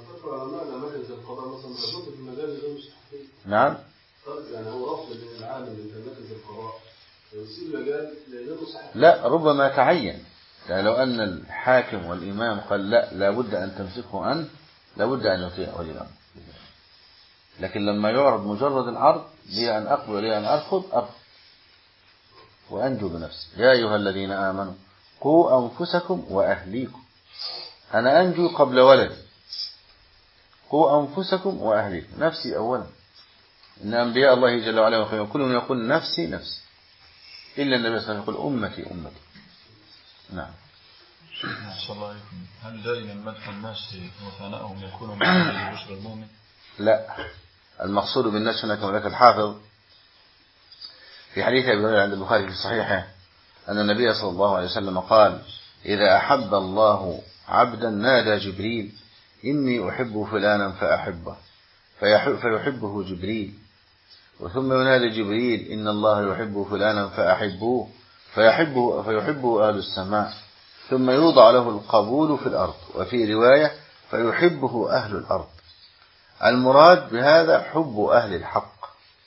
نعم يعني هو رفض العالم من تنفذ القضاء ويسيب مجال لغير صحيح. لا، ربما تعين. يعني لو أن الحاكم والإمام قال: لا، لابد أن تمسكه أنت، لابد أن يطيع ولي الأمر. لكن لما يعرض مجرد العرض، لي أن أقبل لي أن أرفض أرفض وأنجو بنفسي. يا أيها الذين آمنوا قوا أنفسكم وأهليكم. أنا أنجو قبل ولدي. قوا أنفسكم وأهليكم، نفسي أولا. إن أنبياء الله جل وعلا وخير كلهم يقول نفسي نفسي، إلا النبي صلى الله عليه وسلم يقول أمتي أمتي. نعم. صلى الله عليه وسلم. هل دائما مدح الناس وثناءهم يكون من أجل بشر المؤمن؟ لا، المقصود بالناس هنا كما ذكر الحافظ في حديث أبي هريرة عند البخاري في صحيحه أن النبي صلى الله عليه وسلم قال: إذا أحب الله عبدا نادى جبريل: إني أحب فلانا فأحبه، فيحبه جبريل. وثم ينادي جبريل: إن الله يحب فلانا فأحبوه، فيحبه, فيحبه أهل السماء. ثم يوضع له القبول في الأرض. وفي رواية: فيحبه أهل الأرض. المراد بهذا حب أهل الحق.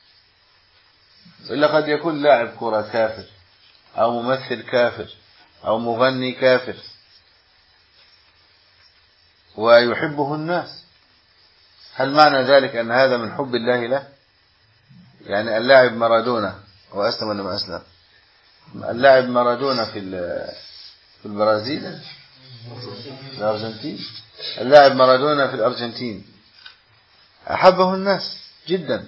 إلا قد يكون لاعب كرة كافر، أو ممثل كافر، أو مغني كافر، ويحبه الناس. هل معنى ذلك أن هذا من حب الله له؟ يعني اللاعب مارادونا، هو أسلم ولا ما أسلم؟ اللاعب مارادونا في في البرازيل، في الأرجنتين، اللاعب مارادونا في الأرجنتين أحبه الناس جدا.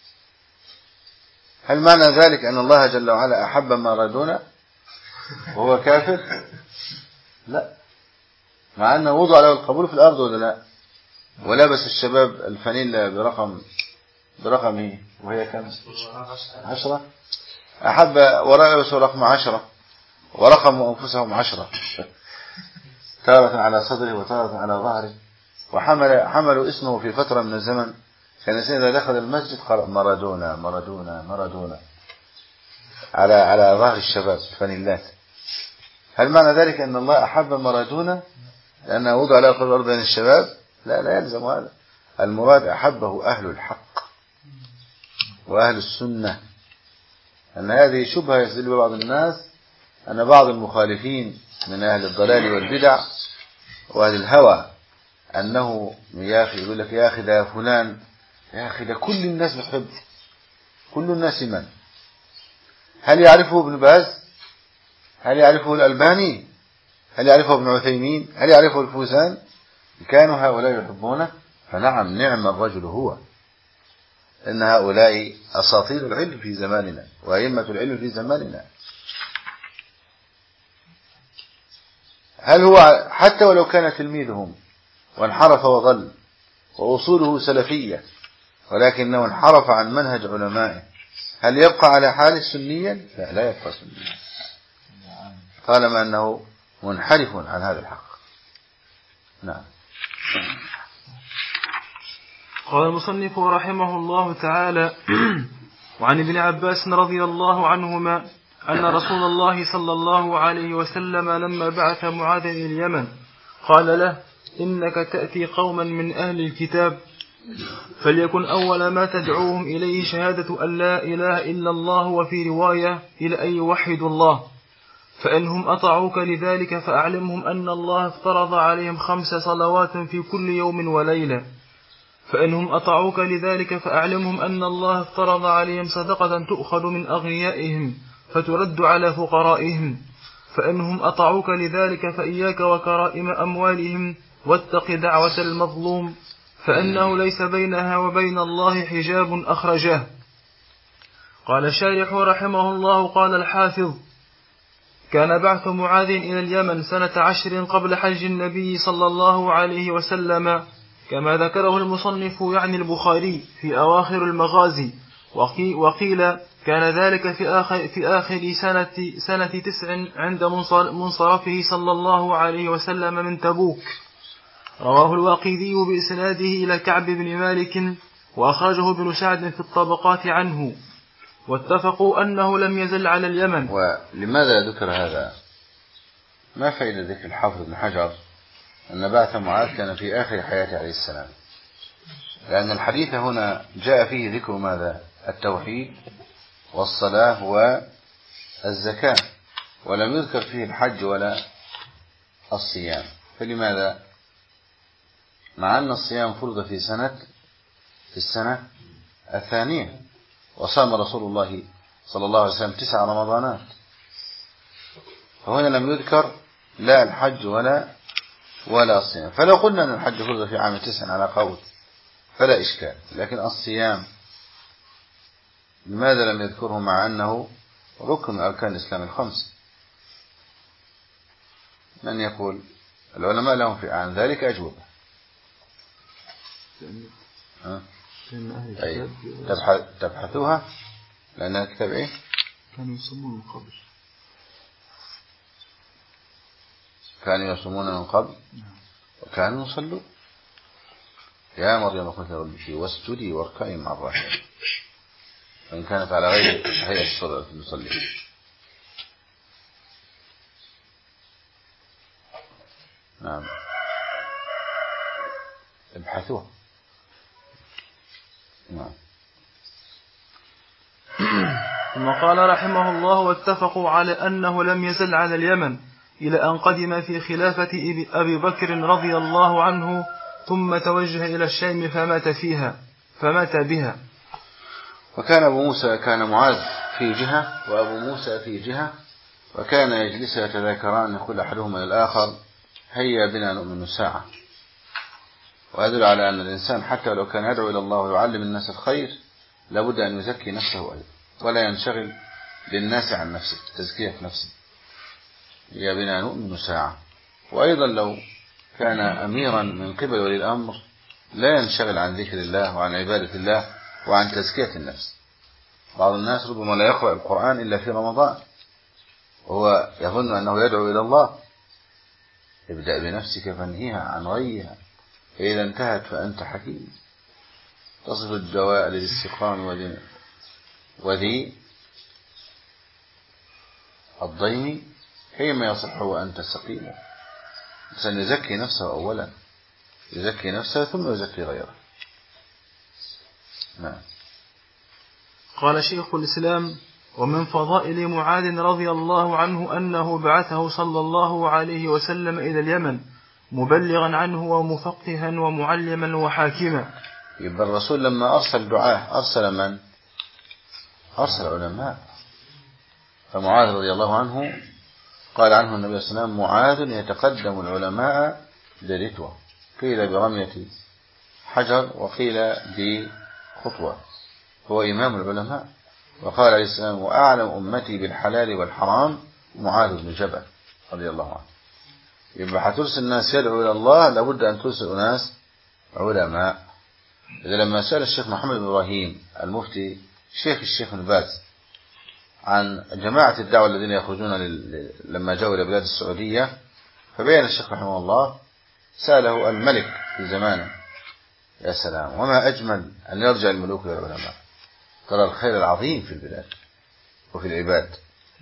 هل معنى ذلك أن الله جل وعلا أحب مارادونا وهو كافر؟ لا، مع أنه وضع له القبول في الأرض ولا لا؟ ولبس الشباب الفانيلا برقم برقمه وهي كم؟ عشرة. أحب ورأسه رقم عشرة، ورقموا أنفسهم عشرة، تارة على صدره وتارة على ظهره. وحمل حملوا اسمه في فترة من الزمن، كان إذا دخل المسجد قرأ مارادونا مارادونا مارادونا على على ظهر الشباب فانيلات. هل معنى ذلك أن الله أحب مارادونا لأنه وضع له قبل الأرض بين الشباب؟ لا، لا يلزم هذا. المراد أحبه أهل الحق وأهل السنة، أن هذه شبهة يستدل بعض الناس أن بعض المخالفين من أهل الضلال والبدع وأهل الهوى أنه يا أخي يقول لك يا أخي ده فلان، يا أخي ده كل الناس بتحبه، كل الناس من؟ هل يعرفه ابن باز؟ هل يعرفه الألباني؟ هل يعرفه ابن عثيمين؟ هل يعرفه الفوزان؟ كانوا هؤلاء يحبونه، فنعم نعم الرجل هو، إن هؤلاء أساطير العلم في زماننا وأئمة العلم في زماننا. هل هو حتى ولو كان تلميذهم وانحرف وضل وأصوله سلفية ولكنه انحرف عن منهج علمائه، هل يبقى على حال سنيا؟ لا، لا يبقى سنيا طالما أنه منحرف عن هذا الحق. نعم. قال المصنف رحمه الله تعالى: وعن ابن عباس رضي الله عنهما أن رسول الله صلى الله عليه وسلم لما بعث معاذا إلى اليمن قال له: إنك تأتي قوما من أهل الكتاب، فليكن أول ما تدعوهم إليه شهادة أن لا إله إلا الله، وفي رواية إلى أن يوحدوا الله، فإنهم أطاعوك لذلك فأعلمهم أن الله افترض عليهم خمس صلوات في كل يوم وليلة، فإنهم أطاعوك لذلك فأعلمهم أن الله افترض عليهم صدقة تؤخذ من أغنيائهم فترد على فقرائهم، فإنهم أطاعوك لذلك فإياك وكرائم أموالهم، واتق دعوة المظلوم، فإنه ليس بينها وبين الله حجاب أخرجه. قال الشارح رحمه الله: قال الحافظ: كان بعث معاذ إلى اليمن سنة عشر قبل حج النبي صلى الله عليه وسلم، كما ذكره المصنف يعني البخاري في أواخر المغازي، وقيل كان ذلك في آخر, في آخر سنة, سنة تسع عند منصرفه صلى الله عليه وسلم من تبوك. رواه الواقدي بإسناده إلى كعب بن مالك، وأخرجه ابن سعد في الطبقات عنه، واتفقوا أنه لم يزل على اليمن. ولماذا ذكر هذا؟ ما فائدة ذكر الحافظ بن حجر أن بعث معاذ كان في آخر حياته عليه السلام؟ لأن الحديث هنا جاء فيه ذكر ماذا؟ التوحيد والصلاة والزكاة، ولم يذكر فيه الحج ولا الصيام. فلماذا؟ مع أن الصيام فرض في سنة في السنة الثانية، وصام رسول الله صلى الله عليه وسلم تسع رمضانات، فهنا لم يذكر لا الحج ولا ولا الصيام. فلو قلنا أن الحج فرض في عام تسع على قول فلا إشكال، لكن الصيام لماذا لم يذكره مع أنه ركن من أركان الإسلام الخمس؟ من يقول؟ العلماء لهم في عن ذلك أجوبة. أه؟ أي تبحثوها، لأن الكتاب إيه؟ كانوا يصومون من قبل كانوا يصومون من قبل وكانوا يصلوا. يا مريم قلت ربك واسجدي واركعي مع الراكعين، وإن كانت على غير هيئة الصلاة المصلي. نعم، ابحثوها. نعم. ثم قال رحمه الله: واتفقوا على أنه لم يزل على اليمن إلى أن قدم في خلافة أبي بكر رضي الله عنه، ثم توجه إلى الشام فمات فيها فمات بها. وكان أبو موسى كان معاذ في جهة وأبو موسى في جهة، وكان يجلس يتذاكران يقول أحدهما للآخر: هيا بنا نؤمن ساعة. ويدل على أن الإنسان حتى لو كان يدعو إلى الله ويعلم الناس الخير لابد أن يزكي نفسه أيضا، ولا ينشغل للناس عن نفسه، تزكية نفسه. هيا بنا نؤمن ساعة. وأيضا لو كان أميرا من قبل ولي الأمر لا ينشغل عن ذكر الله وعن عبادة الله وعن تزكية النفس. بعض الناس ربما لا يقرأ القرآن إلا في رمضان وهو يظن أنه يدعو إلى الله. ابدأ بنفسك فانهيها عن غيها، فإذا انتهت فأنت حكيم. تصف الدواء للاستقام وذي الضيم حينما يصح وأنت سقيم. الإنسان يزكي نفسه أولا، يزكي نفسه ثم يزكي غيره. نعم. قال شيخ الإسلام: ومن فضائل معاذ رضي الله عنه أنه بعثه صلى الله عليه وسلم إلى اليمن مبلغا عنه ومفقها ومعلما وحاكما. يبقى الرسول لما أرسل دعاه أرسل من؟ أرسل علماء. فمعاذ رضي الله عنه قال عنه النبي صلى الله عليه وسلم: معاذ يتقدم العلماء برتوة، قيل برمية حجر وقيل بخطوة، هو إمام العلماء. وقال عليه السلام: وأعلم أمتي بالحلال والحرام معاذ بن جبل رضي الله عنه. يبقى هترسل الناس يدعو إلى الله لابد أن ترسل ناس علماء. إذا لما سأل الشيخ محمد بن إبراهيم المفتي شيخ الشيخ بن باز عن جماعة الدعوة الذين يخرجون لل... لما جاءوا إلى بلاد السعودية، فبين الشيخ رحمه الله سأله الملك في زمانه: يا سلام، وما أجمل أن يرجع الملوك إلى العلماء، ترى الخير العظيم في البلاد وفي العباد.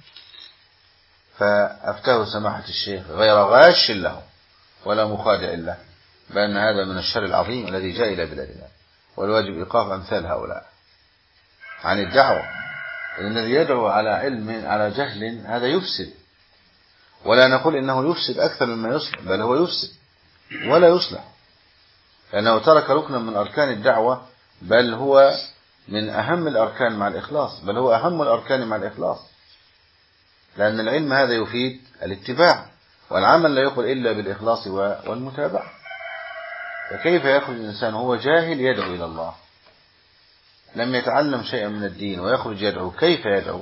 فأفتاه سماحة الشيخ غير غاش له ولا مخادع له بأن هذا من الشر العظيم الذي جاء إلى بلادنا، والواجب إيقاف أمثال هؤلاء عن الدعوة. الذي يدعو على علم على جهل هذا يفسد، ولا نقول إنه يفسد أكثر مما يصلح، بل هو يفسد ولا يصلح، لأنه ترك ركنا من أركان الدعوة، بل هو من أهم الأركان مع الإخلاص، بل هو أهم الأركان مع الإخلاص، لأن العلم هذا يفيد الاتباع، والعمل لا يقبل إلا بالإخلاص والمتابعة. فكيف يخرج الإنسان وهو جاهل يدعو إلى الله، لم يتعلم شيئا من الدين ويخرج يدعو؟ كيف يدعو؟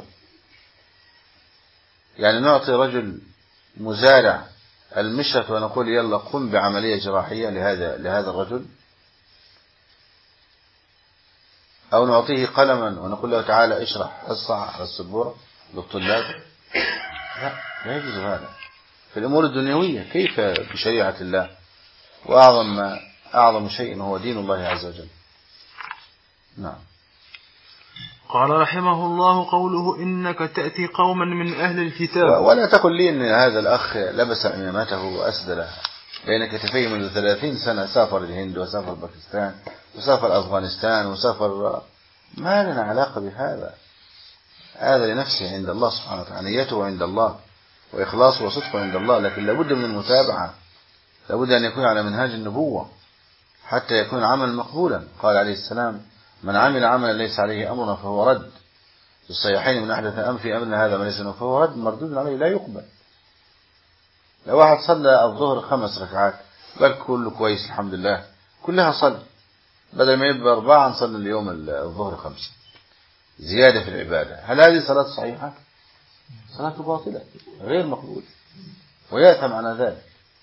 يعني نعطي رجل مزارع المشرط ونقول يلا قم بعملية جراحية لهذا لهذا الرجل، أو نعطيه قلما ونقول له تعالى اشرح حصة على السبورة للطلاب؟ لا، لا يجوز هذا في الأمور الدنيوية. كيف بشريعة الله؟ وأعظم ما أعظم شيء هو دين الله عز وجل. نعم. قال رحمه الله: قوله إنك تأتي قوما من أهل الكتاب. ولا تقل لي أن هذا الأخ لبس عمامته وأسدل بين كتفيه منذ ثلاثين سنة، سافر الهند وسافر باكستان وسافر أفغانستان وسافر، ما لنا علاقة بهذا. هذا لنفسه عند الله سبحانه وتعالى، نيته عند الله وإخلاصه وصدقه عند الله، لكن لابد من المتابعة، لابد أن يكون على منهاج النبوة حتى يكون عمل مقبولا. قال عليه السلام: من عمل عملا ليس عليه أمرنا فهو رد. في الصحيحين: من أحدث أم في أمرنا هذا ما ليس منه فهو رد، مردود عليه لا يقبل. لو واحد صلى الظهر خمس ركعات بل كله كويس الحمد لله، كلها صلى، بدل ما يبقى أربعة نصلي اليوم الظهر خمسة، زيادة في العبادة. هل هذه صلاة صحيحة؟ صلاة باطلة غير مقبول، ويأثم على ذلك.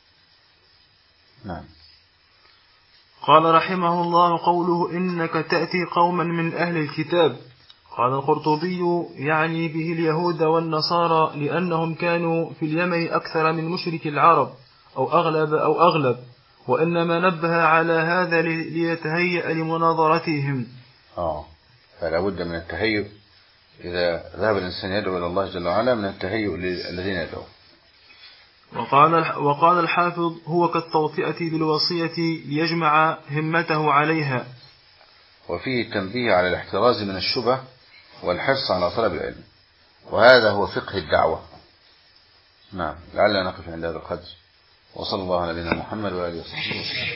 نعم. قال رحمه الله: قوله إنك تأتي قوما من أهل الكتاب. قال القرطبي: يعني به اليهود والنصارى، لأنهم كانوا في اليمن أكثر من مشرك العرب أو أغلب أو أغلب وإنما نبه على هذا ليتهيأ لمناظرتهم. آه فلا بد من التهيؤ إذا ذهب الإنسان يدعو إلى الله جل وعلا، من التهيؤ للذين يدعو. وقال وقال الحافظ: هو كالتوطئة بالوصية ليجمع همته عليها. وفيه التنبيه على الاحتراز من الشبه والحرص على طلب العلم، وهذا هو فقه الدعوة. نعم. لعلنا نقف عند هذا القدر، وصلى الله على نبينا محمد وآله وصحبه وسلم.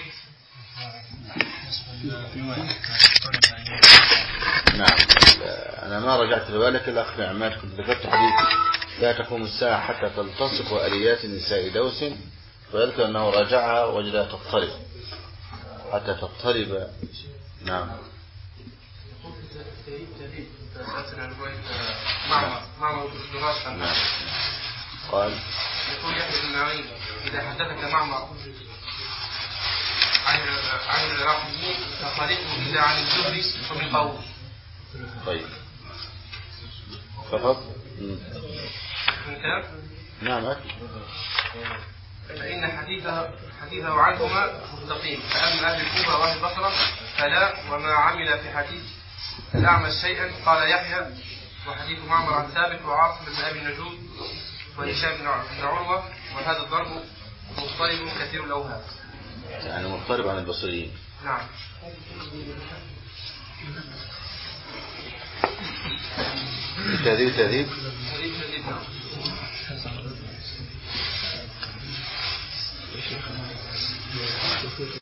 نعم. أنا ما رجعت لذلك الأخ عماد، كنت ذكرت حديث لا تقوم الساعة حتى تلتصق آليات نساء دوس، ويذكر أنه راجعها وجدها تضطرب حتى تضطرب. نعم. قال يقول يحيى بن معين: إذا حدثك معمر عن عن العراقيين فخالفه إذا عن الزهري فمن قول. طيب فقط. نعم أكيد. فإن حديثه حديثه عنهما مستقيم، فأما أهل الكوفة وأهل البصرة فلا، وما عمل في حديث الأعمش شيئا. قال يحيى: وحديث معمر عن ثابت وعاصم بن أبي النجود وهشام بن عروة، وهذا الضرب مضطرب كثير الأوهام. يعني مضطرب عن البصريين. نعم. تهذيب تهذيب